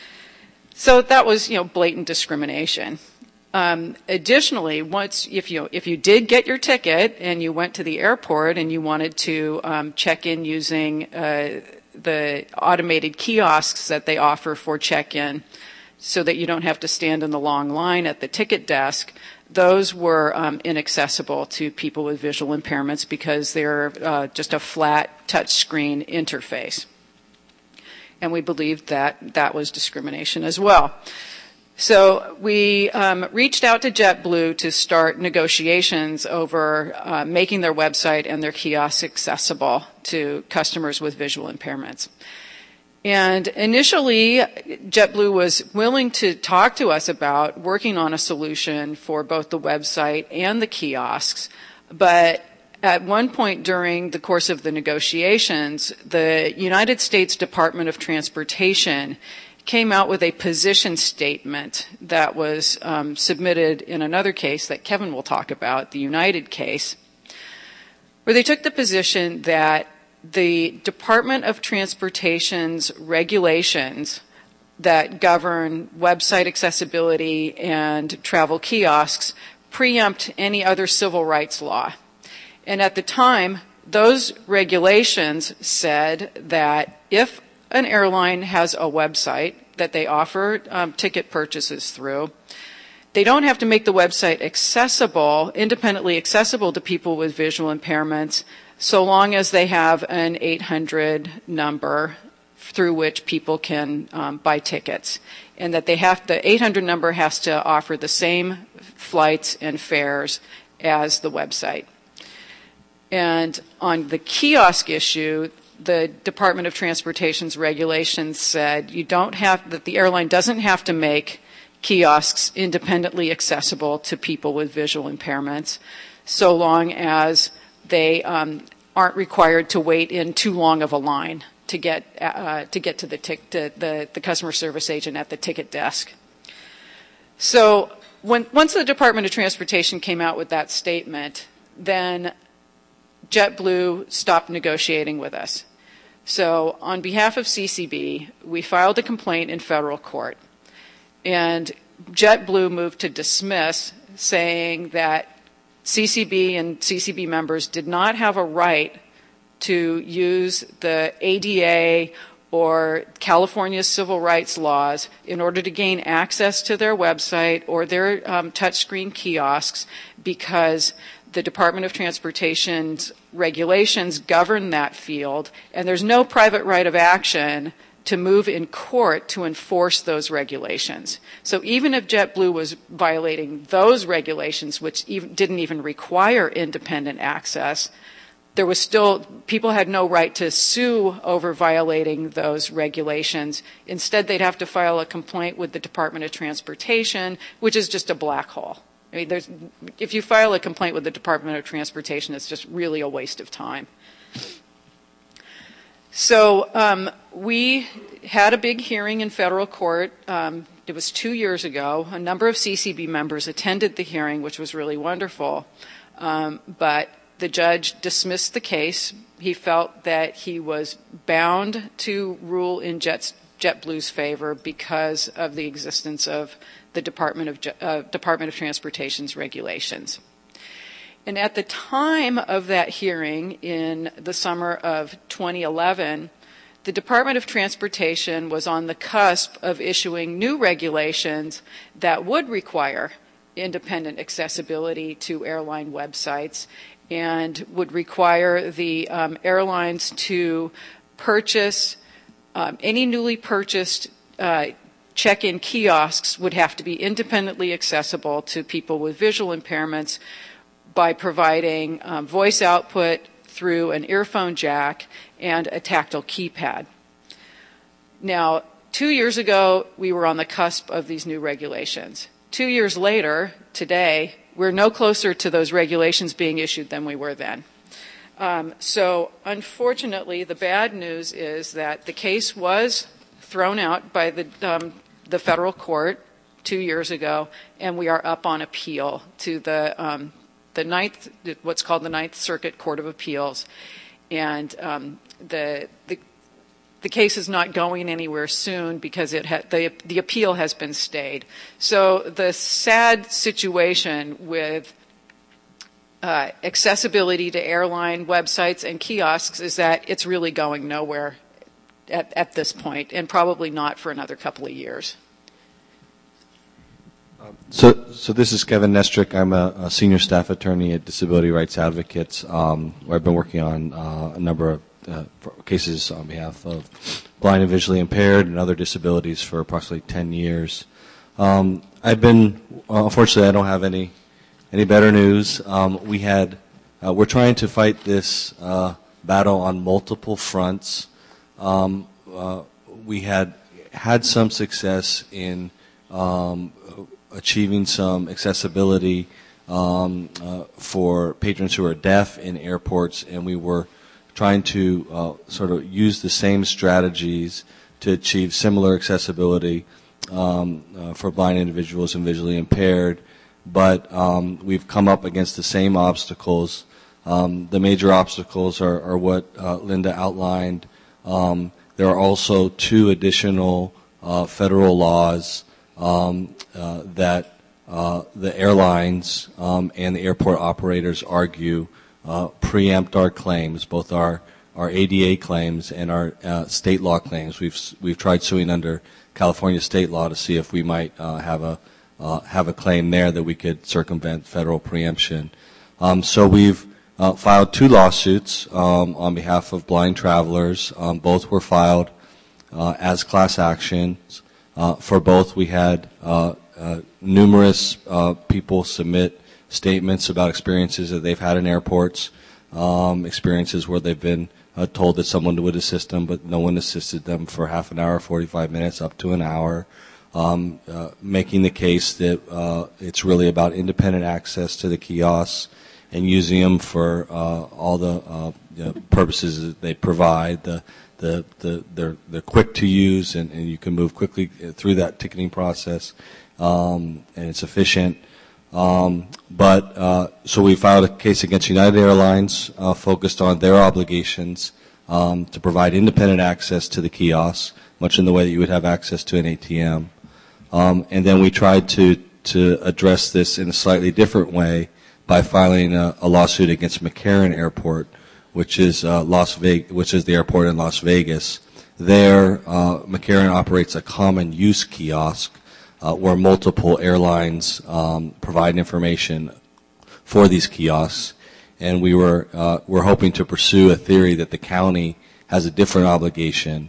So that was, you know, blatant discrimination. Um, additionally, once if you if you did get your ticket and you went to the airport and you wanted to um, check in using uh, the automated kiosks that they offer for check-in, so that you don't have to stand in the long line at the ticket desk, those were um, inaccessible to people with visual impairments because they're uh, just a flat touchscreen interface. And we believed that that was discrimination as well. So we um, reached out to JetBlue to start negotiations over uh, making their website and their kiosks accessible to customers with visual impairments. And initially, JetBlue was willing to talk to us about working on a solution for both the website and the kiosks, but at one point during the course of the negotiations, the United States Department of Transportation came out with a position statement that was um, submitted in another case that Kevin will talk about, the United case, where they took the position that the Department of Transportation's regulations that govern website accessibility and travel kiosks preempt any other civil rights law. And at the time, those regulations said that if an airline has a website that they offer um, ticket purchases through, they don't have to make the website accessible, independently accessible to people with visual impairments, so long as they have an eight hundred number through which people can um, buy tickets. And that they have, the eight hundred number has to offer the same flights and fares as the website. And on the kiosk issue, the Department of Transportation's regulations said you don't have, that the airline doesn't have to make kiosks independently accessible to people with visual impairments, so long as they um, aren't required to wait in too long of a line to get uh, to get to the tic- to the, the customer service agent at the ticket desk. So when once the Department of Transportation came out with that statement, then JetBlue stopped negotiating with us. So on behalf of C C B, we filed a complaint in federal court. And JetBlue moved to dismiss, saying that C C B and C C B members did not have a right to use the A D A or California's civil rights laws in order to gain access to their website or their um, touchscreen kiosks, because the Department of Transportation's regulations govern that field, and there's no private right of action to move in court to enforce those regulations. So even if JetBlue was violating those regulations, which even, didn't even require independent access, there was still, people had no right to sue over violating those regulations. Instead, they'd have to file a complaint with the Department of Transportation, which is just a black hole. I mean, there's, if you file a complaint with the Department of Transportation, it's just really a waste of time. So um, we had a big hearing in federal court. Um, it was two years ago. A number of C C B members attended the hearing, which was really wonderful. Um, but the judge dismissed the case. He felt that he was bound to rule in Jet's, JetBlue's favor because of the existence of the Department of, uh, Department of Transportation's regulations. And at the time of that hearing in the summer of twenty eleven, the Department of Transportation was on the cusp of issuing new regulations that would require independent accessibility to airline websites and would require the um, airlines to purchase um, any newly purchased uh, check-in kiosks would have to be independently accessible to people with visual impairments by providing um, voice output through an earphone jack and a tactile keypad. Now, two years ago, we were on the cusp of these new regulations. Two years later, today, we're no closer to those regulations being issued than we were then. Um, so, unfortunately, the bad news is that the case was thrown out by the um, the federal court two years ago, and we are up on appeal to the um, the ninth, what's called the Ninth Circuit Court of Appeals, and um, the the the case is not going anywhere soon because it ha- the the appeal has been stayed. So the sad situation with uh, accessibility to airline websites and kiosks is that it's really going nowhere at, at this point, and probably not for another couple of years. So, so this is Kevin Nestrick. I'm a, a senior staff attorney at Disability Rights Advocates, um, where I've been working on uh, a number of uh, cases on behalf of blind and visually impaired and other disabilities for approximately ten years. Um, I've been, well, unfortunately, I don't have any any better news. Um, we had, uh, we're trying to fight this uh, battle on multiple fronts. Um, uh, we had had some success in um, achieving some accessibility um, uh, for patrons who are deaf in airports, and we were trying to uh, sort of use the same strategies to achieve similar accessibility um, uh, for blind individuals and visually impaired, but um, we've come up against the same obstacles. Um, the major obstacles are, are what uh, Linda outlined. Um, there are also two additional uh, federal laws um, uh, that uh, the airlines um, and the airport operators argue uh, preempt our claims, both our, our A D A claims and our uh, state law claims. We've we've tried suing under California state law to see if we might uh, have a uh, have a claim there that we could circumvent federal preemption. Um, so we've Uh, filed two lawsuits um, on behalf of blind travelers. Um, both were filed uh, as class actions. Uh, for both, we had uh, uh, numerous uh, people submit statements about experiences that they've had in airports, um, experiences where they've been uh, told that someone would assist them, but no one assisted them for half an hour, forty-five minutes, up to an hour, um, uh, making the case that uh, it's really about independent access to the kiosks and using them for uh, all the uh, you know, purposes that they provide. The, the, the, they're, they're quick to use, and, and you can move quickly through that ticketing process, um, and it's efficient. Um, but uh, so we filed a case against United Airlines, uh, focused on their obligations um, to provide independent access to the kiosks, much in the way that you would have access to an A T M. Um, and then we tried to to address this in a slightly different way by filing a, a lawsuit against McCarran Airport, which is uh, Las Vegas, which is the airport in Las Vegas. There, uh, McCarran operates a common use kiosk uh, where multiple airlines um, provide information for these kiosks, and we were uh, we're hoping to pursue a theory that the county has a different obligation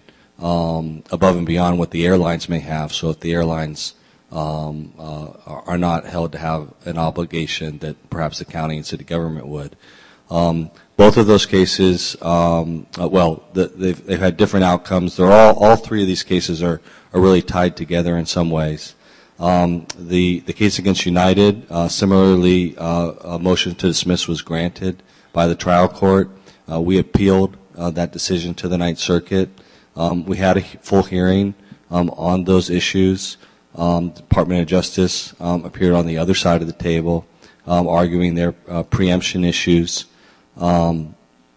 um, above and beyond what the airlines may have. So if the airlines Um, uh, are not held to have an obligation that perhaps the county and city government would. Um, both of those cases, um, uh, well, the, they've, they've had different outcomes. They're all, all three of these cases are, are really tied together in some ways. Um, the, the case against United, uh, similarly, uh, a motion to dismiss was granted by the trial court. Uh, we appealed uh, that decision to the Ninth Circuit. Um, we had a full hearing um, on those issues. Um, the Department of Justice um, appeared on the other side of the table, um, arguing their uh, preemption issues. Um,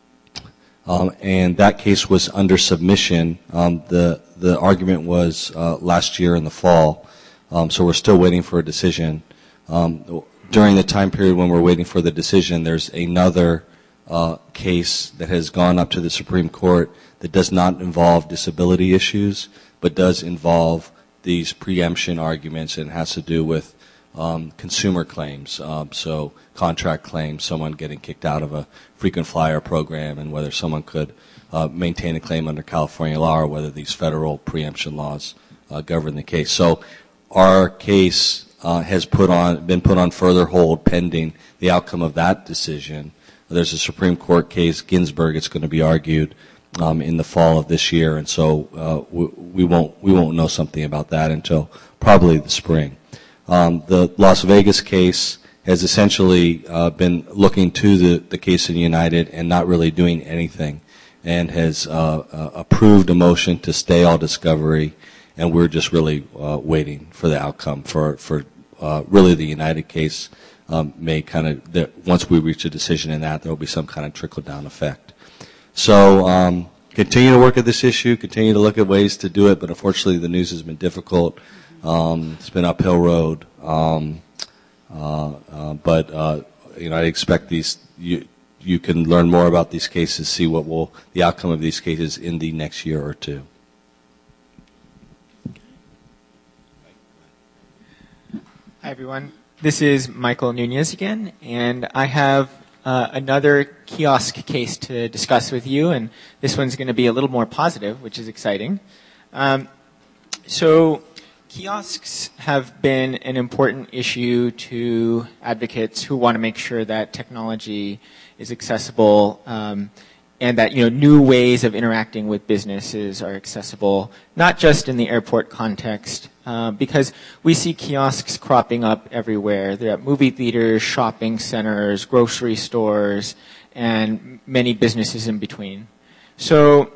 um, and that case was under submission. Um, the the argument was uh, last year in the fall, um, so we're still waiting for a decision. Um, during the time period when we're waiting for the decision, there's another uh, case that has gone up to the Supreme Court that does not involve disability issues, but does involve these preemption arguments, and has to do with um, consumer claims, um, so contract claims, someone getting kicked out of a frequent flyer program, and whether someone could uh, maintain a claim under California law, or whether these federal preemption laws uh, govern the case. So our case uh, has put on been put on further hold pending the outcome of that decision. There's a Supreme Court case, Ginsburg. It's going to be argued um, in the fall of this year, and so uh, we, we won't we won't know something about that until probably the spring. Um, the Las Vegas case has essentially uh, been looking to the, the case in United and not really doing anything, and has uh, uh, approved a motion to stay all discovery, and we're just really uh, waiting for the outcome for for uh, really the United case. Um, may kind of once we reach a decision in that, there will be some kind of trickle down effect. So um, continue to work at this issue, continue to look at ways to do it, but unfortunately the news has been difficult. Um, it's been an uphill road, um, uh, uh, but uh, you know I expect these. You, you can learn more about these cases, see what will the outcome of these cases in the next year or two. Hi everyone. This is Michael Nunez again, and I have uh, another kiosk case to discuss with you, and this one's going to be a little more positive, which is exciting. Um, so kiosks have been an important issue to advocates who want to make sure that technology is accessible um, and that you know new ways of interacting with businesses are accessible, not just in the airport context, uh, because we see kiosks cropping up everywhere. They're at movie theaters, shopping centers, grocery stores, and many businesses in between. So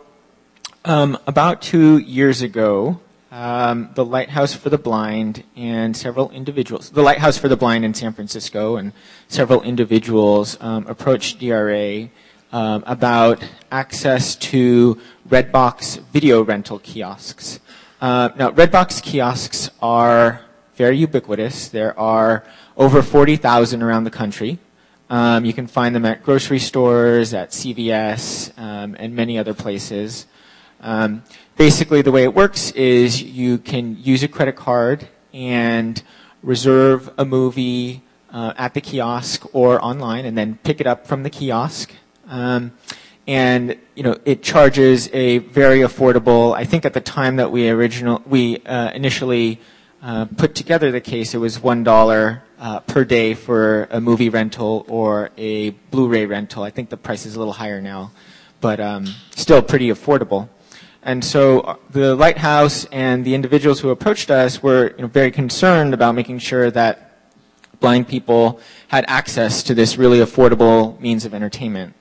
um, about two years ago, um, the Lighthouse for the Blind and several individuals, the Lighthouse for the Blind in San Francisco and several individuals um, approached D R A Um, about access to Redbox video rental kiosks. Uh, now, Redbox kiosks are very ubiquitous. There are over forty thousand around the country. Um, you can find them at grocery stores, at C V S, um, and many other places. Um, basically, the way it works is you can use a credit card and reserve a movie uh, at the kiosk or online, and then pick it up from the kiosk. Um, and you know it charges a very affordable. I think at the time that we original we uh, initially uh, put together the case, it was one dollar uh, per day for a movie rental or a Blu-ray rental. I think the price is a little higher now, but um, still pretty affordable. And so the Lighthouse and the individuals who approached us were you know, very concerned about making sure that blind people had access to this really affordable means of entertainment.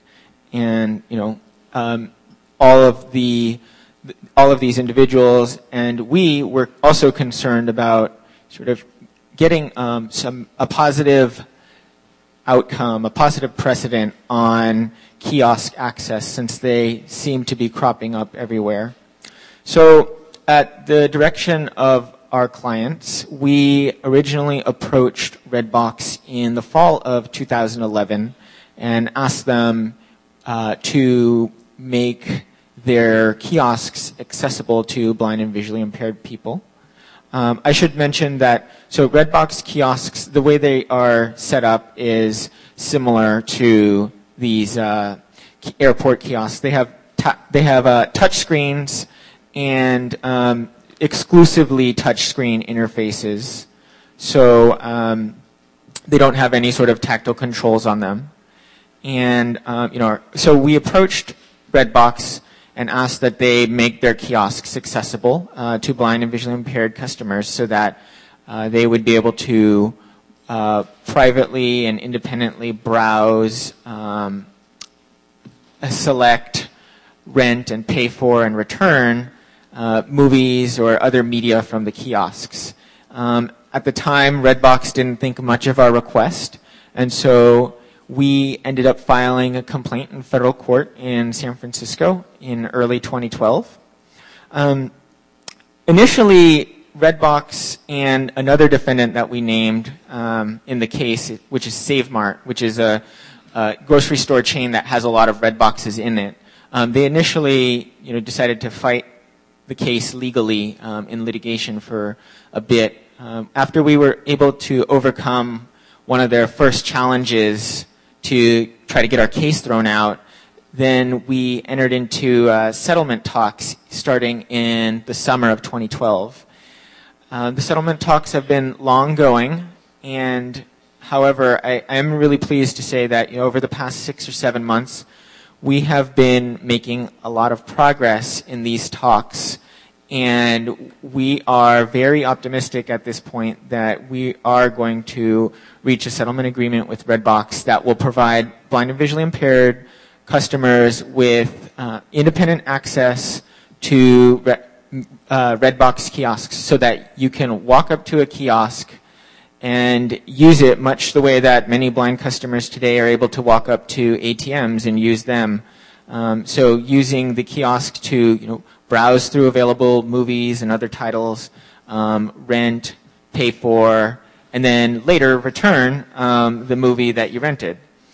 And you know, um, all of the all of these individuals and we were also concerned about sort of getting um, some a positive outcome, a positive precedent on kiosk access, since they seem to be cropping up everywhere. So, at the direction of our clients, we originally approached Redbox in the fall of two thousand eleven and asked them Uh, to make their kiosks accessible to blind and visually impaired people. Um, I should mention that, so Redbox kiosks, the way they are set up is similar to these uh, airport kiosks. They have ta- they have uh, touch screens and um, exclusively touch screen interfaces. So um, they don't have any sort of tactile controls on them. And, um, you know, so we approached Redbox and asked that they make their kiosks accessible uh, to blind and visually impaired customers so that uh, they would be able to uh, privately and independently browse, um, select, rent, and pay for and return uh, movies or other media from the kiosks. Um, at the time, Redbox didn't think much of our request, and so we ended up filing a complaint in federal court in San Francisco in early twenty twelve. Um, initially, Redbox and another defendant that we named um, in the case, which is Save Mart, which is a, a grocery store chain that has a lot of Redboxes in it, um, they initially, you know, decided to fight the case legally um, in litigation for a bit. Um, after we were able to overcome one of their first challenges to try to get our case thrown out, then we entered into uh, settlement talks starting in the summer of twenty twelve. Uh, the settlement talks have been long going, and however, I, I am really pleased to say that you know, over the past six or seven months, we have been making a lot of progress in these talks, and we are very optimistic at this point that we are going to reach a settlement agreement with Redbox that will provide blind and visually impaired customers with uh, independent access to Re- uh, Redbox kiosks, so that you can walk up to a kiosk and use it much the way that many blind customers today are able to walk up to A T Ms and use them. Um, so using the kiosk to, you know, browse through available movies and other titles, um, rent, pay for, and then later return um, the movie that you rented.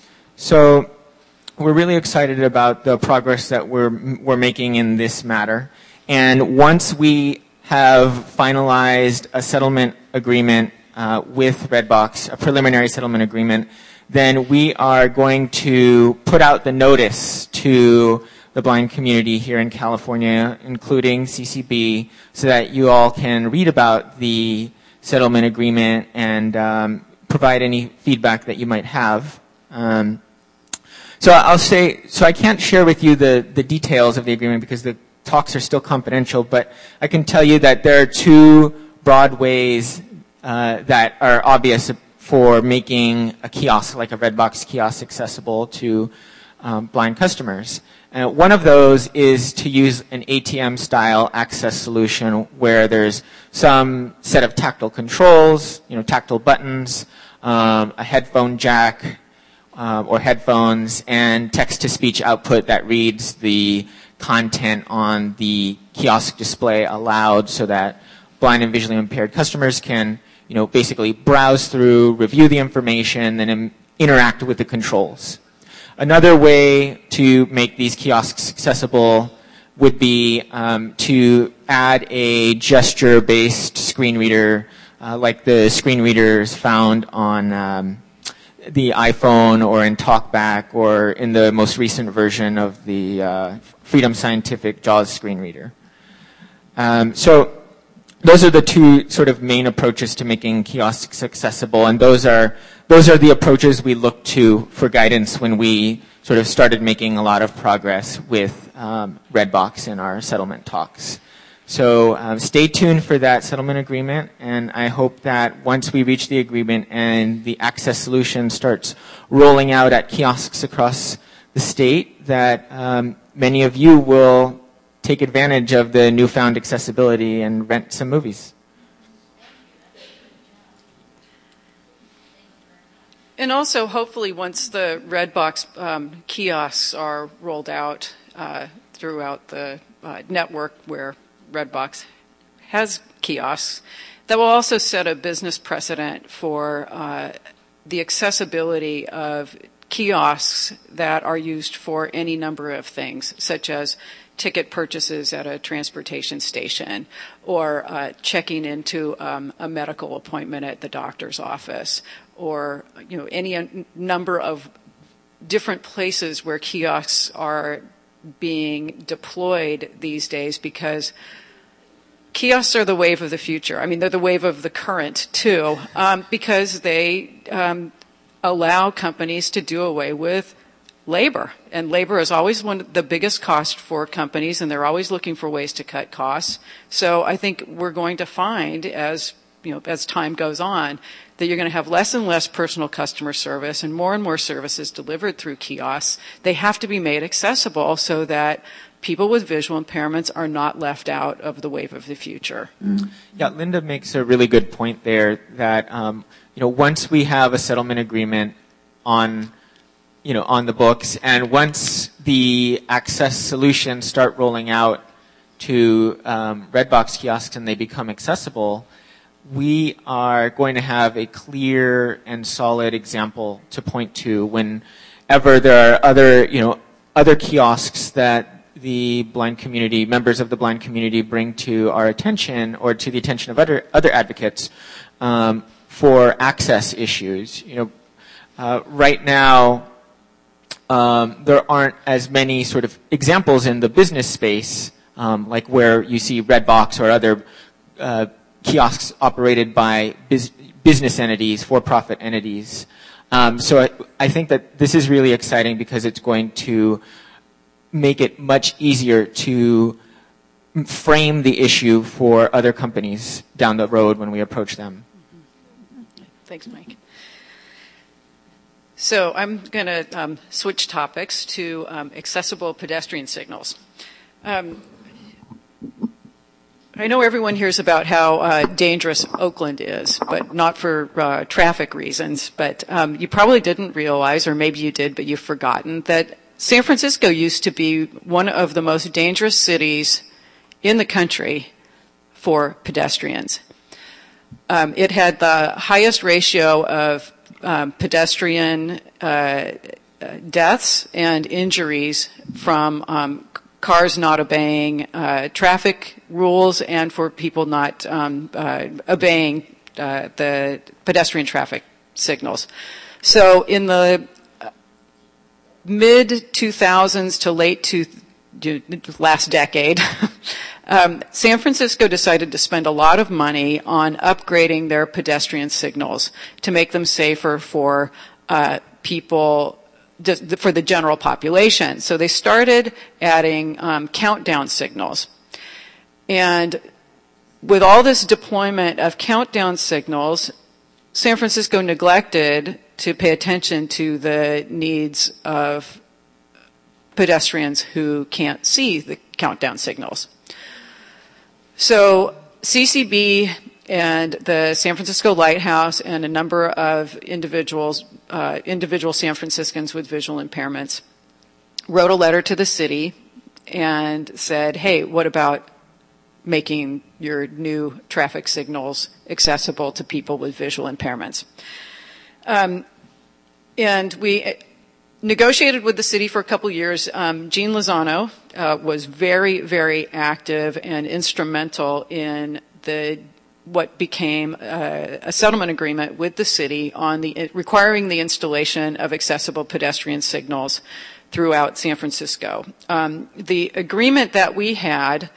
So we're really excited about the progress that we're we're making in this matter. And once we have finalized a settlement agreement uh, with Redbox, a preliminary settlement agreement, then we are going to put out the notice to the blind community here in California, including C C B, so that you all can read about the settlement agreement and um, provide any feedback that you might have. Um, so I'll say, so I can't share with you the, the details of the agreement because the talks are still confidential, but I can tell you that there are two broad ways uh, that are obvious for making a kiosk like a Redbox kiosk accessible to um, blind customers. Uh, one of those is to use an A T M-style access solution where there's some set of tactile controls, you know, tactile buttons, um, a headphone jack uh, or headphones, and text-to-speech output that reads the content on the kiosk display aloud, so that blind and visually impaired customers can, you know, basically browse through, review the information, and um, interact with the controls. Another way to make these kiosks accessible would be um, to add a gesture-based screen reader, uh, like the screen readers found on um, the iPhone or in TalkBack or in the most recent version of the uh, Freedom Scientific JAWS screen reader. Um, so those are the two sort of main approaches to making kiosks accessible, and those are those are the approaches we looked to for guidance when we sort of started making a lot of progress with um, Redbox in our settlement talks. So um, stay tuned for that settlement agreement, and I hope that once we reach the agreement and the access solution starts rolling out at kiosks across the state, that um, many of you will take advantage of the newfound accessibility and rent some movies. And also, hopefully, once the Redbox um, kiosks are rolled out uh, throughout the uh, network where Redbox has kiosks, that will also set a business precedent for uh, the accessibility of kiosks that are used for any number of things, such as ticket purchases at a transportation station, or uh, checking into um, a medical appointment at the doctor's office, or you know any a number of different places where kiosks are being deployed these days, because kiosks are the wave of the future. I mean, they're the wave of the current too, um, because they um, allow companies to do away with labor. And labor is always one of the biggest cost for companies, and they're always looking for ways to cut costs. So I think we're going to find, as you know, as time goes on, that you're going to have less and less personal customer service and more and more services delivered through kiosks. They have to be made accessible so that people with visual impairments are not left out of the wave of the future. Mm. Yeah, Linda makes a really good point there that, um, you know, once we have a settlement agreement on, you know, on the books, and once the access solutions start rolling out to um, Redbox kiosks and they become accessible, we are going to have a clear and solid example to point to whenever there are other, you know, other kiosks that the blind community, members of the blind community bring to our attention or to the attention of other other advocates um, for access issues. You know, uh, right now um, there aren't as many sort of examples in the business space, um, like where you see Redbox or other uh, kiosks operated by biz- business entities, for-profit entities. Um, so I, I think that this is really exciting because it's going to make it much easier to frame the issue for other companies down the road when we approach them. Thanks, Mike. So I'm going to um, switch topics to um, accessible pedestrian signals. Um, I know everyone hears about how uh, dangerous Oakland is, but not for uh, traffic reasons. But um, you probably didn't realize, or maybe you did, but you've forgotten, that San Francisco used to be one of the most dangerous cities in the country for pedestrians. Um, it had the highest ratio of um, pedestrian uh, deaths and injuries from um, cars not obeying uh, traffic rules and for people not um, uh, obeying uh, the pedestrian traffic signals. So in the mid two thousands to late two, last decade, um, San Francisco decided to spend a lot of money on upgrading their pedestrian signals to make them safer for uh, people, for the general population. So they started adding um, countdown signals. And with all this deployment of countdown signals, San Francisco neglected to pay attention to the needs of pedestrians who can't see the countdown signals. So C C B and the San Francisco Lighthouse and a number of individuals, uh, individual San Franciscans with visual impairments wrote a letter to the city and said, hey, what about making your new traffic signals accessible to people with visual impairments? Um, and we negotiated with the city for a couple years. Um, Gene Lozano uh, was very, very active and instrumental in the what became uh, a settlement agreement with the city on the requiring the installation of accessible pedestrian signals throughout San Francisco. Um, the agreement that we had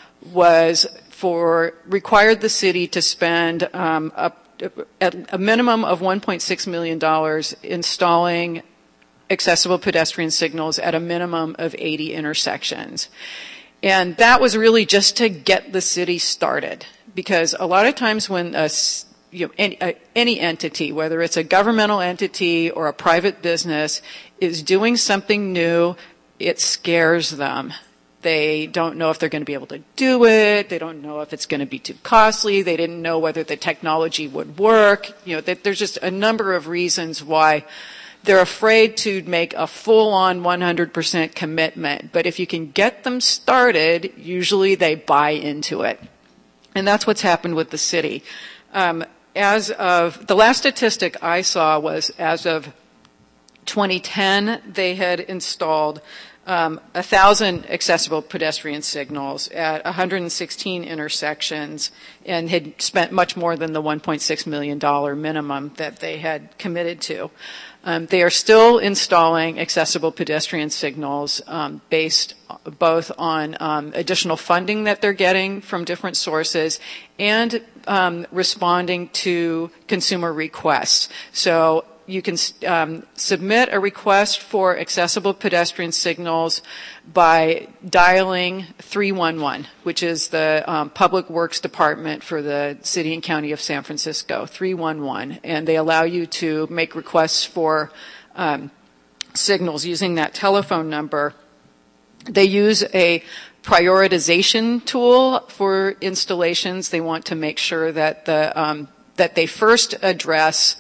was for required the city to spend um, up at a minimum of one point six million dollars installing accessible pedestrian signals at a minimum of eighty intersections. And that was really just to get the city started, because a lot of times when a, you know, any, uh, any entity, whether it's a governmental entity or a private business, is doing something new, it scares them. They don't know if they're going to be able to do it. They don't know if it's going to be too costly. They didn't know whether the technology would work. You know, there's just a number of reasons why they're afraid to make a full-on one hundred percent commitment. But if you can get them started, usually they buy into it. And that's what's happened with the city. Um, as of, the last statistic I saw was as of twenty ten, they had installed um, one thousand accessible pedestrian signals at one hundred sixteen intersections and had spent much more than the one point six million dollars minimum that they had committed to. Um, they are still installing accessible pedestrian signals um, based both on um, additional funding that they're getting from different sources and um, responding to consumer requests. So you can um, submit a request for accessible pedestrian signals by dialing three one one, which is the um, Public Works Department for the City and County of San Francisco, three one one. And they allow you to make requests for um, signals using that telephone number. They use a prioritization tool for installations. They want to make sure that the um, that they first address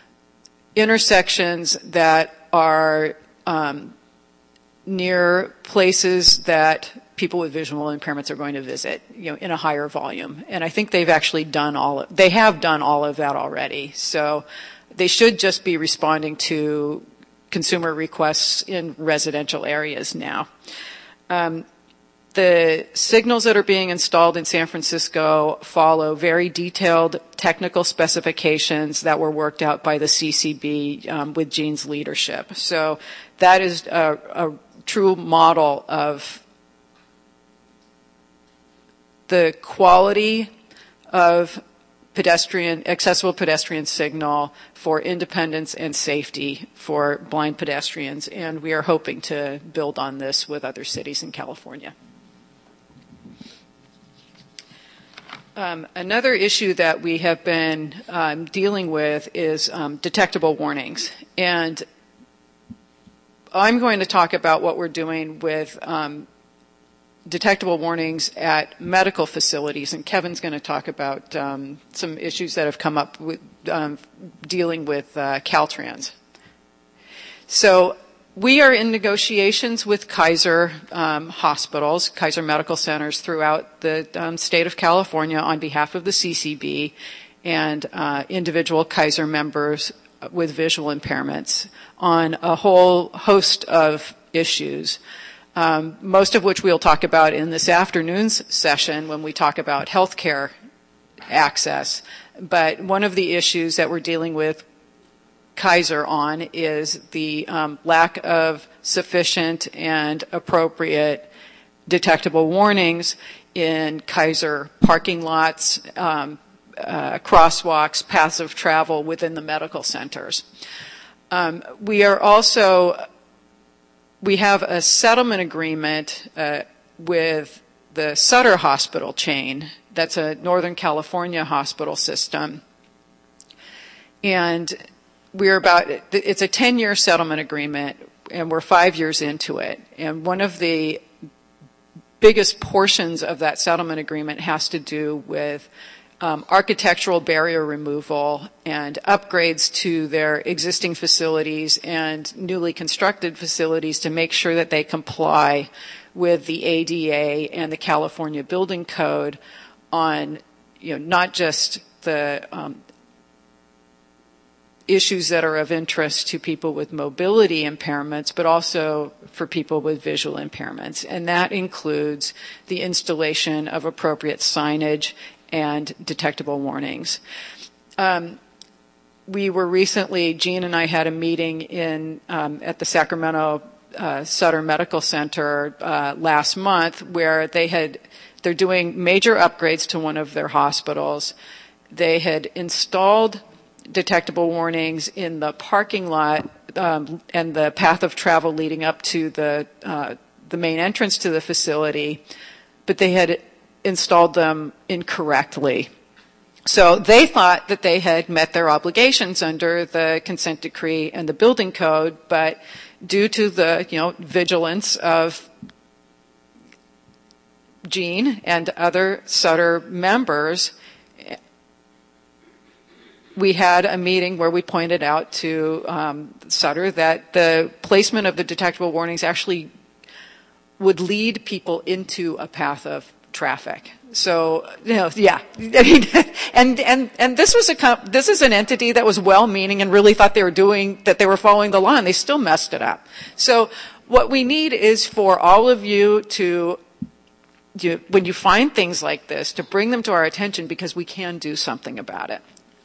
intersections that are um, near places that people with visual impairments are going to visit, you know, in a higher volume. And I think they've actually done all of, they have done all of that already. So they should just be responding to consumer requests in residential areas now. Um, The signals that are being installed in San Francisco follow very detailed technical specifications that were worked out by the C C B um, with Gene's leadership. So that is a, a true model of the quality of pedestrian, accessible pedestrian signal for independence and safety for blind pedestrians, and we are hoping to build on this with other cities in California. Um, another issue that we have been um, dealing with is um, detectable warnings. And I'm going to talk about what we're doing with um, detectable warnings at medical facilities, and Kevin's going to talk about um, some issues that have come up with um, dealing with uh, Caltrans. So we are in negotiations with Kaiser um, hospitals, Kaiser Medical Centers throughout the um, state of California on behalf of the C C B and uh, individual Kaiser members with visual impairments on a whole host of issues, um, most of which we'll talk about in this afternoon's session when we talk about healthcare access. But one of the issues that we're dealing with Kaiser on is the um, lack of sufficient and appropriate detectable warnings in Kaiser parking lots, um, uh, crosswalks, paths of travel within the medical centers. Um, we are also, we have a settlement agreement uh, with the Sutter Hospital chain. That's a Northern California hospital system. And we're about, it's a ten-year settlement agreement, and we're five years into it. And one of the biggest portions of that settlement agreement has to do with um, architectural barrier removal and upgrades to their existing facilities and newly constructed facilities to make sure that they comply with the A D A and the California Building Code on, you know, not just the um, issues that are of interest to people with mobility impairments, but also for people with visual impairments. And that includes the installation of appropriate signage and detectable warnings. Um, we were recently, Jean and I had a meeting in um, at the Sacramento uh, Sutter Medical Center uh, last month where they had, they're doing major upgrades to one of their hospitals. They had installed detectable warnings in the parking lot um, and the path of travel leading up to the uh, the main entrance to the facility, but they had installed them incorrectly. So they thought that they had met their obligations under the consent decree and the building code, but due to the, you know, vigilance of Jean and other Sutter members, we had a meeting where we pointed out to um, Sutter that the placement of the detectable warnings actually would lead people into a path of traffic. So, you know, yeah, I mean, and and and this was a this is an entity that was well-meaning and really thought they were doing that they were following the law, and they still messed it up. So, what we need is for all of you to, you, when you find things like this, to bring them to our attention because we can do something about it.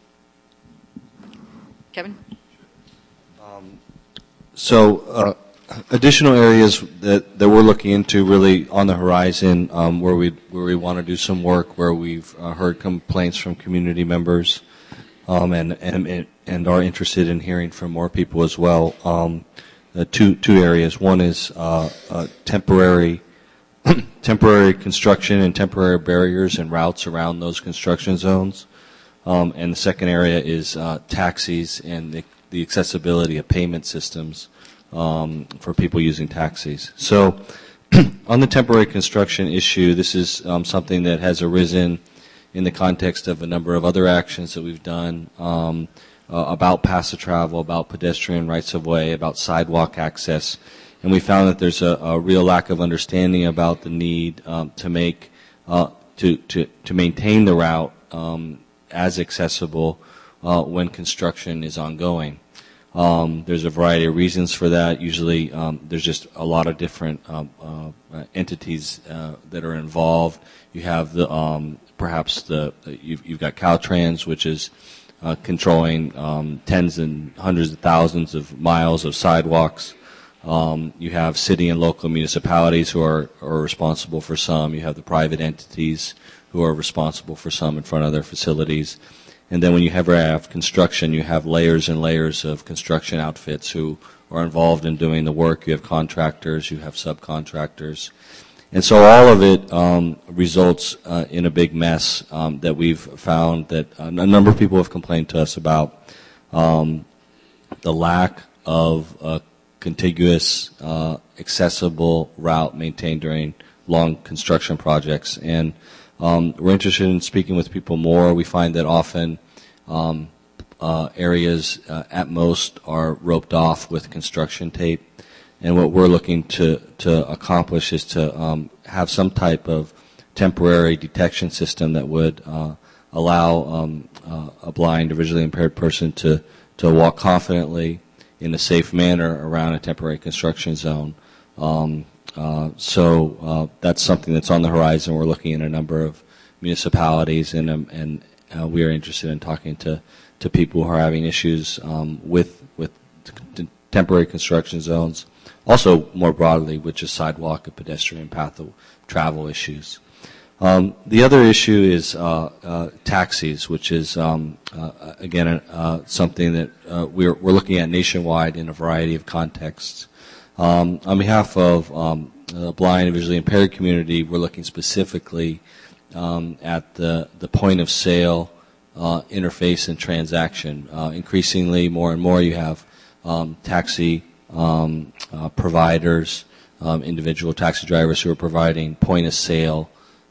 Kevin? Um, so, uh, additional areas that, that we're looking into really on the horizon, um, where we where we want to do some work, where we've uh, heard complaints from community members, um, and and and are interested in hearing from more people as well. Um, the two two areas. One is uh, uh, temporary temporary construction and temporary barriers and routes around those construction zones. Um, and the second area is uh, taxis and the, the accessibility of payment systems um, for people using taxis. So on the temporary construction issue, this is um, something that has arisen in the context of a number of other actions that we've done um, uh, about paths of travel, about pedestrian rights of way, about sidewalk access. And we found that there's a, a real lack of understanding about the need um, to make, uh, to, to, to maintain the route um, as accessible uh, when construction is ongoing. Um, there's a variety of reasons for that. Usually um, there's just a lot of different um, uh, entities uh, that are involved. You have the um, perhaps the you've, you've got Caltrans, which is uh, controlling um, tens and hundreds of thousands of miles of sidewalks. Um, you have city and local municipalities who are, are responsible for some. You have the private entities who are responsible for some in front of their facilities. And then when you have, have construction, you have layers and layers of construction outfits who are involved in doing the work. You have contractors, you have subcontractors. And so all of it um, results uh, in a big mess um, that we've found that a number of people have complained to us about um, the lack of a contiguous, uh, accessible route maintained during long construction projects. And um, we're interested in speaking with people more. We find that often um, uh, areas uh, at most are roped off with construction tape. And what we're looking to, to accomplish is to um, have some type of temporary detection system that would uh, allow um, uh, a blind or visually impaired person to, to walk confidently in a safe manner around a temporary construction zone. Um, uh, so uh, that's something that's on the horizon. We're looking at a number of municipalities, and, um, and uh, we are interested in talking to, to people who are having issues um, with, with t- temporary construction zones. Also, more broadly, with just sidewalk and pedestrian path of travel issues. Um, the other issue is uh, uh, taxis, which is, um, uh, again, uh, something that uh, we're, we're looking at nationwide in a variety of contexts. Um, on behalf of um, the blind and visually impaired community, we're looking specifically um, at the, the point of sale uh, interface and transaction. Uh, increasingly, more and more, you have um, taxi Um, uh, providers, um, individual taxi drivers who are providing point-of-sale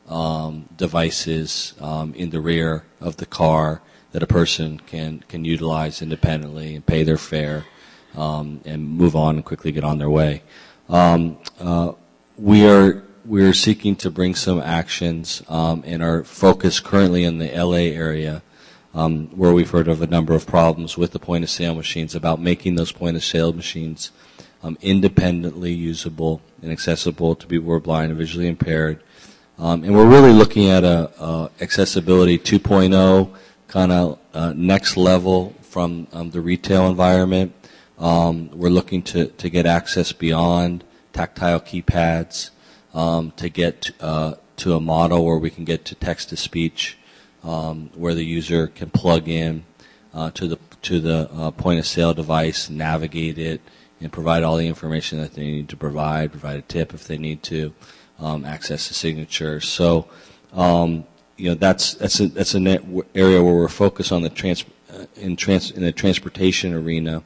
um, devices um, in the rear of the car that a person can, can utilize independently and pay their fare um, and move on and quickly get on their way. Um, uh, we are we are seeking to bring some actions um, and are focused currently in the L A area, Um, where we've heard of a number of problems with the point-of-sale machines, about making those point-of-sale machines um, independently usable and accessible to people who are blind and visually impaired. Um, and we're really looking at a, a accessibility two point oh kind of uh, next level from um, the retail environment. Um, we're looking to, to get access beyond tactile keypads, um, to get uh, to a model where we can get to text-to-speech, Um, where the user can plug in uh, to the to the uh, point of sale device, navigate it, and provide all the information that they need to provide. Provide a tip if they need to, um, access the signature. So, um, you know, that's that's a that's an area where we're focused on the trans uh, in trans in the transportation arena,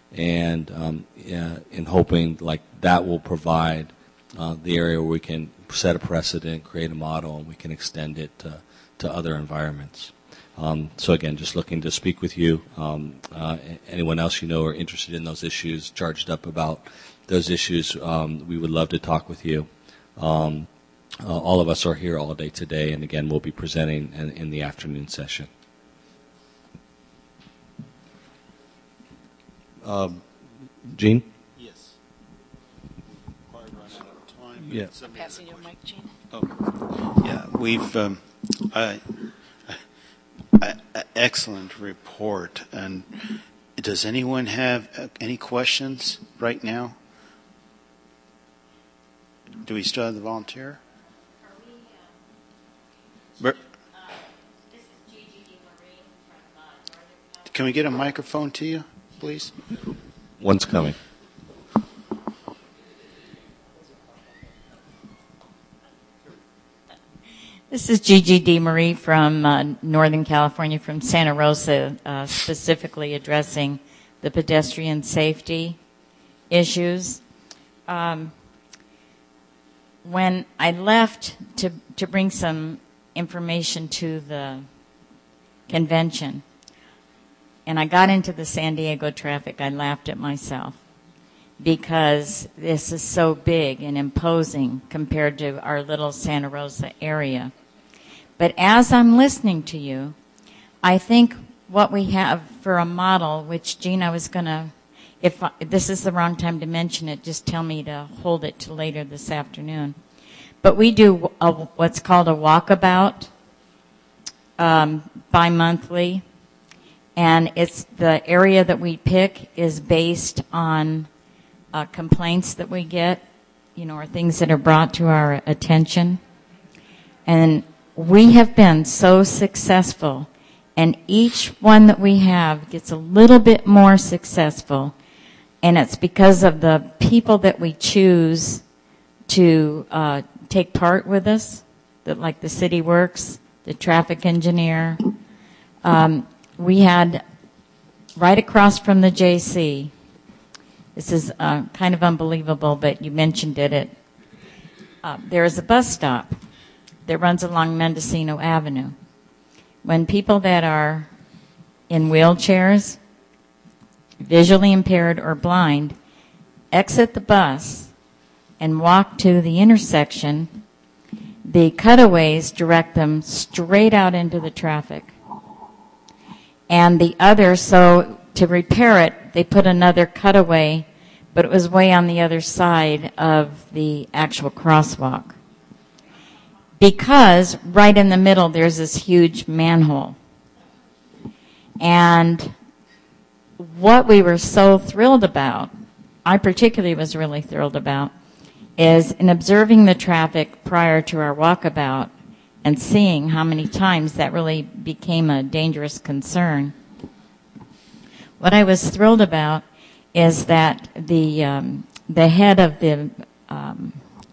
and um, yeah, in hoping like that will provide uh, the area where we can set a precedent, create a model, and we can extend it to. to other environments. Um, so again, just looking to speak with you. Um, uh, anyone else you know are interested in those issues, charged up about those issues, um, we would love to talk with you. Um, uh, all of us are here all day today, and again, we'll be presenting in, in the afternoon session. Um, Gene? Yes. Quite run out of time. Yeah. I'm passing you a mic, Gene. Oh, yeah. We've um, uh, uh, excellent report. And does anyone have any questions right now? Do we still have the volunteer? Bur- Can we get a microphone to you, please? One's coming. This is Gigi DeMarie from uh, Northern California, from Santa Rosa, uh, specifically addressing the pedestrian safety issues. Um, when I left to, to bring some information to the convention, and I got into the San Diego traffic, I laughed at myself, because this is so big and imposing compared to our little Santa Rosa area. But as I'm listening to you, I think what we have for a model, which, Gene, I was going to, if I, this is the wrong time to mention it, just tell me to hold it to later this afternoon. But we do a, what's called a walkabout um, bi-monthly, and it's the area that we pick is based on uh, complaints that we get, you know, or things that are brought to our attention. And we have been so successful, and each one that we have gets a little bit more successful, and it's because of the people that we choose to uh, take part with us, that like the City Works, the traffic engineer. Um, we had right across from the J C, this is uh, kind of unbelievable, but you mentioned it, it uh, there is a bus stop that runs along Mendocino Avenue. When people that are in wheelchairs, visually impaired or blind, exit the bus and walk to the intersection, the cutaways direct them straight out into the traffic. And the other, so to repair it, they put another cutaway, but it was way on the other side of the actual crosswalk. Because right in the middle there's this huge manhole. And what we were so thrilled about, I particularly was really thrilled about, is in observing the traffic prior to our walkabout and seeing how many times that really became a dangerous concern. What I was thrilled about is that the um, the head of the um,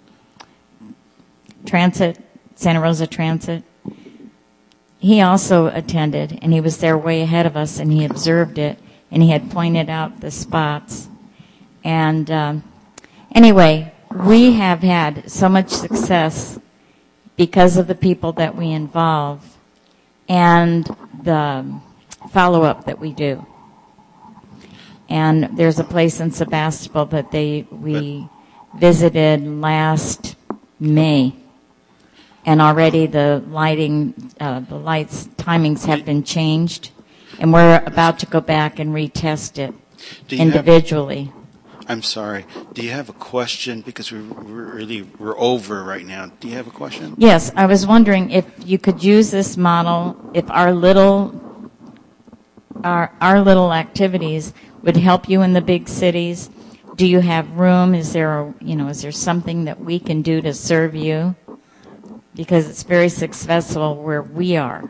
transit, Santa Rosa Transit, he also attended, and he was there way ahead of us, and he observed it, and he had pointed out the spots. And um, anyway, we have had so much success because of the people that we involve and the follow-up that we do. And there's a place in Sebastopol that they we visited last May, and already the lighting, uh, the lights timings have been changed, and we're about to go back and retest it individually. Have, I'm sorry. Do you have a question? Because we're, we're really we're over right now. Do you have a question? Yes, I was wondering if you could use this model, if our little our our little activities would help you in the big cities. Do you have room? Is there a, you know, is there something that we can do to serve you? Because it's very successful where we are.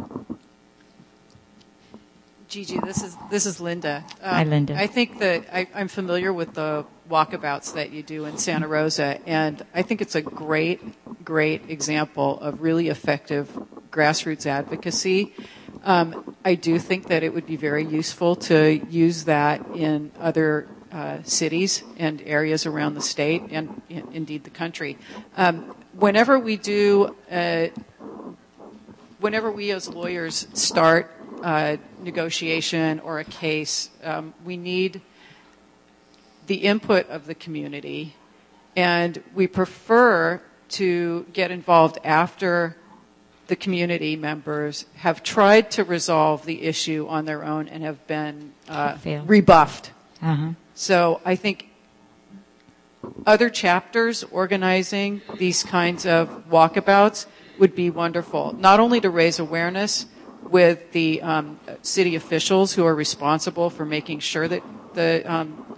Gigi, this is this is Linda. Um, Hi, Linda. I think that I, I'm familiar with the walkabouts that you do in Santa Rosa, and I think it's a great, great example of really effective grassroots advocacy. Um, I do think that it would be very useful to use that in other uh, cities and areas around the state and in, indeed the country. Um, whenever we do, uh, whenever we as lawyers start uh, negotiation or a case, um, we need the input of the community, and we prefer to get involved after the community members have tried to resolve the issue on their own and have been uh, rebuffed. Uh-huh. So I think other chapters organizing these kinds of walkabouts would be wonderful, not only to raise awareness with the um, city officials who are responsible for making sure that the um,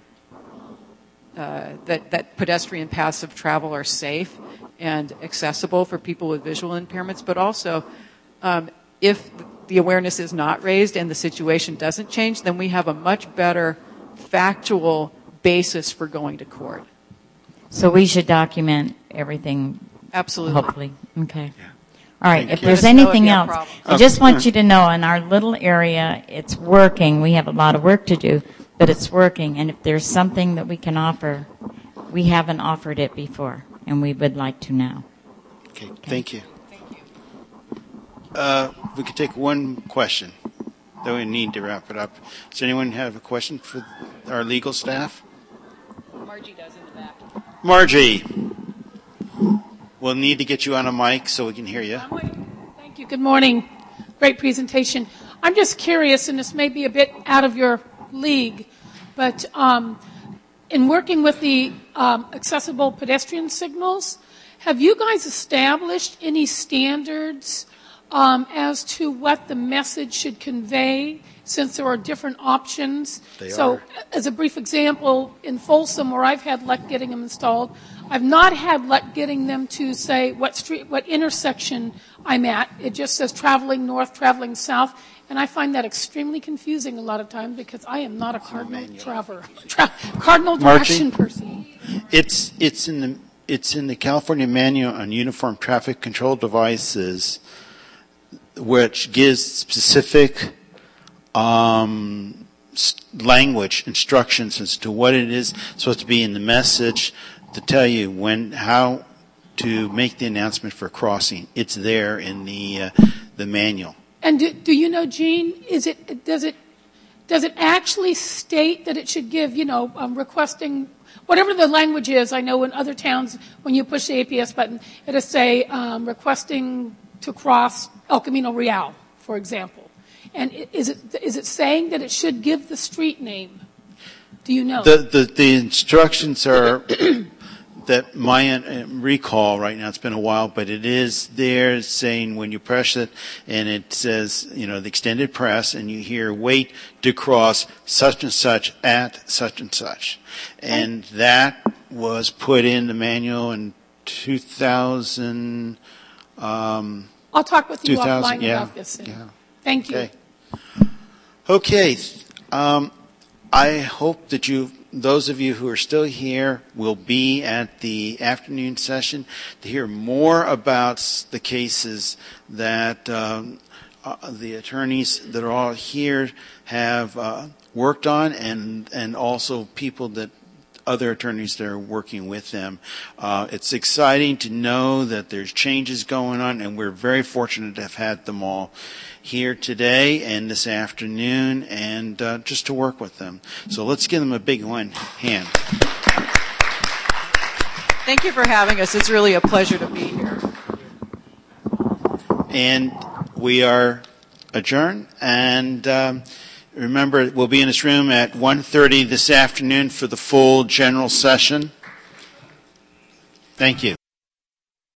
uh, that, that pedestrian paths of travel are safe and accessible for people with visual impairments, but also um, if the awareness is not raised and the situation doesn't change, then we have a much better factual basis for going to court. So we should document everything. Absolutely. Hopefully. Okay. All right. Thank if you. there's Let us know if anything you have else, problems. I just want you to know in our little area, it's working. We have a lot of work to do, but it's working. And if there's something that we can offer, we haven't offered it before, and we would like to now. Okay. Thank you. Thank you. Uh, we could take one question, though we need to wrap it up. Does anyone have a question for our legal staff? Margie does in the back. Margie, we'll need to get you on a mic so we can hear you. Thank you. Good morning. Great presentation. I'm just curious, and this may be a bit out of your league, but um, in working with the um, accessible pedestrian signals, have you guys established any standards um, as to what the message should convey, since there are different options. They so, are. as a brief example, in Folsom, where I've had luck getting them installed, I've not had luck getting them to say what street, what intersection I'm at. It just says traveling north, traveling south, and I find that extremely confusing a lot of times because I am not a cardinal traveler, tra- cardinal direction Margie? person. It's it's in the it's in the California Manual on Uniform Traffic Control Devices, which gives specific um, language instructions as to what it is supposed to be in the message to tell you when how to make the announcement for crossing. It's there in the uh, the manual. And do, do you know, Gene? Is it does it does it actually state that it should give, you know, um, requesting whatever the language is? I know in other towns, when you push the A P S button, it'll say um, requesting to cross El Camino Real, for example. And is it is it saying that it should give the street name? Do you know? The the, the instructions are that my uh, recall right now. It's been a while, but it is there saying when you press it, and it says, you know, the extended press, and you hear wait to cross such and such at such and such, and that was put in the manual in two thousand. Um, I'll talk with you two thousand, offline yeah, about this. Then. yeah. Thank you. Okay. Okay. Um, I hope that you, those of you who are still here, will be at the afternoon session to hear more about the cases that um, uh, the attorneys that are all here have uh, worked on, and and also people that other attorneys that are working with them. Uh, it's exciting to know that there's changes going on, and we're very fortunate to have had them all here today and this afternoon, and uh, just to work with them. So let's give them a big one hand. Thank you for having us. It's really a pleasure to be here. And we are adjourned, and um, remember, we'll be in this room at one thirty this afternoon for the full general session. Thank you.